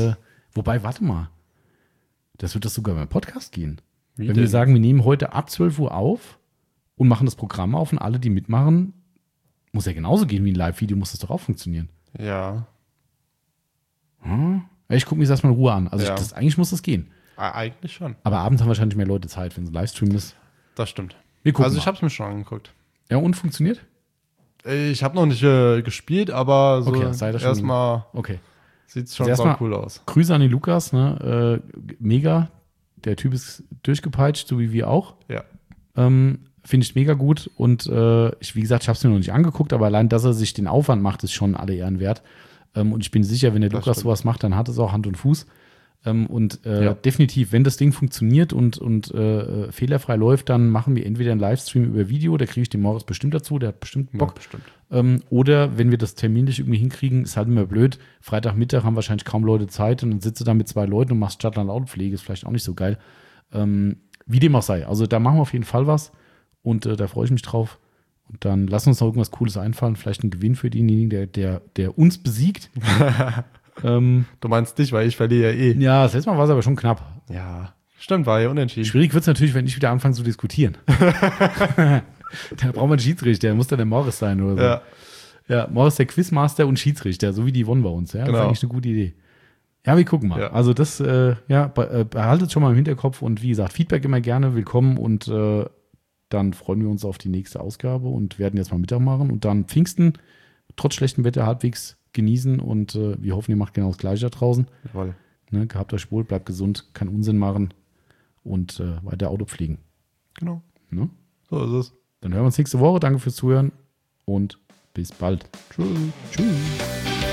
Wobei, warte mal. Das wird das sogar beim Podcast gehen. Wie Wenn denn? wir sagen, wir nehmen heute ab zwölf Uhr auf und machen das Programm auf und alle, die mitmachen, muss ja genauso gehen wie ein Live-Video, muss das doch auch funktionieren. Ja. Hm? Ich gucke mir das erstmal in Ruhe an. Also Ja. ich, das, eigentlich muss das gehen. E- Eigentlich schon. Aber abends haben wahrscheinlich mehr Leute Zeit, wenn es ein Livestream ist. Das stimmt. Wir gucken Also ich mal. habe es mir schon angeguckt. Ja, und funktioniert? Ich habe noch nicht äh, gespielt, aber so Okay, das sei das schon- erstmal Okay. sieht es schon Also sau erstmal- cool aus. Grüße an den Lukas, ne? Äh, mega. Der Typ ist durchgepeitscht, so wie wir auch. Ja. Ähm, Finde ich mega gut. Und äh, ich, wie gesagt, ich habe es mir noch nicht angeguckt, aber allein, dass er sich den Aufwand macht, ist schon alle Ehren wert. Ähm, und ich bin sicher, wenn der Das Lukas stimmt. sowas macht, dann hat es auch Hand und Fuß. Ähm, und äh, Ja. definitiv, wenn das Ding funktioniert und, und äh, fehlerfrei läuft, dann machen wir entweder einen Livestream über Video, da kriege ich den Morris bestimmt dazu, der hat bestimmt Bock. Ja, bestimmt. Ähm, oder wenn wir das terminlich irgendwie hinkriegen, ist halt immer blöd. Freitagmittag haben wahrscheinlich kaum Leute Zeit und dann sitzt du da mit zwei Leuten und machst Stadtland-Autopflege, ist vielleicht auch nicht so geil. Ähm, wie dem auch sei. Also da machen wir auf jeden Fall was und äh, da freue ich mich drauf. Und dann lass uns noch irgendwas Cooles einfallen, vielleicht ein Gewinn für denjenigen, der, der, der uns besiegt. ähm, Du meinst dich, weil ich verliere ja eh. ja, das letzte Mal war es aber schon knapp. Ja. Stimmt, war ja unentschieden. Schwierig wird es natürlich, wenn ich wieder anfange zu diskutieren. Da braucht man einen Schiedsrichter, der muss dann der Morris sein oder so. Ja. Ja, Morris der Quizmaster und Schiedsrichter, so wie die Yvonne bei uns. Ja, das Genau. ist eigentlich eine gute Idee. Ja, wir gucken mal. Ja. Also das, äh, ja, be äh, behaltet schon mal im Hinterkopf und wie gesagt, Feedback immer gerne willkommen und äh, dann freuen wir uns auf die nächste Ausgabe und werden jetzt mal Mittag machen und dann Pfingsten trotz schlechtem Wetter halbwegs genießen und äh, wir hoffen, ihr macht genau das Gleiche da draußen. Jawohl. Ne, gehabt euch wohl, bleibt gesund, keinen Unsinn machen und äh, weiter Auto fliegen. Genau. Ne? So ist es. Dann hören wir uns nächste Woche. Danke fürs Zuhören und bis bald. Tschüss. Tschüss.